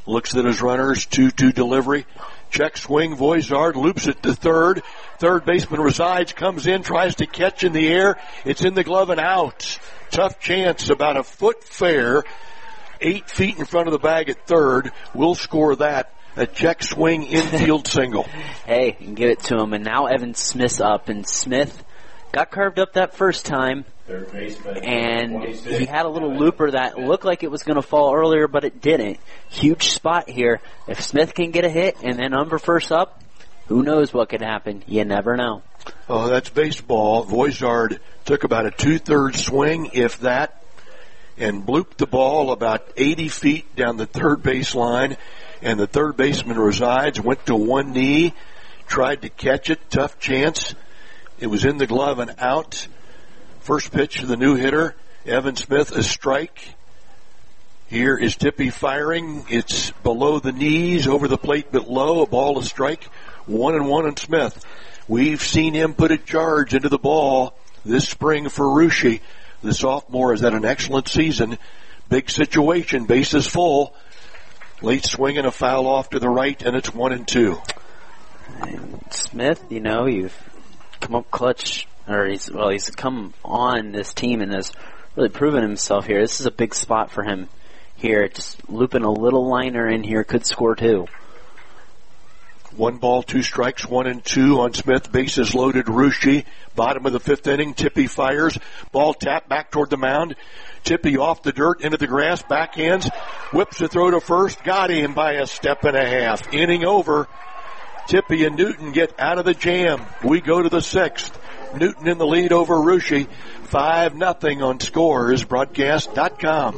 Looks at his runners, 2-2 delivery. Check swing, Voizard loops it to third. Third baseman Resides, comes in, tries to catch in the air. It's in the glove and out. Tough chance, about a foot fair. 8 feet in front of the bag at third. We'll score that. A check swing infield single. Hey, you can give it to him. And now Evan Smith's up. And Smith got carved up that first time. Third baseman. And he had a little looper that looked like it was going to fall earlier, but it didn't. Huge spot here. If Smith can get a hit and then Umber first up, who knows what could happen? You never know. Oh, that's baseball. Voizard took about a 2/3 swing, if that, and blooped the ball about 80 feet down the third base line. And the third baseman Resides, went to one knee, tried to catch it. Tough chance. It was in the glove and out. First pitch to the new hitter, Evan Smith, a strike. Here is Tippy firing. It's below the knees, over the plate but low. A ball, a strike. 1-1 on Smith. We've seen him put a charge into the ball this spring for Russia. The sophomore has had an excellent season. Big situation, bases full. Late swing and a foul off to the right, and it's 1-2. And Smith, you've come up clutch. He's come on this team and has really proven himself here. This is a big spot for him here. Just looping a little liner in here could score too. 1 ball, 2 strikes, 1-2 on Smith. Bases loaded, Russia. Bottom of the 5th inning. Tippy fires. Ball tapped back toward the mound. Tippy off the dirt, into the grass, backhands. Whips the throw to first. Got him by a step and a half. Inning over. Tippy and Newton get out of the jam. We go to the 6th. Newton in the lead over Russia. 5-0 on ScoresBroadcast.com.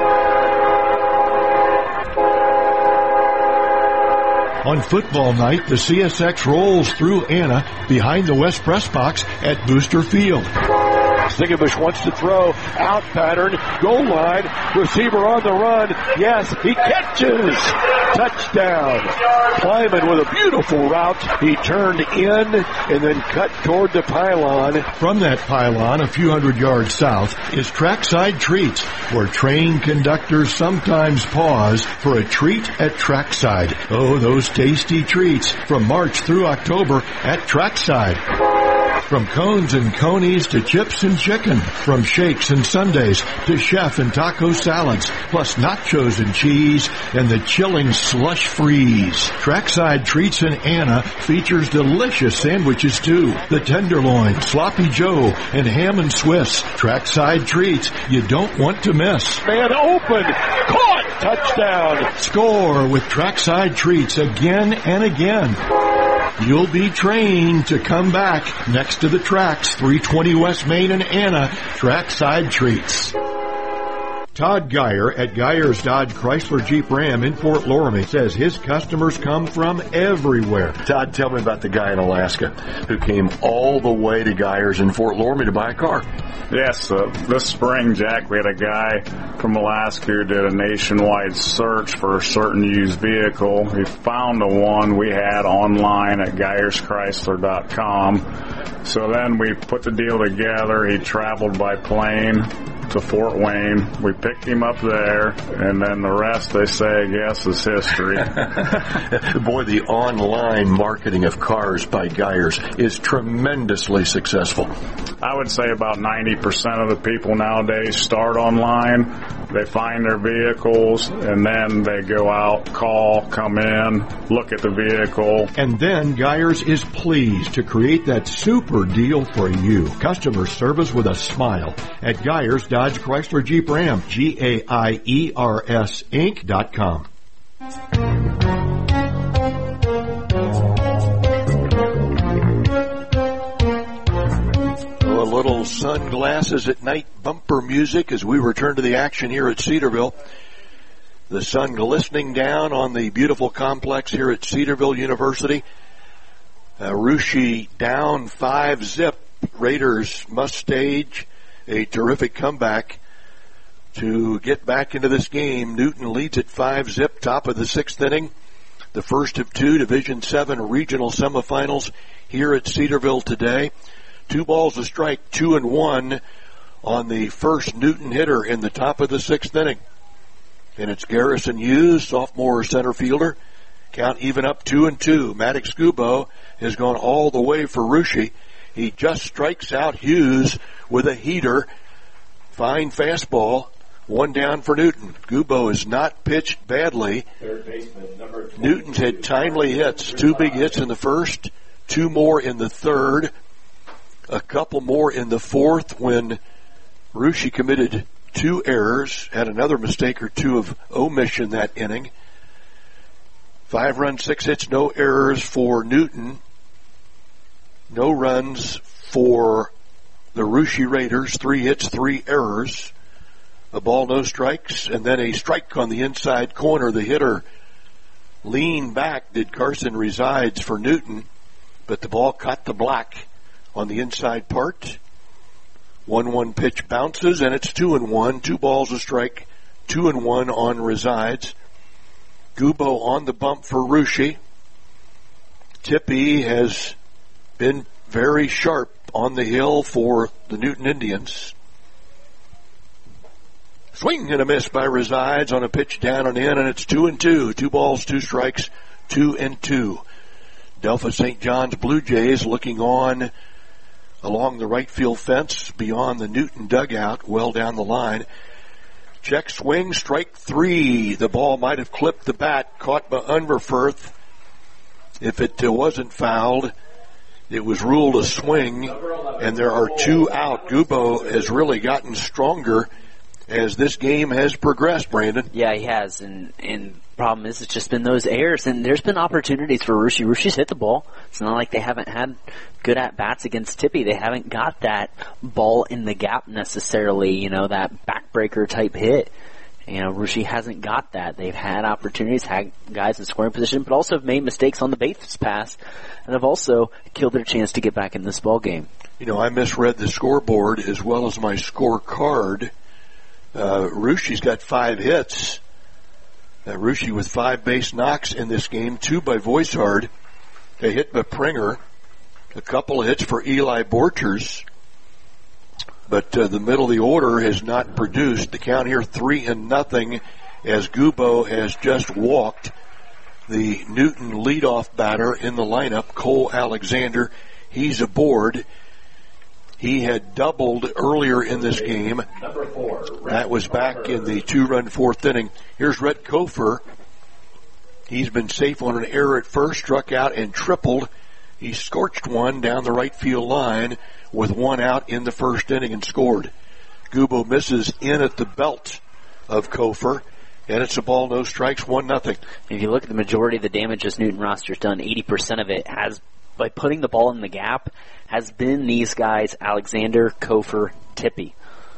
On football night, the CSX rolls through Anna behind the West Press Box at Booster Field. Singabush wants to throw, out pattern, goal line, receiver on the run, yes, he catches, touchdown. Kleiman with a beautiful route, he turned in and then cut toward the pylon. From that pylon, a few hundred yards south, is Trackside Treats, where train conductors sometimes pause for a treat at Trackside. Oh, those tasty treats from March through October at Trackside. From cones and conies to chips and chicken. From shakes and sundaes to chef and taco salads. Plus nachos and cheese and the chilling slush freeze. Trackside Treats in Anna features delicious sandwiches too. The tenderloin, sloppy joe, and ham and Swiss. Trackside Treats you don't want to miss. Man open, caught, touchdown. Score with Trackside Treats again and again. You'll be trained to come back next to the tracks, 320 West Main in Anna, Trackside Treats. Todd Geyer at Geyer's Dodge Chrysler Jeep Ram in Fort Loramie says his customers come from everywhere. Todd, tell me about the guy in Alaska who came all the way to Geyer's in Fort Loramie to buy a car. Yes, this spring, Jack, we had a guy from Alaska who did a nationwide search for a certain used vehicle. He found the one we had online at GeyersChrysler.com. So then we put the deal together. He traveled by plane to Fort Wayne. We picked him up there, and then the rest, they say, I guess, is history. Boy, the online marketing of cars by Geyers is tremendously successful. I would say about 90% of the people nowadays start online. They find their vehicles, and then they go out, call, come in, look at the vehicle. And then Geyers is pleased to create that super deal for you. Customer service with a smile at Geyers Dodge Chrysler Jeep Ram, GAIERS Inc.com. A little sunglasses at night bumper music as we return to the action here at Cedarville. The sun glistening down on the beautiful complex here at Cedarville University. Russia down 5-0. Raiders must stage a terrific comeback to get back into this game. Newton leads at 5-0, top of the 6th inning. The first of 2 Division 7 regional semifinals here at Cedarville today. 2 balls a strike, 2-1 on the first Newton hitter in the top of the 6th inning. And it's Garrison Hughes, sophomore center fielder. Count even up 2-2. Maddox Gubo has gone all the way for Russia. He just strikes out Hughes with a heater. Fine fastball. One down for Newton. Gubo has not pitched badly. Newton's had timely hits. 2 big hits in the first, 2 more in the third, a couple more in the fourth when Russia committed 2 errors, had another mistake or 2 of omission that inning. 5 runs, 6 hits, no errors for Newton. No runs for the Russia Raiders. 3 hits, 3 errors. A ball, no strikes, and then a strike on the inside corner. The hitter leaned back, did Carson Resides for Newton, but the ball caught the black on the inside part. 1-1 pitch bounces, and it's 2-1. 2 balls, a strike, 2-1 on Resides. Gubo on the bump for Russia. Tippy has been very sharp on the hill for the Newton Indians. Swing and a miss by Resides on a pitch down and in, and it's 2-2. 2 balls, 2 strikes, 2-2. Delphos St. John's Blue Jays looking on along the right field fence beyond the Newton dugout, well down the line. Check swing, strike 3. The ball might have clipped the bat, caught by Unverferth. If it wasn't fouled, it was ruled a swing, and there are 2 out. Gubo has really gotten stronger as this game has progressed, Brandon. Yeah, he has, and the problem is it's just been those errors, and there's been opportunities for Russia. Russia's hit the ball. It's not like they haven't had good at-bats against Tippy. They haven't got that ball in the gap necessarily, that backbreaker type hit. Russia hasn't got that. They've had opportunities, had guys in scoring position, but also have made mistakes on the base pass, and have also killed their chance to get back in this ball game. I misread the scoreboard as well as my scorecard. Russia's got 5 hits. Russia with 5 base knocks in this game, 2 by Voishard, a hit by Pringer, a couple of hits for Eli Borchers, but the middle of the order has not produced. The count here 3-0 as Gubo has just walked the Newton leadoff batter in the lineup, Cole Alexander. He's aboard. He had doubled earlier in this game. That was back in the 2-run 4th inning. Here's Rhett Kofer. He's been safe on an error at first, struck out and tripled. He scorched one down the right field line with 1 out in the 1st inning and scored. Gubo misses in at the belt of Kofer, and it's a ball, no strikes, 1-0. If you look at the majority of the damage this Newton roster's done, 80% of it has, by putting the ball in the gap, has been these guys, Alexander, Kofer, Tippy.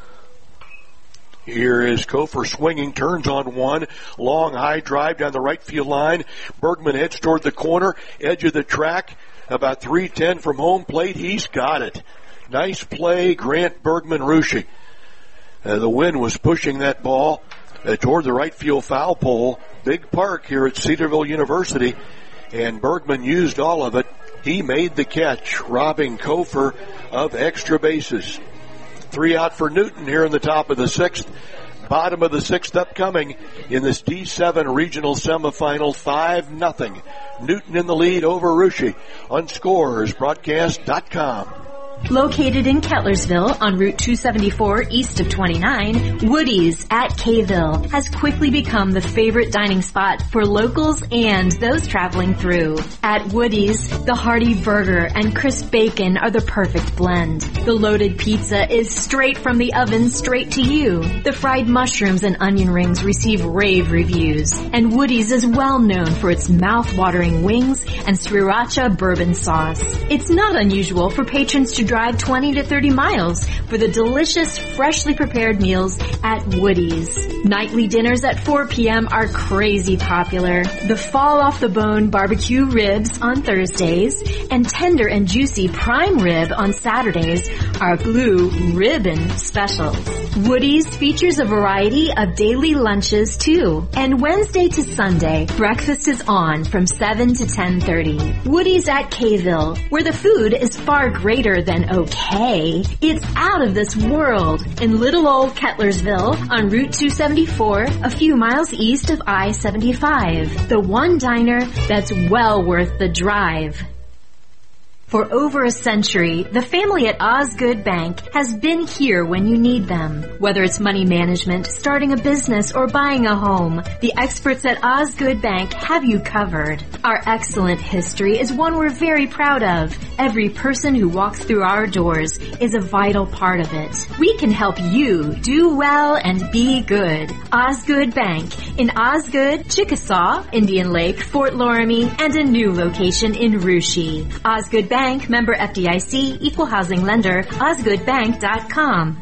Here is Kofer swinging, turns on one, long high drive down the right field line. Bergman heads toward the corner, edge of the track, about 310 from home plate. He's got it. Nice play, Grant Bergman Russia. The wind was pushing that ball toward the right field foul pole. Big park here at Cedarville University, and Bergman used all of it. He made the catch, robbing Kofer of extra bases. 3 out for Newton here in the top of the 6th. Bottom of the 6th upcoming in this D7 regional semifinal, 5-0. Newton in the lead over Russia on ScoresBroadcast.com. Located in Kettlersville on Route 274 east of 29, Woody's at Kayville has quickly become the favorite dining spot for locals and those traveling through. At Woody's, the hearty burger and crisp bacon are the perfect blend. The loaded pizza is straight from the oven straight to you. The fried mushrooms and onion rings receive rave reviews. And Woody's is well known for its mouth-watering wings and sriracha bourbon sauce. It's not unusual for patrons to drive 20 to 30 miles for the delicious, freshly prepared meals at Woody's. Nightly dinners at 4 p.m. are crazy popular. The fall-off-the-bone barbecue ribs on Thursdays and tender and juicy prime rib on Saturdays our Blue Ribbon Specials. Woody's features a variety of daily lunches too. And Wednesday to Sunday, breakfast is on from 7 to 10:30. Woody's at Kayville, where the food is far greater than okay. It's out of this world. In little old Kettlersville on Route 274, a few miles east of I-75. The one diner that's well worth the drive. For over a century, the family at Osgood Bank has been here when you need them. Whether it's money management, starting a business, or buying a home, the experts at Osgood Bank have you covered. Our excellent history is one we're very proud of. Every person who walks through our doors is a vital part of it. We can help you do well and be good. Osgood Bank in Osgood, Chickasaw, Indian Lake, Fort Loramie, and a new location in Russia. Osgood Bank, member FDIC, equal housing lender, osgoodbank.com.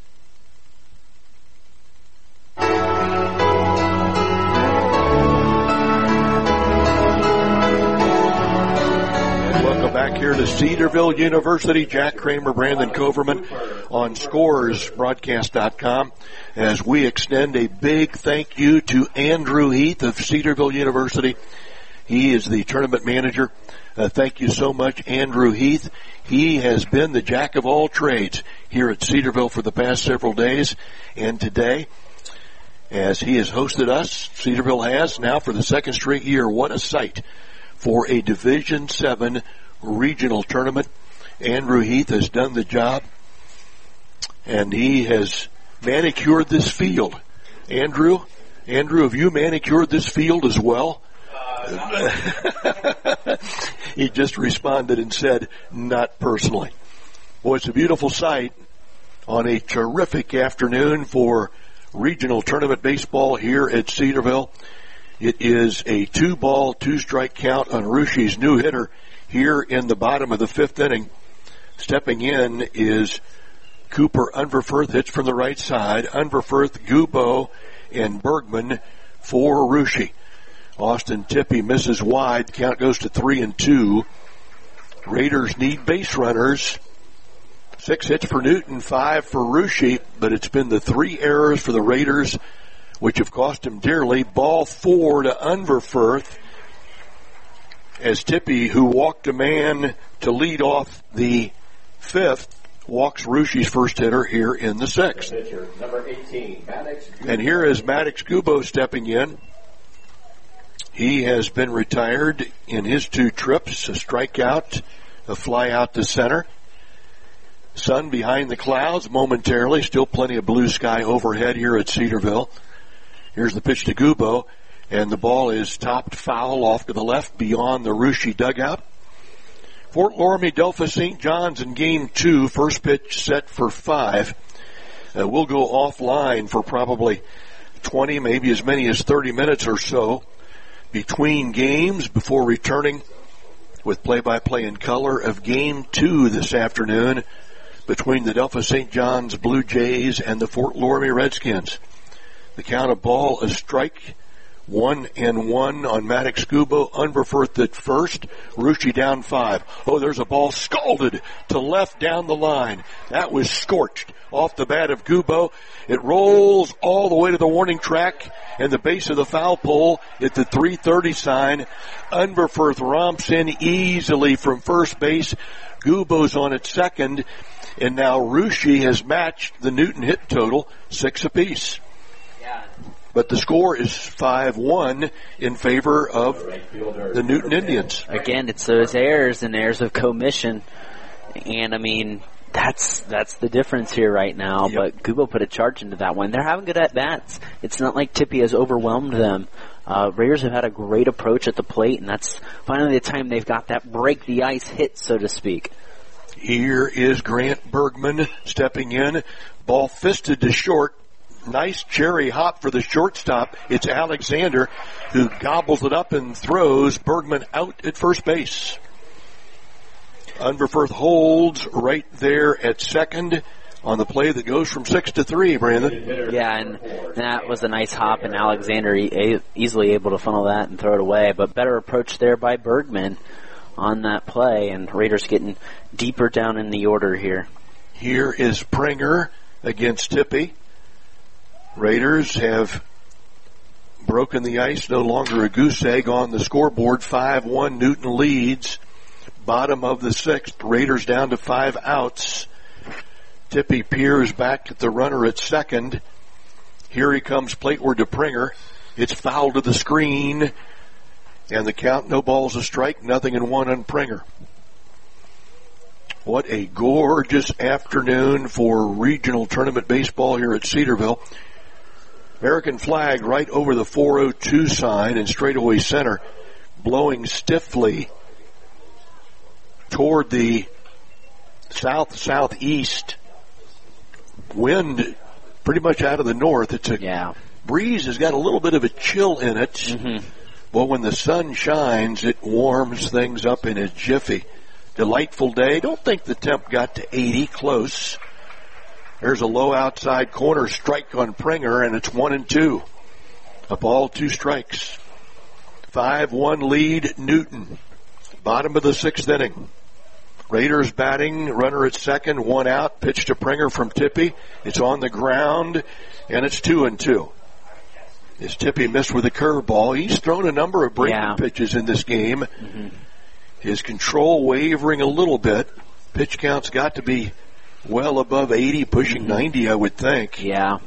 Welcome back here to Cedarville University. Jack Kramer, Brandon Coverman on ScoresBroadcast.com as we extend a big thank you to Andrew Heath of Cedarville University. He is the tournament manager. Thank you so much, Andrew Heath. He has been the jack of all trades here at Cedarville for the past several days. And today, as he has hosted us, Cedarville has now for the second straight year. What a sight for a Division VII regional tournament. Andrew Heath has done the job, and he has manicured this field. Andrew, have you manicured this field as well? He just responded and said, not personally. Well, it's a beautiful sight on a terrific afternoon for regional tournament baseball here at Cedarville. It is a 2-ball, 2-strike count on Rushie's new hitter here in the bottom of the 5th inning. Stepping in is Cooper Unverferth, hits from the right side. Unverferth, Gubo, and Bergman for Rushie. Austin Tippy misses wide. Count goes to 3-2. Raiders need base runners. 6 hits for Newton, 5 for Rushie, but it's been the 3 errors for the Raiders which have cost him dearly. Ball 4 to Unverferth as Tippy, who walked a man to lead off the 5th, walks Rushie's first hitter here in the 6th. Pitcher, number 18, Maddox Gubo. And here is Maddox Gubo stepping in. He has been retired in his 2 trips, a strikeout, a fly out to center. Sun behind the clouds momentarily, still plenty of blue sky overhead here at Cedarville. Here's the pitch to Gubo, and the ball is topped foul off to the left beyond the Rushie dugout. Fort Loramie, Delphos St. John's in game 2, first pitch set for 5. We'll go offline for probably 20, maybe as many as 30 minutes or so between games before returning with play-by-play in color of Game 2 this afternoon between the Delphos St. John's Blue Jays and the Fort Loramie Redskins. The count of ball is strike 1-1 on Maddox Gubo. Unverferth at first. Rushie down 5. Oh, there's a ball scalded to left down the line. That was scorched off the bat of Gubo. It rolls all the way to the warning track and the base of the foul pole at the 3:30 sign. Unverferth romps in easily from first base. Gubo's on at second, and now Rushie has matched the Newton hit total, 6 apiece. But the score is 5-1 in favor of the Newton Indians. Again, it's those errors and errors of commission. And, I mean, that's the difference here right now. Yep. But Gubo put a charge into that one. They're having good at-bats. It's not like Tippy has overwhelmed them. Raiders have had a great approach at the plate, and that's finally the time they've got that break-the-ice hit, so to speak. Here is Grant Bergman stepping in. Ball fisted to short. Nice cherry hop for the shortstop. It's Alexander who gobbles it up and throws Bergman out at first base. Unverferth holds right there at second on the play that goes from 6-3, Brandon. Yeah, and that was a nice hop, and Alexander easily able to funnel that and throw it away. But better approach there by Bergman on that play, and Raiders getting deeper down in the order here. Here is Pringer against Tippy. Raiders have broken the ice, no longer a goose egg on the scoreboard. 5-1, Newton leads. Bottom of the 6th, Raiders down to 5 outs. Tippy peers back at the runner at second. Here he comes plateward to Pringer. It's fouled to the screen. And the count, no balls, a strike, 0-1 on Pringer. What a gorgeous afternoon for regional tournament baseball here at Cedarville. American flag right over the 402 sign in straightaway center, blowing stiffly toward the southeast. Wind pretty much out of the north. It's a breeze has got a little bit of a chill in it. Mm-hmm. But when the sun shines, it warms things up in a jiffy. Delightful day. Don't think the temp got to 80. Close. There's a low outside corner strike on Pringer, and it's 1-2. A ball, 2 strikes. 5-1 lead, Newton. Bottom of the 6th inning. Raiders batting, runner at second, 1 out. Pitch to Pringer from Tippy. It's on the ground, and it's 2-2. As Tippy missed with a curveball, he's thrown a number of breaking pitches in this game. Mm-hmm. His control wavering a little bit. Pitch count's got to be well above 80, pushing 90, I would think. Yeah.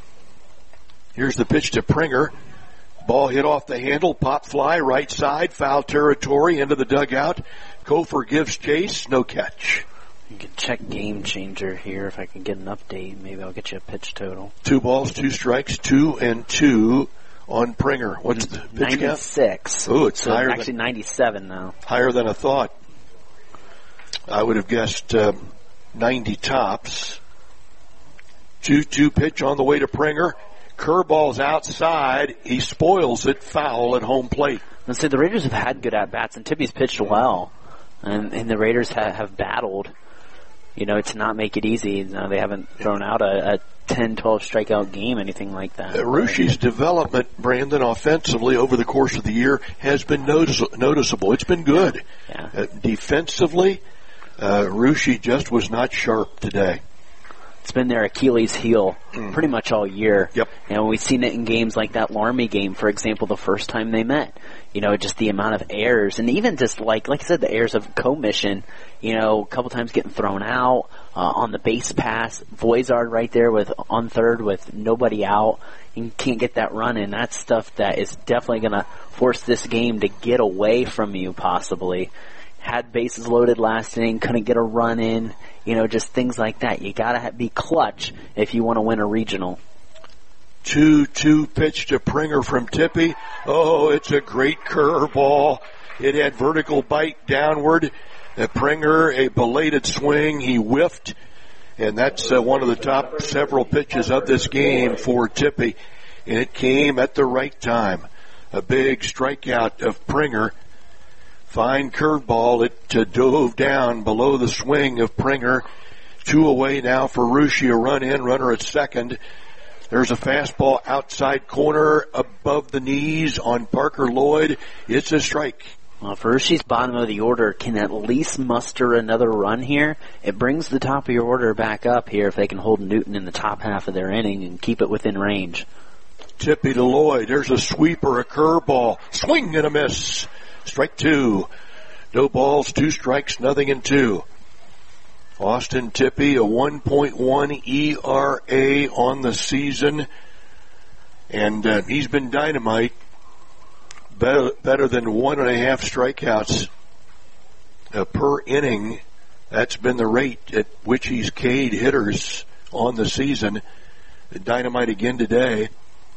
Here's the pitch to Pringer. Ball hit off the handle, pop fly, right side, foul territory, into the dugout. Kofor gives chase, no catch. You can check Game Changer here if I can get an update. Maybe I'll get you a pitch total. 2 balls, 2 strikes, 2-2 on Pringer. What's the pitch 96. count? Oh, it's so higher. Actually, 97 now. Higher than I thought. I would have guessed 90 tops. 2-2 pitch on the way to Pringer. Curveball's outside. He spoils it. Foul at home plate. Let's say the Raiders have had good at-bats, and Tippy's pitched well. And the Raiders have battled, to not make it easy. They haven't thrown out a 10-12 strikeout game, anything like that. Ruschie's development, Brandon, offensively over the course of the year has been noticeable. It's been good. Yeah. Defensively, Ruschi just was not sharp today. It's been their Achilles heel pretty much all year. Yep. And we've seen it in games like that Laramie game, for example, the first time they met. Just the amount of errors, and even just like I said, the errors of commission, a couple times getting thrown out, on the base pass, Voizard right there on third with nobody out, and can't get that run in. That's stuff that is definitely going to force this game to get away from you possibly. Had bases loaded last inning, couldn't get a run in, just things like that. You gotta be clutch if you want to win a regional. 2-2 pitch to Pringer from Tippy. Oh, it's a great curveball. It had vertical bite downward. Pringer, a belated swing. He whiffed. And that's one of the top several pitches of this game for Tippy. And it came at the right time. A big strikeout of Pringer. Fine curveball. It dove down below the swing of Pringer. 2 away now for Ruschi. A run in, runner at second. There's a fastball outside corner above the knees on Parker Lloyd. It's a strike. Well, if Ruschi's bottom of the order can at least muster another run here, it brings the top of your order back up here if they can hold Newton in the top half of their inning and keep it within range. Tippy to Lloyd. There's a sweeper, a curveball. Swing and a miss. Strike 2. No balls, 2 strikes, 0-2. Austin Tippy, a 1.1 ERA on the season. And he's been dynamite. Better than 1.5 strikeouts per inning. That's been the rate at which he's K'd hitters on the season. Dynamite again today.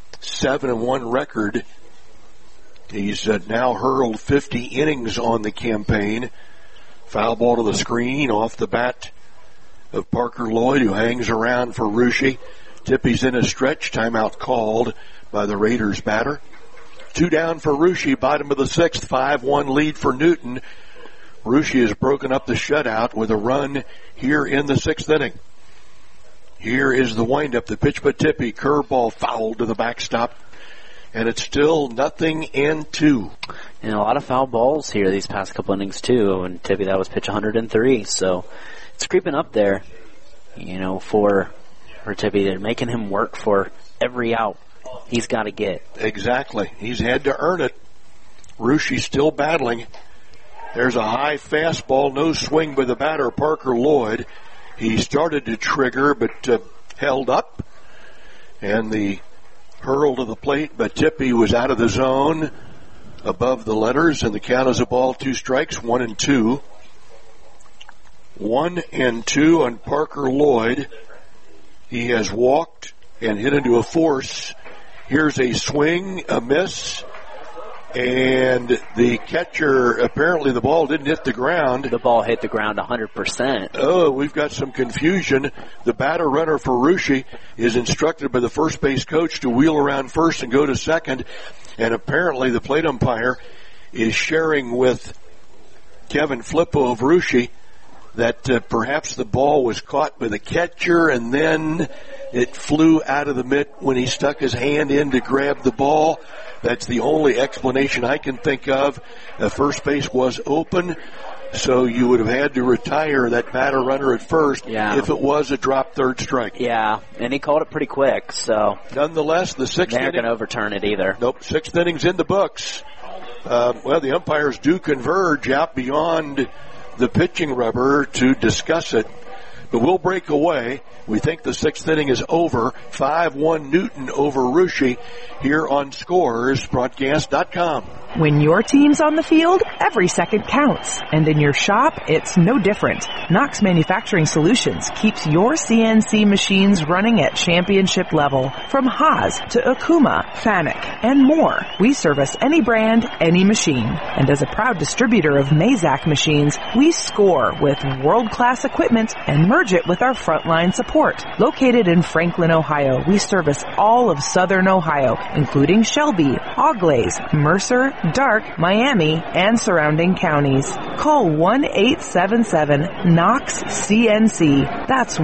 7-1 record. He's now hurled 50 innings on the campaign. Foul ball to the screen off the bat of Parker Lloyd, who hangs around for Ruschi. Tippy's in a stretch. Timeout called by the Raiders batter. 2 down for Ruschi, bottom of the 6th. 5-1 lead for Newton. Ruschi has broken up the shutout with a run here in the 6th inning. Here is the windup. The pitch by Tippy. Curveball fouled to the backstop. And it's still 0-2. And a lot of foul balls here these past couple innings, too. And Tippy, that was pitch 103. So it's creeping up there. for Tippy. They're making him work for every out he's got to get. Exactly. He's had to earn it. Rushia's still battling. There's a high fastball, no swing by the batter, Parker Lloyd. He started to trigger, but held up. And the hurl to the plate, but Tippy was out of the zone, above the letters, and the count is a ball, 2 strikes, 1-2. 1-2 on Parker Lloyd. He has walked and hit into a force. Here's a swing, a miss, and the catcher, apparently the ball didn't hit the ground. The ball hit the ground 100%. Oh, we've got some confusion. The batter runner for Russia is instructed by the first base coach to wheel around first and go to second, and apparently the plate umpire is sharing with Kevin Flippo of Russia that perhaps the ball was caught by the catcher and then it flew out of the mitt when he stuck his hand in to grab the ball. That's the only explanation I can think of. The first base was open, so you would have had to retire that batter runner at first if it was a drop third strike. Yeah, and he called it pretty quick, so. Nonetheless, the sixth inning. They're going to overturn it either. Nope, sixth inning's in the books. The umpires do converge out beyond the pitching rubber to discuss it. But we'll break away. We think the sixth inning is over. 5-1 Newton over Russia here on ScoresBroadcast.com. When your team's on the field, every second counts. And in your shop, it's no different. Knox Manufacturing Solutions keeps your CNC machines running at championship level. From Haas to Okuma, Fanuc, and more. We service any brand, any machine. And as a proud distributor of Mazak machines, we score with world-class equipment and merge it with our frontline support. Located in Franklin, Ohio, we service all of Southern Ohio, including Shelby, Auglaize, Mercer, Dark, Miami, and surrounding counties. Call 1-877-KNOX-CNC. That's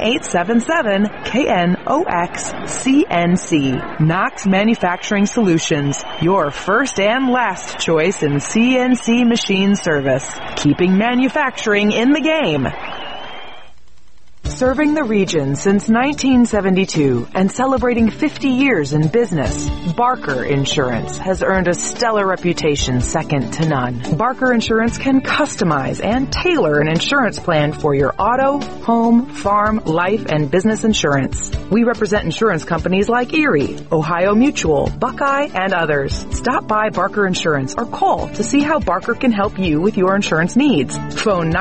1-877-KNOX-CNC. Knox Manufacturing Solutions, your first and last choice in CNC machine service. Keeping manufacturing in the game. Serving the region since 1972 and celebrating 50 years in business, Barker Insurance has earned a stellar reputation second to none. Barker Insurance can customize and tailor an insurance plan for your auto, home, farm, life, and business insurance. We represent insurance companies like Erie, Ohio Mutual, Buckeye, and others. Stop by Barker Insurance or call to see how Barker can help you with your insurance needs. Phone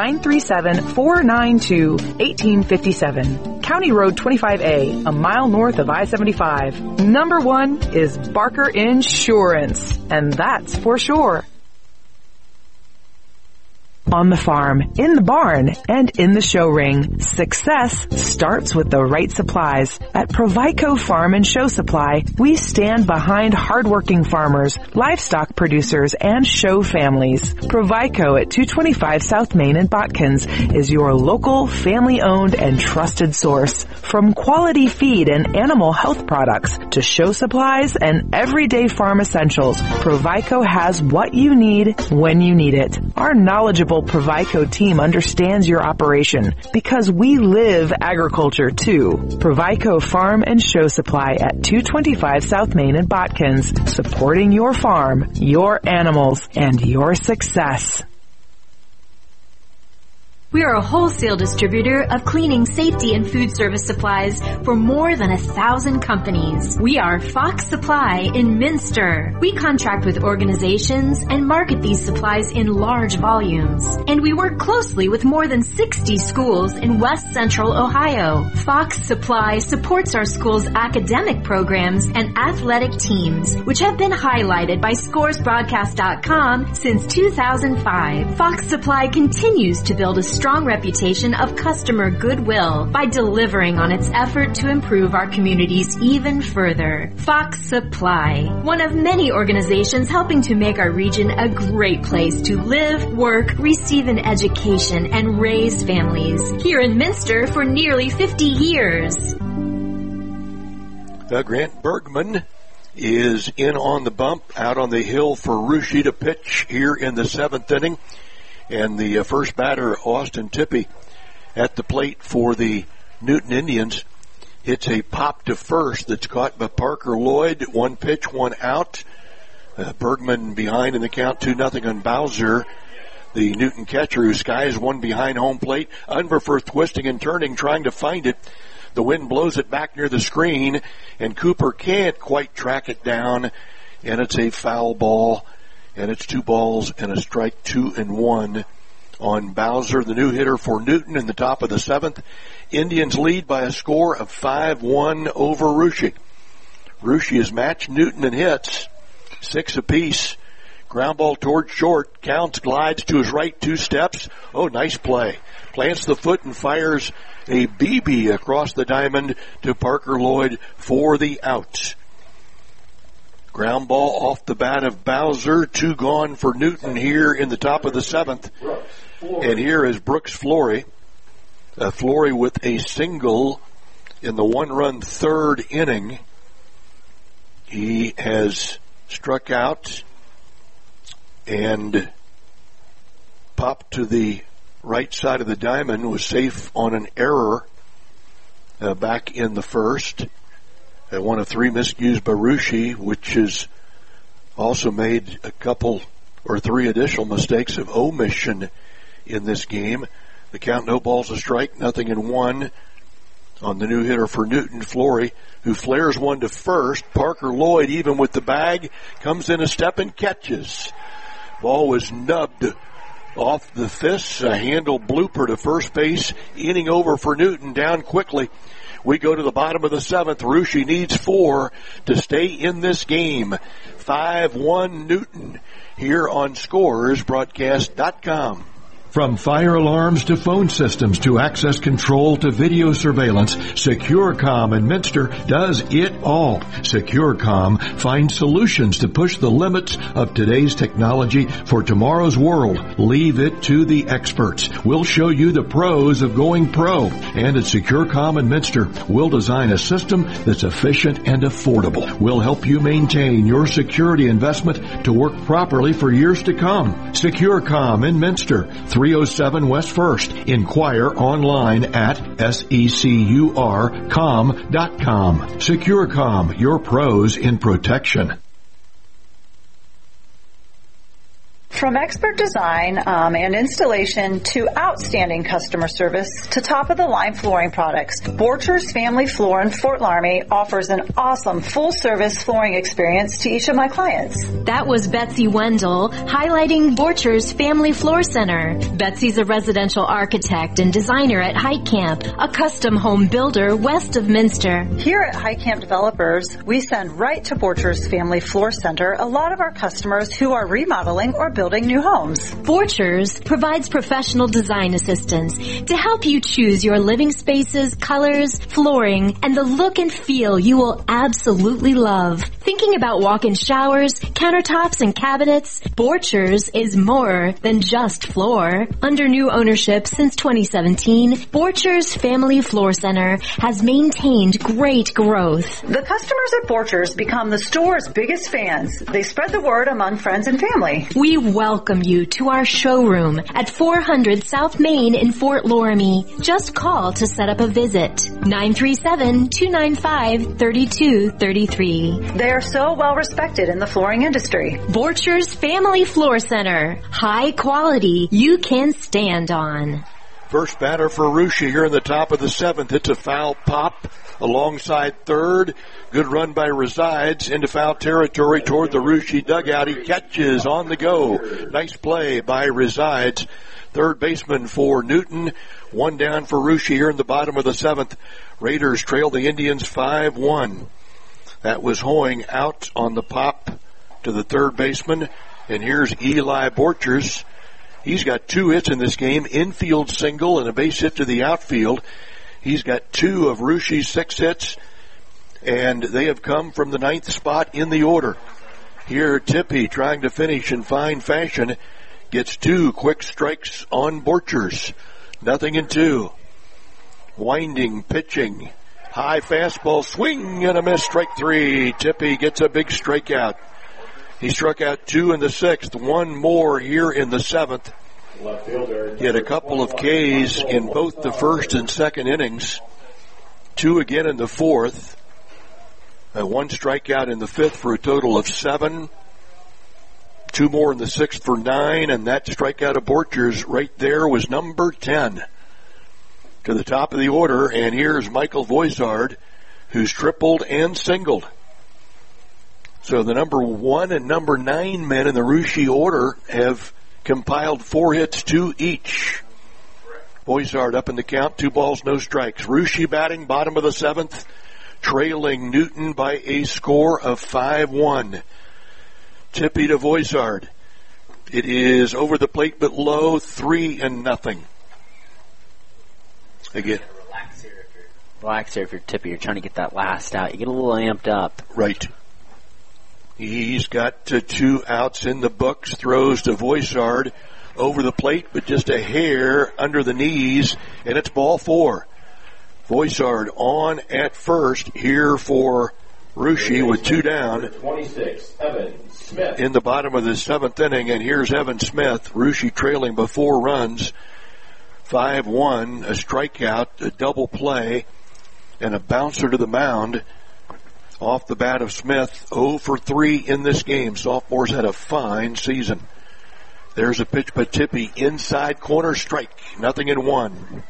937-492-1857. County Road 25A, a mile north of I-75. Number 1 is Barker Insurance, and that's for sure. On the farm, in the barn, and in the show ring, success starts with the right supplies. At Provico Farm and Show Supply, we stand behind hardworking farmers, livestock producers, and show families. Provico at 225 South Main in Botkins is your local, family-owned, and trusted source. From quality feed and animal health products to show supplies and everyday farm essentials, Provico has what you need when you need it. Our knowledgeable Provico team understands your operation because we live agriculture too. Provico Farm and Show Supply at 225 South Main in Botkins, supporting your farm, your animals, and your success. We are a wholesale distributor of cleaning, safety, and food service supplies for more than 1,000 companies. We are Fox Supply in Minster. We contract with organizations and market these supplies in large volumes. And we work closely with more than 60 schools in West Central Ohio. Fox Supply supports our schools' academic programs and athletic teams, which have been highlighted by ScoresBroadcast.com since 2005. Fox Supply continues to build a strong reputation of customer goodwill by delivering on its effort to improve our communities even further. Fox Supply, one of many organizations helping to make our region a great place to live, work, receive an education, and raise families. Here in Minster for nearly 50 years. Grant Bergman is in on the bump, out on the hill for Russia to pitch here in the seventh inning. And the first batter, Austin Tippy, at the plate for the Newton Indians hits a pop to first that's caught by Parker Lloyd. One pitch, one out. Bergman behind in the count, 2-0 on Bowser. The Newton catcher who skies one behind home plate. Unverfurth twisting and turning, trying to find it. The wind blows it back near the screen, and Cooper can't quite track it down, and it's a foul ball, and it's 2 balls and a strike, 2-1 on Bowser, the new hitter for Newton in the top of the 7th. Indians lead by a score of 5-1 over Russia. Russia has matched Newton in hits, 6 apiece. Ground ball toward short. Counts, glides to his right, 2 steps. Oh, nice play. Plants the foot and fires a BB across the diamond to Parker Lloyd for the out. Ground ball off the bat of Bowser. 2 gone for Newton here in the top of the 7th. And here is Brooks Flory. Flory with a single in the 1-run 3rd inning. He has struck out and popped to the right side of the diamond, was safe on an error back in the first. One of 3 miscues by Russia, which has also made a couple or 3 additional mistakes of omission in this game. The count, no balls, a strike, 0-1 on the new hitter for Newton, Flory, who flares one to first. Parker Lloyd, even with the bag, comes in a step and catches. Ball was nubbed off the fists, a handle blooper to first base, inning over for Newton, down quickly. We go to the bottom of the 7th. Russia needs 4 to stay in this game. 5-1 Newton here on ScoresBroadcast.com. From fire alarms to phone systems to access control to video surveillance, SecureCom in Minster does it all. SecureCom finds solutions to push the limits of today's technology for tomorrow's world. Leave it to the experts. We'll show you the pros of going pro. And at SecureCom in Minster, we'll design a system that's efficient and affordable. We'll help you maintain your security investment to work properly for years to come. SecureCom in Minster, 307 West 1st. Inquire online at securcom.com. SecureCom, your pros in protection. From expert design and installation to outstanding customer service to top-of-the-line flooring products, Borchers Family Floor in Fort Laramie offers an awesome full-service flooring experience to each of my clients. That was Betsy Wendell highlighting Borchers Family Floor Center. Betsy's a residential architect and designer at Heitkamp, a custom home builder west of Minster. Here at Heitkamp Developers, we send right to Borchers Family Floor Center a lot of our customers who are remodeling or building new homes. Borchers provides professional design assistance to help you choose your living spaces, colors, flooring, and the look and feel you will absolutely love. Thinking about walk-in showers, countertops, and cabinets? Borchers is more than just floor. Under new ownership since 2017, Borchers Family Floor Center has maintained great growth. The customers at Borchers become the store's biggest fans. They spread the word among friends and family. We welcome you to our showroom at 400 South Main in Fort Laramie. Just call to set up a visit. 937-295-3233. They are so well respected in the flooring industry. Borchers Family Floor Center. High quality you can stand on. First batter for Russia here in the top of the 7th. It's a foul pop alongside third. Good run by Resides into foul territory toward the Russia dugout. He catches on the go. Nice play by Resides. Third baseman for Newton. 1 down for Russia here in the bottom of the 7th. Raiders trail the Indians 5-1. That was Hoying out on the pop to the third baseman. And here's Eli Borchers. He's got 2 hits in this game, infield single and a base hit to the outfield. He's got 2 of Russia's 6 hits, and they have come from the 9th spot in the order. Here, Tippy, trying to finish in fine fashion, gets 2 quick strikes on Borchers. 0-2. Winding, pitching, high fastball, swing and a miss, strike 3. Tippy gets a big strikeout. He struck out 2 in the 6th, 1 more here in the 7th. He had a couple of Ks in both the first and second innings. 2 again in the 4th. 1 strikeout in the 5th for a total of 7. 2 more in the 6th for 9, and that strikeout of Borchers right there was number 10. To the top of the order, and here's Michael Voisard, who's tripled and singled. So the number 1 and number 9 men in the Russia order have compiled 4 hits, 2 each. Voisard up in the count, 2 balls, no strikes. Russia batting, bottom of the 7th, trailing Newton by a score of 5-1. Tippy to Voisard. It is over the plate but low, 3-0. Again. Relax here if you're Tippy. You're trying to get that last out. You get a little amped up. Right. He's got 2 outs in the books. Throws to Voisard over the plate, but just a hair under the knees, and it's ball 4. Voisard on at first here for Russia with 2 down. 26, Evan Smith. In the bottom of the 7th inning, and here's Evan Smith. Russia trailing by 4 runs. 5-1, a strikeout, a double play, and a bouncer to the mound. Off the bat of Smith, 0 for 3 in this game. Sophomore's had a fine season. There's a pitch by Tippy, inside corner, strike. 0-1.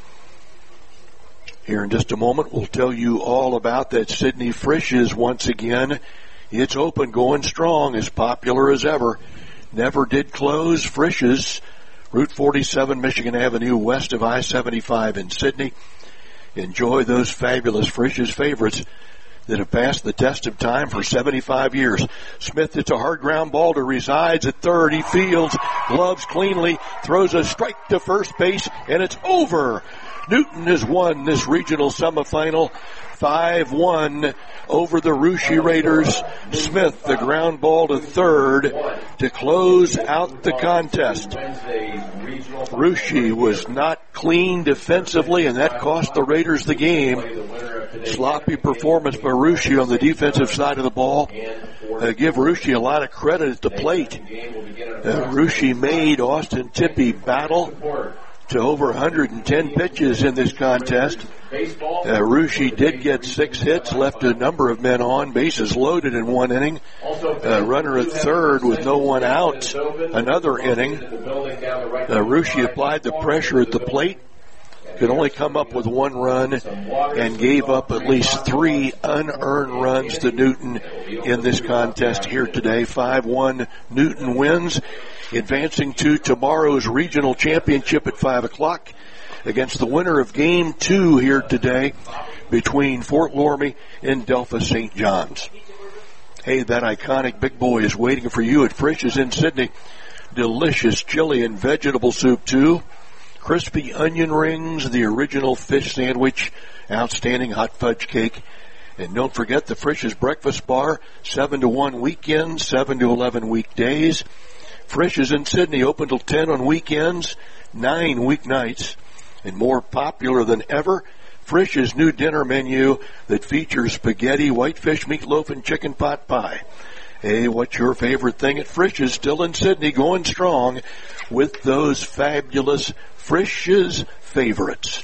Here in just a moment, we'll tell you all about that Sidney Frisch's once again. It's open, going strong, as popular as ever. Never did close. Frisch's, Route 47, Michigan Avenue, west of I-75 in Sydney. Enjoy those fabulous Frisch's favorites that have passed the test of time for 75 years. Smith, it's a hard ground ball to Resides at third. He fields, gloves cleanly, throws a strike to first base, and it's over. Newton has won this regional semifinal 5-1 over the Russia Raiders. Smith, the ground ball to third to close out the contest. Russia was not clean defensively, and that cost the Raiders the game. Sloppy performance by Russia on the defensive side of the ball. Give Russia a lot of credit at the plate. Russia made Austin Tippy battle to over 110 pitches in this contest. Russia did get 6 hits, left a number of men on, bases loaded in 1 inning. Runner at third with no one out, another inning. Russia applied the pressure at the plate, could only come up with 1 run, and gave up at least 3 unearned runs to Newton in this contest here today. 5-1, Newton wins, advancing to tomorrow's regional championship at 5 o'clock against the winner of Game 2 here today between Fort Loramie and Delphos St. John's. Hey, that iconic big boy is waiting for you at Frisch's in Sydney. Delicious chili and vegetable soup, too. Crispy onion rings, the original fish sandwich, outstanding hot fudge cake. And don't forget the Frisch's Breakfast Bar, 7 to 1 weekends, 7 to 11 weekdays. Frisch's in Sydney, open till 10 on weekends, 9 weeknights. And more popular than ever, Frisch's new dinner menu that features spaghetti, whitefish, meatloaf, and chicken pot pie. Hey, what's your favorite thing at Frisch's? Still in Sydney, going strong with those fabulous Frisch's favorites.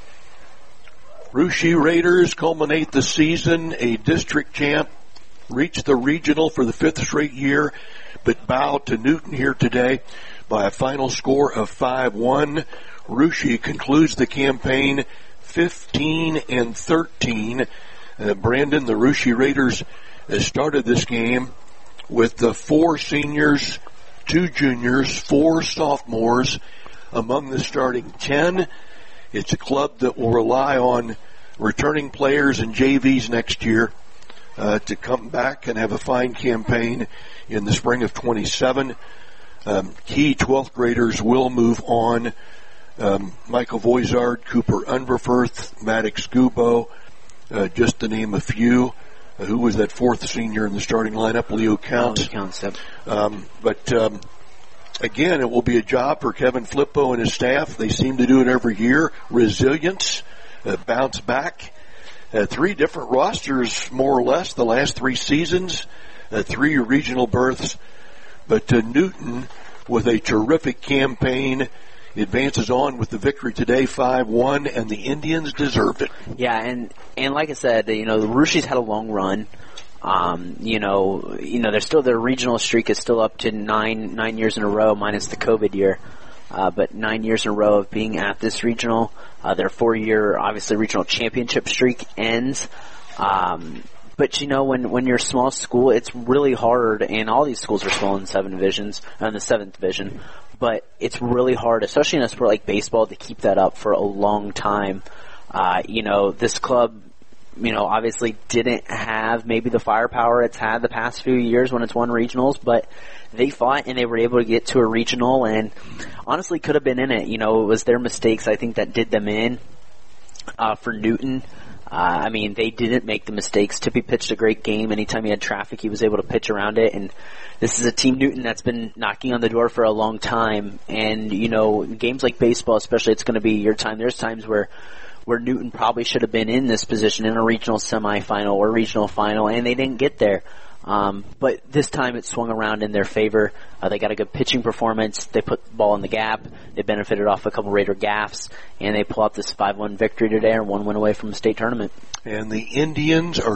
Russia Raiders culminate the season, a district champ, reached the regional for the 5th straight year, but bowed to Newton here today by a final score of 5-1. Russia concludes the campaign 15-13. Brandon, the Russia Raiders started this game with the 4 seniors, 2 juniors, 4 sophomores among the starting 10. It's a club that will rely on returning players and JVs next year to come back and have a fine campaign in the spring of 27. Key 12th graders will move on. Michael Voisard, Cooper Unverfurth, Maddox Gubo, just to name a few. Who was that 4th senior in the starting lineup? Leo Counts. Again, it will be a job for Kevin Flippo and his staff. They seem to do it every year. Resilience, bounce back. 3 different rosters, more or less, the last 3 seasons. 3 regional berths. But Newton, with a terrific campaign advances on with the victory today, 5-1, and the Indians deserved it. Yeah, and like I said, the Rushie's had a long run. They're still, their regional streak is still up to nine years in a row, minus the COVID year. But 9 years in a row of being at this regional. Their 4-year, obviously, regional championship streak ends. But when you're a small school, it's really hard, and all these schools are small in the 7th division. But it's really hard, especially in a sport like baseball, to keep that up for a long time. This club, obviously didn't have maybe the firepower it's had the past few years when it's won regionals, but they fought and they were able to get to a regional and honestly could have been in it. It was their mistakes, I think, that did them in. For Newton, they didn't make the mistakes. Tippy pitched a great game. Anytime he had traffic, he was able to pitch around it. And this is a team, Newton, that's been knocking on the door for a long time. And, in games like baseball especially, it's going to be your time. There's times where Newton probably should have been in this position in a regional semifinal or regional final, and they didn't get there. But this time it swung around in their favor. They got a good pitching performance. They put the ball in the gap. They benefited off a couple Raider gaffes, and they pull out this 5-1 victory today, and 1 win away from the state tournament. And the Indians are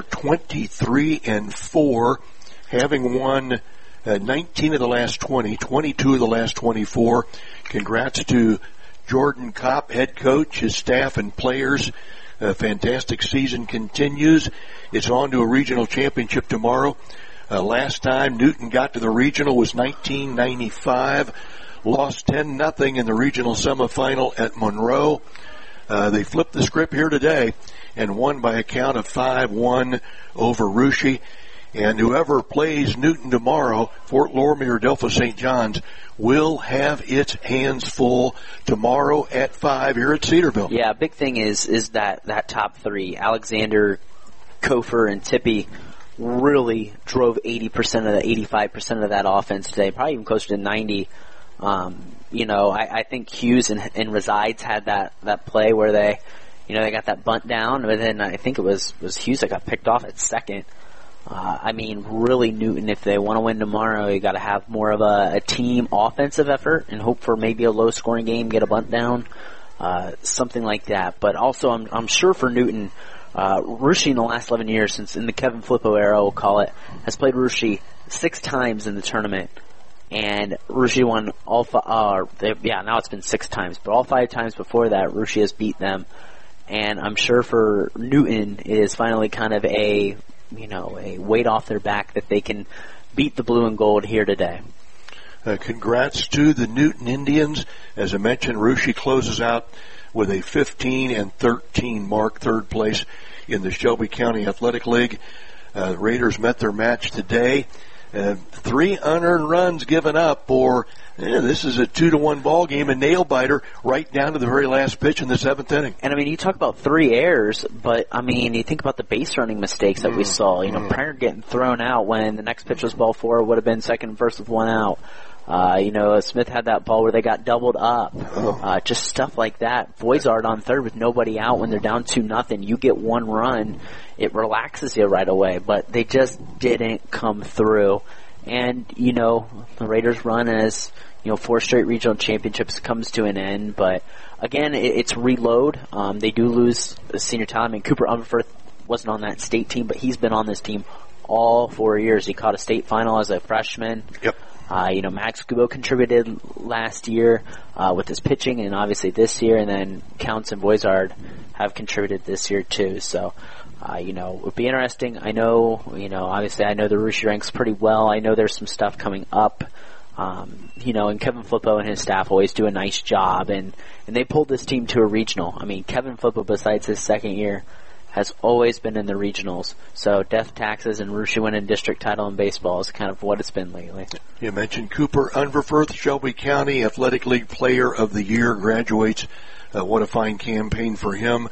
23-4, having won 19 of the last 20, 22 of the last 24. Congrats to Jordan Kopp, head coach, his staff and players. A fantastic season continues. It's on to a regional championship tomorrow. Last time Newton got to the regional was 1995. Lost 10-0 in the regional semifinal at Monroe. They flipped the script here today and won by a count of 5-1 over Russia. And whoever plays Newton tomorrow, Fort Loramie or Delphos St. John's, will have its hands full tomorrow at 5 here at Cedarville. Yeah, big thing is that top three, Alexander, Kofer, and Tippy, really drove 80% of the 85% of that offense today, probably even closer to 90. I think Hughes and Resides had that play where they got that bunt down, but then I think it was Hughes that got picked off at second. Really Newton, if they want to win tomorrow, you got to have more of a team offensive effort and hope for maybe a low scoring game, get a bunt down, something like that. But also, I'm sure for Newton, Russia in the last 11 years, since in the Kevin Flippo era, we'll call it, has played Russia 6 times in the tournament. And Russia won all now it's been 6 times, but all 5 times before that, Russia has beat them. And I'm sure for Newton, it is finally kind of a weight off their back that they can beat the blue and gold here today. Congrats to the Newton Indians. As I mentioned, Russia closes out with a 15-13 mark, 3rd place in the Shelby County Athletic League. The Raiders met their match today. 3 unearned runs given up, or this is a 2-1 ball game, a nail biter right down to the very last pitch in the 7th inning. And you talk about 3 errors, but you think about the base running mistakes that we saw. Pryor getting thrown out when the next pitch was ball 4, would have been second and first with 1 out. Smith had that ball where they got doubled up. Just stuff like that. Voizard on third with nobody out when they're down 2-0. You get 1 run, it relaxes you right away. But they just didn't come through. And, the Raiders run as, 4 straight regional championships comes to an end. But, again, it's reload. They do lose senior talent. Cooper Umberfirth wasn't on that state team, but he's been on this team all 4 years. He caught a state final as a freshman. Yep. Max Kubo contributed last year with his pitching, and obviously this year, and then Counts and Voizard have contributed this year too. So, it would be interesting. I know, obviously I know the Russia ranks pretty well. I know there's some stuff coming up. And Kevin Flippo and his staff always do a nice job, and they pulled this team to a regional. Kevin Flippo, besides his 2nd year, has always been in the regionals. So death taxes and Russia winning district title in baseball is kind of what it's been lately. You mentioned Cooper Unverfirth, Shelby County Athletic League Player of the Year, graduates. What a fine campaign for him.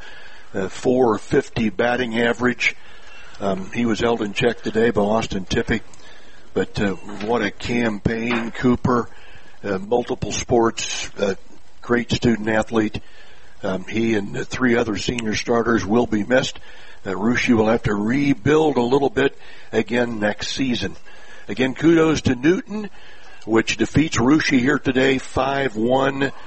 450 batting average. He was held in check today by Austin Tippy. But what a campaign, Cooper. Multiple sports, great student athlete. He and 3 other senior starters will be missed. Russia will have to rebuild a little bit again next season. Again, kudos to Newton, which defeats Russia here today 5-1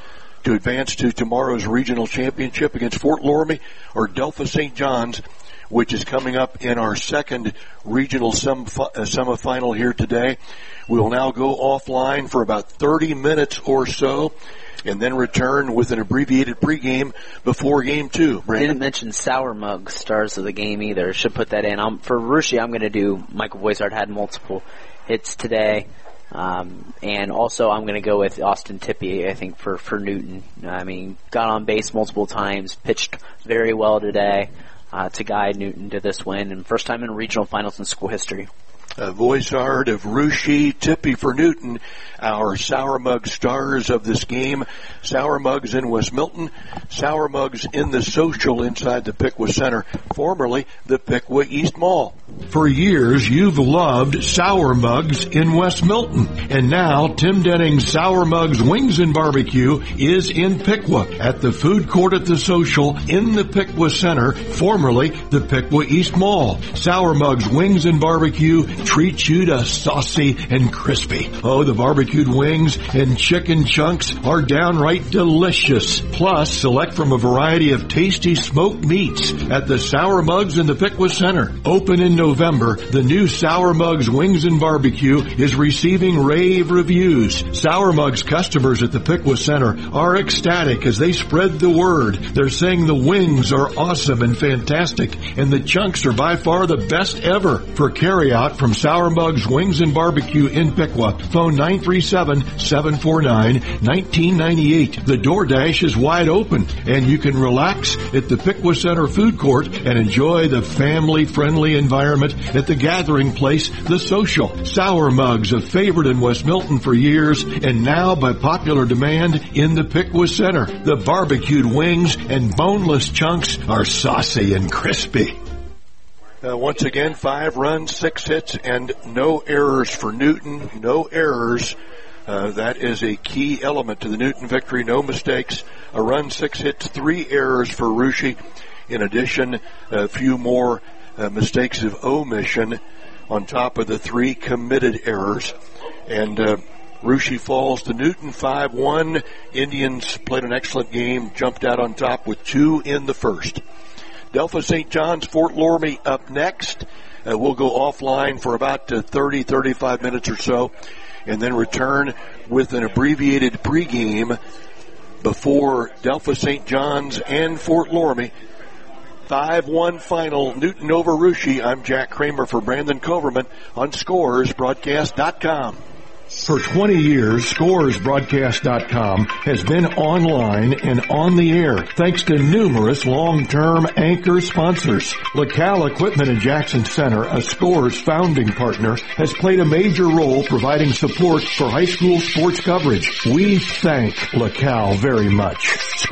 to advance to tomorrow's regional championship against Fort Loramie or Delphos St. John's, which is coming up in our second regional semifinal here today. We will now go offline for about 30 minutes or so, and then return with an abbreviated pregame before Game 2. Brandon? Didn't mention Sour Mug, stars of the game either. Should put that in. For Russia, I'm going to do Michael Boisard had multiple hits today. And also I'm going to go with Austin Tippie, I think, for Newton. I mean, got on base multiple times, pitched very well today to guide Newton to this win, and first time in regional finals in school history. Voisard of Russia, Tippie for Newton, our Sour Mug stars of this game. Sour Mugs in West Milton, Sour Mugs in the Social inside the Piqua Center, formerly the Piqua East Mall. For years, you've loved Sour Mugs in West Milton. And now, Tim Denning's Sour Mugs Wings and Barbecue is in Piqua at the food court at the Social in the Piqua Center, formerly the Piqua East Mall. Sour Mugs Wings and Barbecue treats you to saucy and crispy. Oh, the barbecued wings and chicken chunks are downright delicious. Plus, select from a variety of tasty smoked meats at the Sour Mugs in the Piqua Center. Open in November, the new Sour Mugs Wings and Barbecue is receiving rave reviews. Sour Mugs customers at the Piqua Center are ecstatic as they spread the word. They're saying the wings are awesome and fantastic, and the chunks are by far the best ever. For carryout from Sour Mugs Wings and Barbecue in Piqua, phone 937-749-1998. The DoorDash is wide open, and you can relax at the Piqua Center food court and enjoy the family-friendly environment at the gathering place, The Social. Sour Mugs, a favorite in West Milton for years, and now by popular demand in the Piqua Center. The barbecued wings and boneless chunks are saucy and crispy. Once again, 5 runs, 6 hits, and no errors for Newton. No errors. That is a key element to the Newton victory. No mistakes. A run, 6 hits, 3 errors for Russia. In addition, a few more mistakes of omission on top of the 3 committed errors. And Russia falls to Newton 5-1. Indians played an excellent game, jumped out on top with 2 in the first. Delphos St. John's, Fort Loramie up next. We'll go offline for about 30-35 minutes or so, and then return with an abbreviated pregame before Delphos St. John's and Fort Loramie. 5-1 final, Newton over Russia. I'm Jack Kramer for Brandon Coverman on ScoresBroadcast.com. For 20 years, ScoresBroadcast.com has been online and on the air thanks to numerous long-term anchor sponsors. LaCal Equipment in Jackson Center, a Scores founding partner, has played a major role providing support for high school sports coverage. We thank LaCal very much.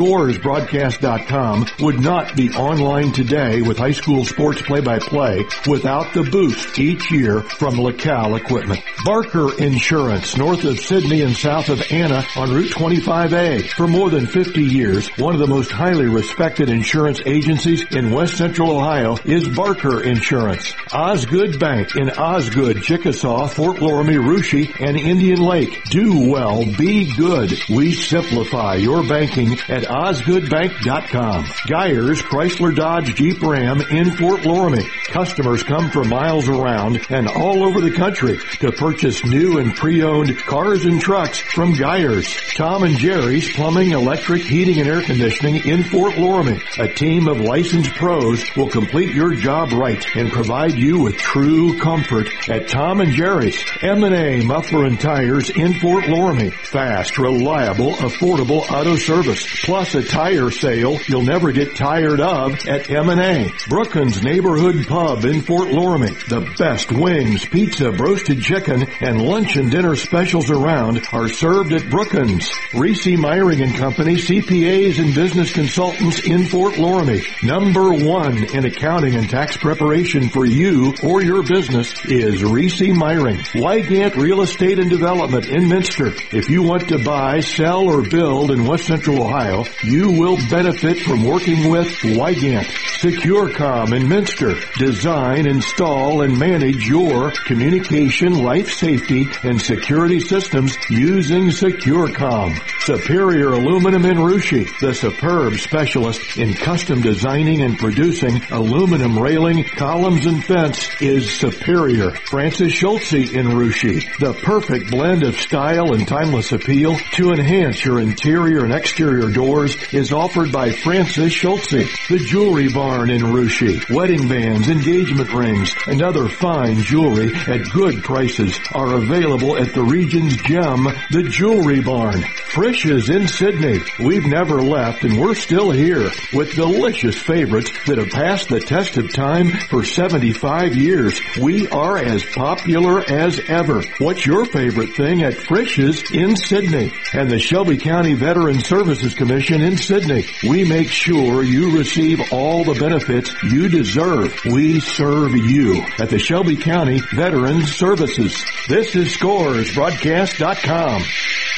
ScoresBroadcast.com would not be online today with high school sports play-by-play without the boost each year from LaCal Equipment. Barker Insurance, north of Sydney and south of Anna on Route 25A. For more than 50 years, one of the most highly respected insurance agencies in West Central Ohio is Barker Insurance. Osgood Bank in Osgood, Chickasaw, Fort Loramie, Russia, and Indian Lake. Do well, be good. We simplify your banking at OsgoodBank.com. Geyers Chrysler Dodge Jeep Ram in Fort Loramie. Customers come from miles around and all over the country to purchase new and pre-owned cars and trucks from Geyers. Tom and Jerry's Plumbing, Electric, Heating, and Air Conditioning in Fort Loramie. A team of licensed pros will complete your job right and provide you with true comfort at Tom and Jerry's. M&A Muffler and Tires in Fort Loramie. Fast, reliable, affordable auto service. Plus a tire sale you'll never get tired of at M&A. Brookins Neighborhood Pub in Fort Loramie. The best wings, pizza, roasted chicken, and lunch and dinner specials around are served at Brookins. Reese Myring and Company, CPAs and business consultants in Fort Loramie. Number 1 in accounting and tax preparation for you or your business is Reese Myring. Wygant Real Estate and Development in Minster. If you want to buy, sell, or build in West Central Ohio, you will benefit from working with Wygant. SecureCom in Minster. Design, install, and manage your communication, life safety, and security systems using SecureCom. Superior Aluminum in Russia, the superb specialist in custom designing and producing aluminum railing, columns, and fence, is Superior. Francis Schultze in Russia, the perfect blend of style and timeless appeal to enhance your interior and exterior doors, is offered by Francis Schultze. The Jewelry Barn in Russia, wedding bands, engagement rings, and other fine jewelry at good prices are available at the region's gem, the Jewelry Barn. Frisch's in Sydney. We've never left, and we're still here with delicious favorites that have passed the test of time for 75 years. We are as popular as ever. What's your favorite thing at Frisch's in Sydney? And the Shelby County Veterans Services Commission in Sydney. We make sure you receive all the benefits you deserve. We serve you at the Shelby County Veterans Services. This is ScoresBroadcast.com.